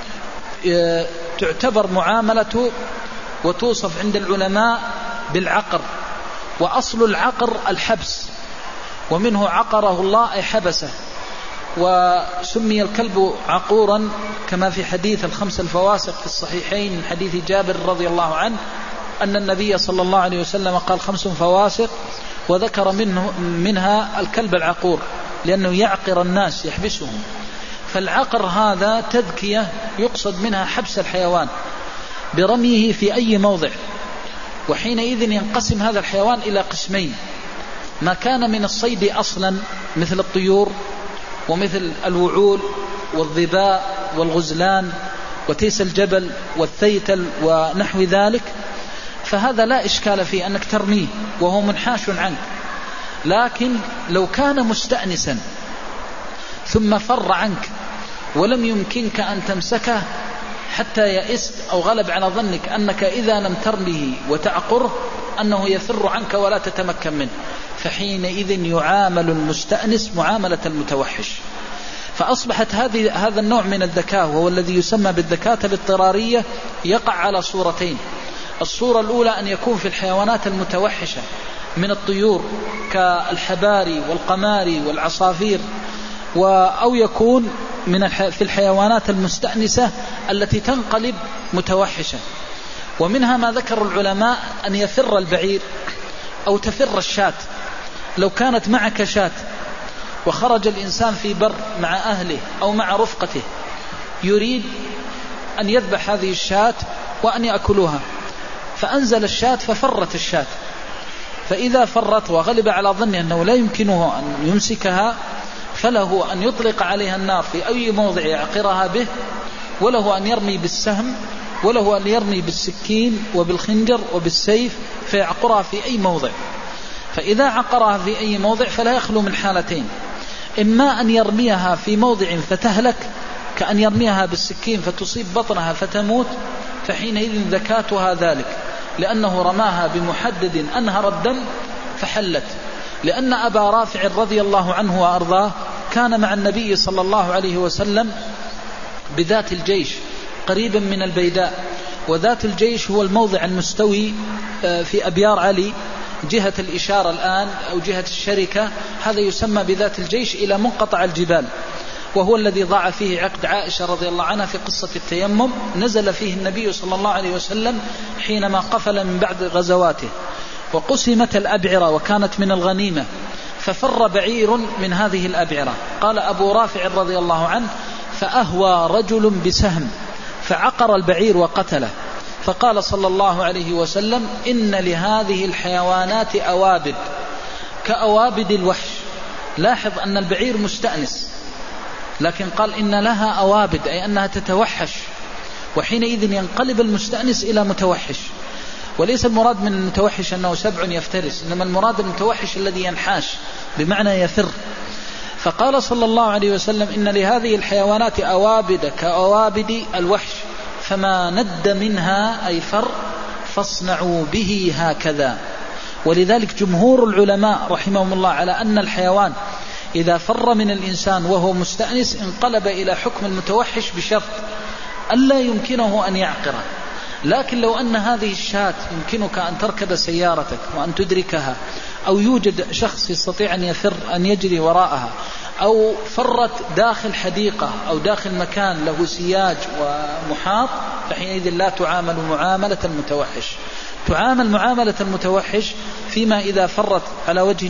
تعتبر معاملة وتوصف عند العلماء بالعقر. وأصل العقر الحبس، ومنه عقره الله أي حبسه. وسمي الكلب عقورا كما في حديث الخمس الفواسق في الصحيحين من حديث جابر رضي الله عنه أن النبي صلى الله عليه وسلم قال 5 فواسق، وذكر منها الكلب العقور. لأنه يعقر الناس يحبسهم. فالعقر هذا تذكية يقصد منها حبس الحيوان برميه في أي موضع، وحينئذ ينقسم هذا الحيوان إلى قسمين: ما كان من الصيد أصلا مثل الطيور ومثل الوعول والظباء والغزلان وتيس الجبل والثيتل ونحو ذلك، فهذا لا إشكال فيه أنك ترميه وهو منحاش عنك. لكن لو كان مستأنسا ثم فر عنك ولم يمكنك أن تمسكه حتى يئست أو غلب على ظنك أنك إذا لم ترمه وتعقره أنه يفر عنك ولا تتمكن منه، فحينئذ يعامل المستأنس معاملة المتوحش. فأصبحت هذا النوع من الذكاء وهو الذي يسمى بالذكاء الاضطرارية يقع على صورتين: الصورة الأولى أن يكون في الحيوانات المتوحشة من الطيور كالحباري والقماري والعصافير، أو يكون في الحيوانات المستأنسة التي تنقلب متوحشة. ومنها ما ذكر العلماء أن يفر البعير أو تفر الشاة. لو كانت معك شاة وخرج الإنسان في بر مع أهله أو مع رفقته يريد أن يذبح هذه الشاة وأن يأكلوها، فأنزل الشاة ففرت الشاة، فإذا فرت وغلب على ظنه أنه لا يمكنه أن يمسكها فله أن يطلق عليها النار في أي موضع يعقرها به، وله أن يرمي بالسهم، وله أن يرمي بالسكين وبالخنجر وبالسيف فيعقرها في أي موضع. فإذا عقرها في أي موضع فلا يخلو من حالتين: إما أن يرميها في موضع فتهلك كأن يرميها بالسكين فتصيب بطنها فتموت، فحينئذ ذكاتها ذلك لأنه رماها بمحدد أنهر الدم فحلت. لأن أبا رافع رضي الله عنه وأرضاه كان مع النبي صلى الله عليه وسلم بذات الجيش قريبا من البيداء، وذات الجيش هو الموضع المستوي في أبيار علي جهة الإشارة الآن أو جهة الشركة، هذا يسمى بذات الجيش إلى منقطع الجبال، وهو الذي ضاع فيه عقد عائشة رضي الله عنها في قصة التيمم. نزل فيه النبي صلى الله عليه وسلم حينما قفل من بعد غزواته، وقسمت الأبعرة وكانت من الغنيمة، ففر بعير من هذه الأبعرة. قال أبو رافع رضي الله عنه: فأهوى رجل بسهم فعقر البعير وقتله، فقال صلى الله عليه وسلم: إن لهذه الحيوانات أوابد كأوابد الوحش. لاحظ أن البعير مستأنس، لكن قال إن لها أوابد، أي أنها تتوحش، وحينئذ ينقلب المستأنس إلى متوحش. وليس المراد من المتوحش أنه سبع يفترس، إنما المراد المتوحش الذي ينحاش بمعنى يفر. فقال صلى الله عليه وسلم: إن لهذه الحيوانات أوابد كأوابد الوحش، فما ند منها أي فر فاصنعوا به هكذا. ولذلك جمهور العلماء رحمهم الله على أن الحيوان إذا فر من الإنسان وهو مستأنس انقلب إلى حكم المتوحش بشرط ألا يمكنه أن يعقره. لكن لو أن هذه الشاة يمكنك أن تركب سيارتك وأن تدركها، أو يوجد شخص يستطيع أن يفر أن يجري وراءها، أو فرت داخل حديقة أو داخل مكان له سياج ومحاط، فحينئذ لا تعامل معاملة المتوحش. تعامل معاملة المتوحش فيما إذا فرت على وجه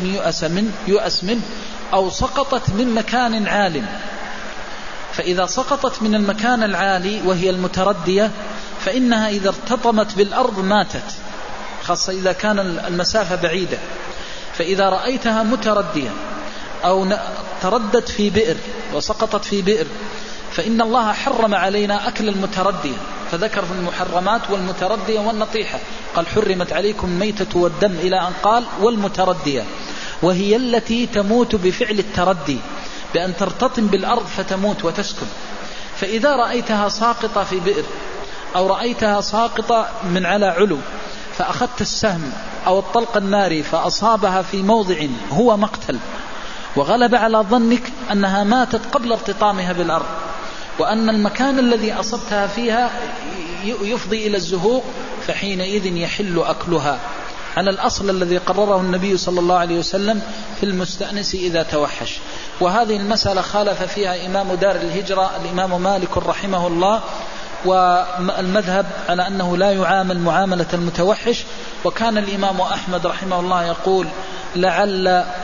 يؤس منه أو سقطت من مكان عال. فإذا سقطت من المكان العالي وهي المتردية فإنها إذا ارتطمت بالأرض ماتت، خاصة إذا كان المسافة بعيدة. فإذا رأيتها متردية أو تردت في بئر وسقطت في بئر فإن الله حرم علينا أكل المتردية، فذكر في المحرمات والمتردية والنطيحة، قال: حرمت عليكم الميتة والدم، إلى أن قال: والمتردية، وهي التي تموت بفعل التردي بأن ترتطم بالأرض فتموت وتسكن. فإذا رأيتها ساقطة في بئر أو رأيتها ساقطة من على علو فأخذت السهم أو الطلق الناري فأصابها في موضع هو مقتل، وغلب على ظنك أنها ماتت قبل ارتطامها بالأرض، وأن المكان الذي أصبتها فيها يفضي إلى الزهوق، فحينئذ يحل أكلها على الأصل الذي قرره النبي صلى الله عليه وسلم في المستأنس إذا توحش. وهذه المسألة خالف فيها إمام دار الهجرة الإمام مالك رحمه الله، والمذهب على أنه لا يعامل معاملة المتوحش. وكان الإمام أحمد رحمه الله يقول: لعل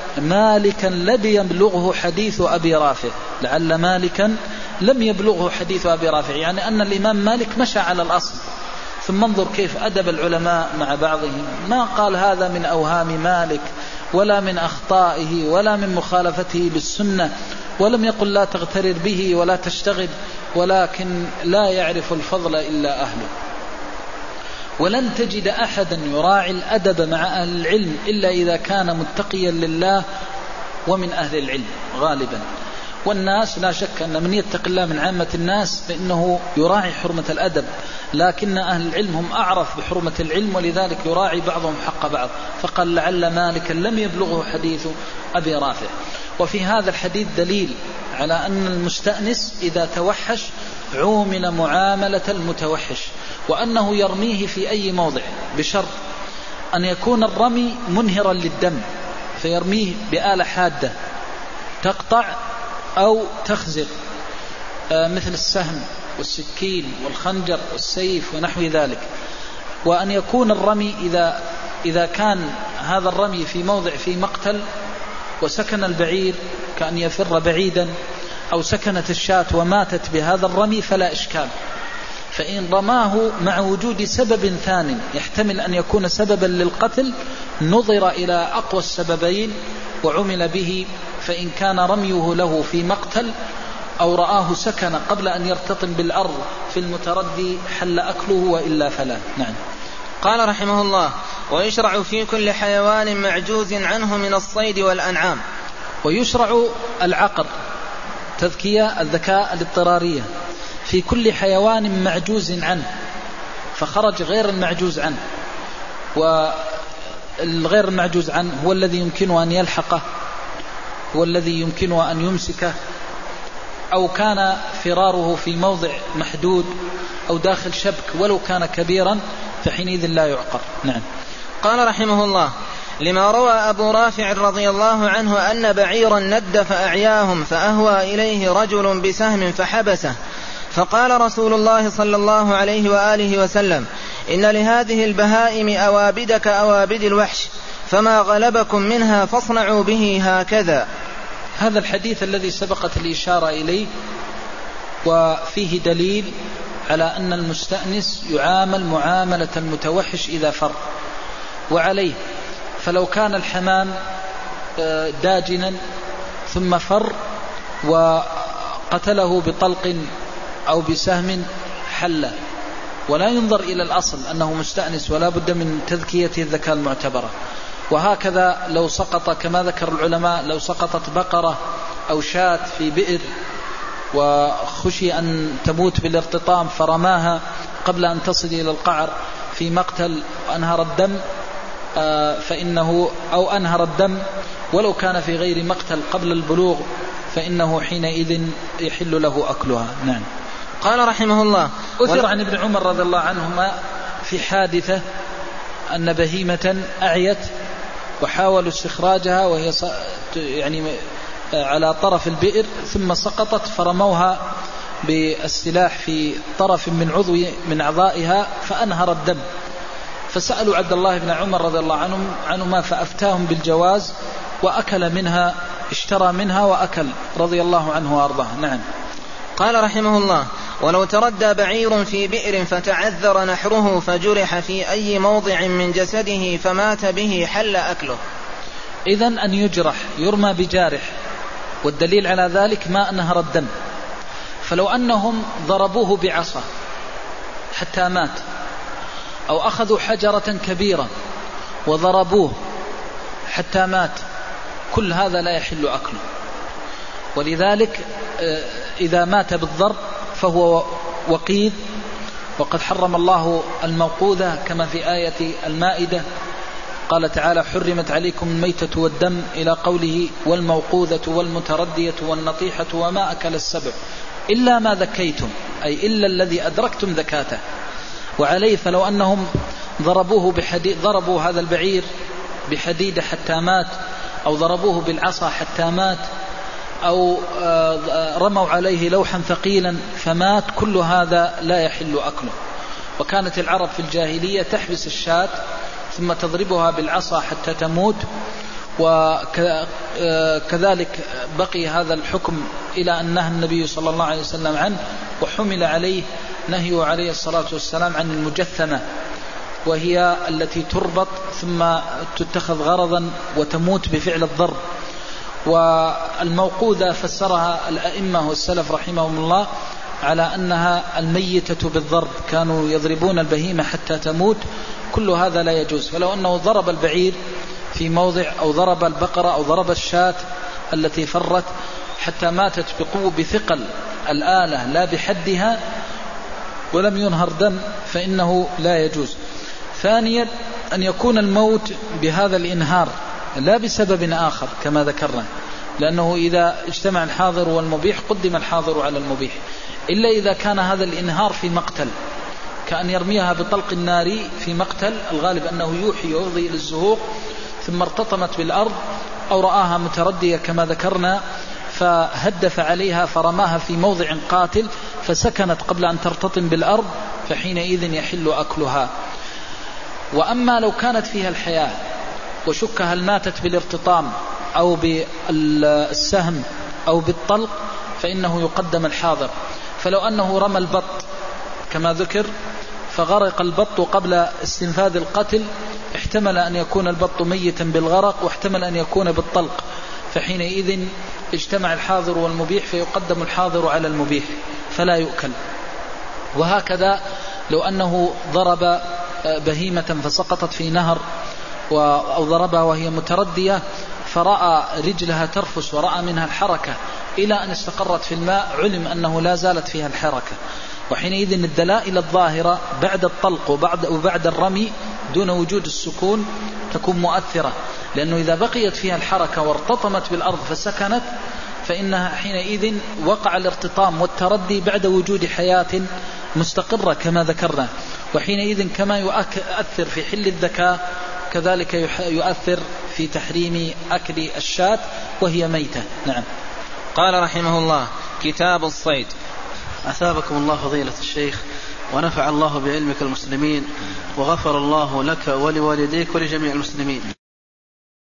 مالكا لم يبلغه حديث أبي رافع، لعل مالكا لم يبلغه حديث أبي رافع، يعني أن الإمام مالك مشى على الأصل. ثم انظر كيف أدب العلماء مع بعضهم، ما قال هذا من أوهام مالك ولا من أخطائه ولا من مخالفته للسنة، ولم يقل لا تغترر به ولا تشتغل، ولكن لا يعرف الفضل إلا أهله. ولن تجد أحدا يراعي الأدب مع أهل العلم إلا إذا كان متقيا لله ومن أهل العلم غالبا. والناس لا شك أن من يتق الله من عامة الناس فإنه يراعي حرمة الأدب، لكن أهل العلم هم أعرف بحرمة العلم، ولذلك يراعي بعضهم حق بعض. فقال لعل مالكا لم يبلغه حديث أبي رافع. وفي هذا الحديث دليل على أن المستأنس إذا توحش عومل معاملة المتوحش، وأنه يرميه في أي موضع بشرط أن يكون الرمي منهرا للدم، فيرميه بآلة حادة تقطع أو تخزق مثل السهم والسكين والخنجر والسيف ونحو ذلك. وأن يكون الرمي إذا كان هذا الرمي في موضع في مقتل وسكن البعير كأن يفر بعيدا، أو سكنت الشاة وماتت بهذا الرمي فلا إشكال. فإن رماه مع وجود سبب ثان يحتمل أن يكون سببا للقتل نظر إلى أقوى السببين وعمل به. فإن كان رميه له في مقتل أو رآه سكن قبل أن يرتطم بالأرض في المتردي حل أكله، وإلا فلا. نعم. قال رحمه الله: ويشرع في كل حيوان معجوز عنه من الصيد والأنعام. ويشرع العقر، تذكية الذكاء الاضطرارية، في كل حيوان معجوز عنه، فخرج غير المعجوز عنه. والغير المعجوز عنه هو الذي يمكنه أن يلحقه، هو الذي يمكنه أن يمسكه، أو كان فراره في موضع محدود أو داخل شبك ولو كان كبيرا، فحينئذ لا يعقر. نعم. قال رحمه الله: لما روى أبو رافع رضي الله عنه أن بعيرا ند فأعياهم فأهوى إليه رجل بسهم فحبسه، فقال رسول الله صلى الله عليه وآله وسلم: إن لهذه البهائم أوابد كأوابد الوحش، فما غلبكم منها فاصنعوا به هكذا. هذا الحديث الذي سبقت الإشارة إليه وفيه دليل على أن المستأنس يعامل معاملة المتوحش إذا فر. وعليه فلو كان الحمام داجنا ثم فر وقتله بطلق أو بسهم حل، ولا ينظر إلى الأصل أنه مستأنس، ولا بد من تذكيته الذكاء المعتبرة. وهكذا لو سقط كما ذكر العلماء، لو سقطت بقرة أو شاة في بئر وخشي أن تموت بالارتطام فرماها قبل أن تصل إلى القعر في مقتل وأنهر الدم، فإنه أو أنهر الدم ولو كان في غير مقتل قبل البلوغ، فإنه حينئذ يحل له أكلها. نعم. قال رحمه الله: أثر عن ابن عمر رضي الله عنهما في حادثة أن بهيمة أعيت وحاولوا استخراجها وهي يعني على طرف البئر، ثم سقطت فرموها بالسلاح في طرف من عضو من أعضائها فأنهر الدم، فسألوا عبد الله بن عمر رضي الله عنهما فأفتاهم بالجواز، وأكل منها، اشترى منها وأكل رضي الله عنه وأرضاه. نعم. قال رحمه الله: ولو تردى بعير في بئر فتعذر نحره فجرح في أي موضع من جسده فمات به حل أكله. إذن أن يجرح يرمى بجارح، والدليل على ذلك ما أنهر الدم. فلو أنهم ضربوه بعصا حتى مات، أو أخذوا حجرة كبيرة وضربوه حتى مات، كل هذا لا يحل أكله. ولذلك إذا مات بالضرب فهو وقيد، وقد حرم الله الموقوذة كما في آية المائدة، قال تعالى: حرمت عليكم الميتة والدم، إلى قوله: والموقوذة والمتردية والنطيحة وما أكل السبع إلا ما ذكيتم، أي إلا الذي أدركتم ذكاته. وعليه فلو أنهم ضربوا هذا البعير بحديدة حتى مات، أو ضربوه بالعصا حتى مات، أو رموا عليه لوحا ثقيلا فمات، كل هذا لا يحل أكله. وكانت العرب في الجاهلية تحبس الشاة ثم تضربها بالعصا حتى تموت، وكذلك بقي هذا الحكم إلى أن نهى النبي صلى الله عليه وسلم عنه، وحمل عليه نهيه عليه الصلاة والسلام عن المجثمة، وهي التي تربط ثم تتخذ غرضا وتموت بفعل الضرب. والموقوذة فسرها الأئمة والسلف رحمهم الله على أنها الميتة بالضرب، كانوا يضربون البهيمة حتى تموت، كل هذا لا يجوز. فلو أنه ضرب البعير في موضع أو ضرب البقرة أو ضرب الشاة التي فرت حتى ماتت بقوة بثقل الآلة لا بحدها ولم ينهر دم فإنه لا يجوز. ثانيا أن يكون الموت بهذا الإنهار لا بسبب آخر كما ذكرنا، لأنه إذا اجتمع الحاضر والمبيح قدم الحاضر على المبيح، إلا إذا كان هذا الإنهار في مقتل، كأن يرميها بطلق النار في مقتل، الغالب أنه يوحي ويفضي إلى الزهوق ثم ارتطمت بالأرض، أو رآها متردية كما ذكرنا فهدف عليها فرماها في موضع قاتل فسكنت قبل أن ترتطم بالأرض، فحينئذ يحل أكلها. وأما لو كانت فيها الحياة وشك هل ماتت بالارتطام أو بالسهم أو بالطلق فإنه يقدم الحاضر. فلو أنه رمى البط كما ذكر فغرق البط قبل استنفاذ القتل، احتمل أن يكون البط ميتا بالغرق واحتمل أن يكون بالطلق، فحينئذ اجتمع الحاضر والمبيح فيقدم الحاضر على المبيح فلا يؤكل. وهكذا لو أنه ضرب بهيمة فسقطت في نهر أو ضربها وهي متردية فرأى رجلها ترفس ورأى منها الحركة إلى أن استقرت في الماء، علم أنه لا زالت فيها الحركة، وحينئذ الدلائل الظاهرة بعد الطلق وبعد الرمي دون وجود السكون تكون مؤثرة، لأنه إذا بقيت فيها الحركة وارتطمت بالأرض فسكنت فإنها حينئذ وقع الارتطام والتردي بعد وجود حياة مستقرة كما ذكرنا، وحينئذ كما يؤثر في حل الذكاء كذلك يؤثر في تحريم أكل الشاة وهي ميتة. نعم. قال رحمه الله: كتاب الصيد. أثابكم الله فضيلة الشيخ ونفع الله بعلمك المسلمين وغفر الله لك ولوالديك ولجميع المسلمين.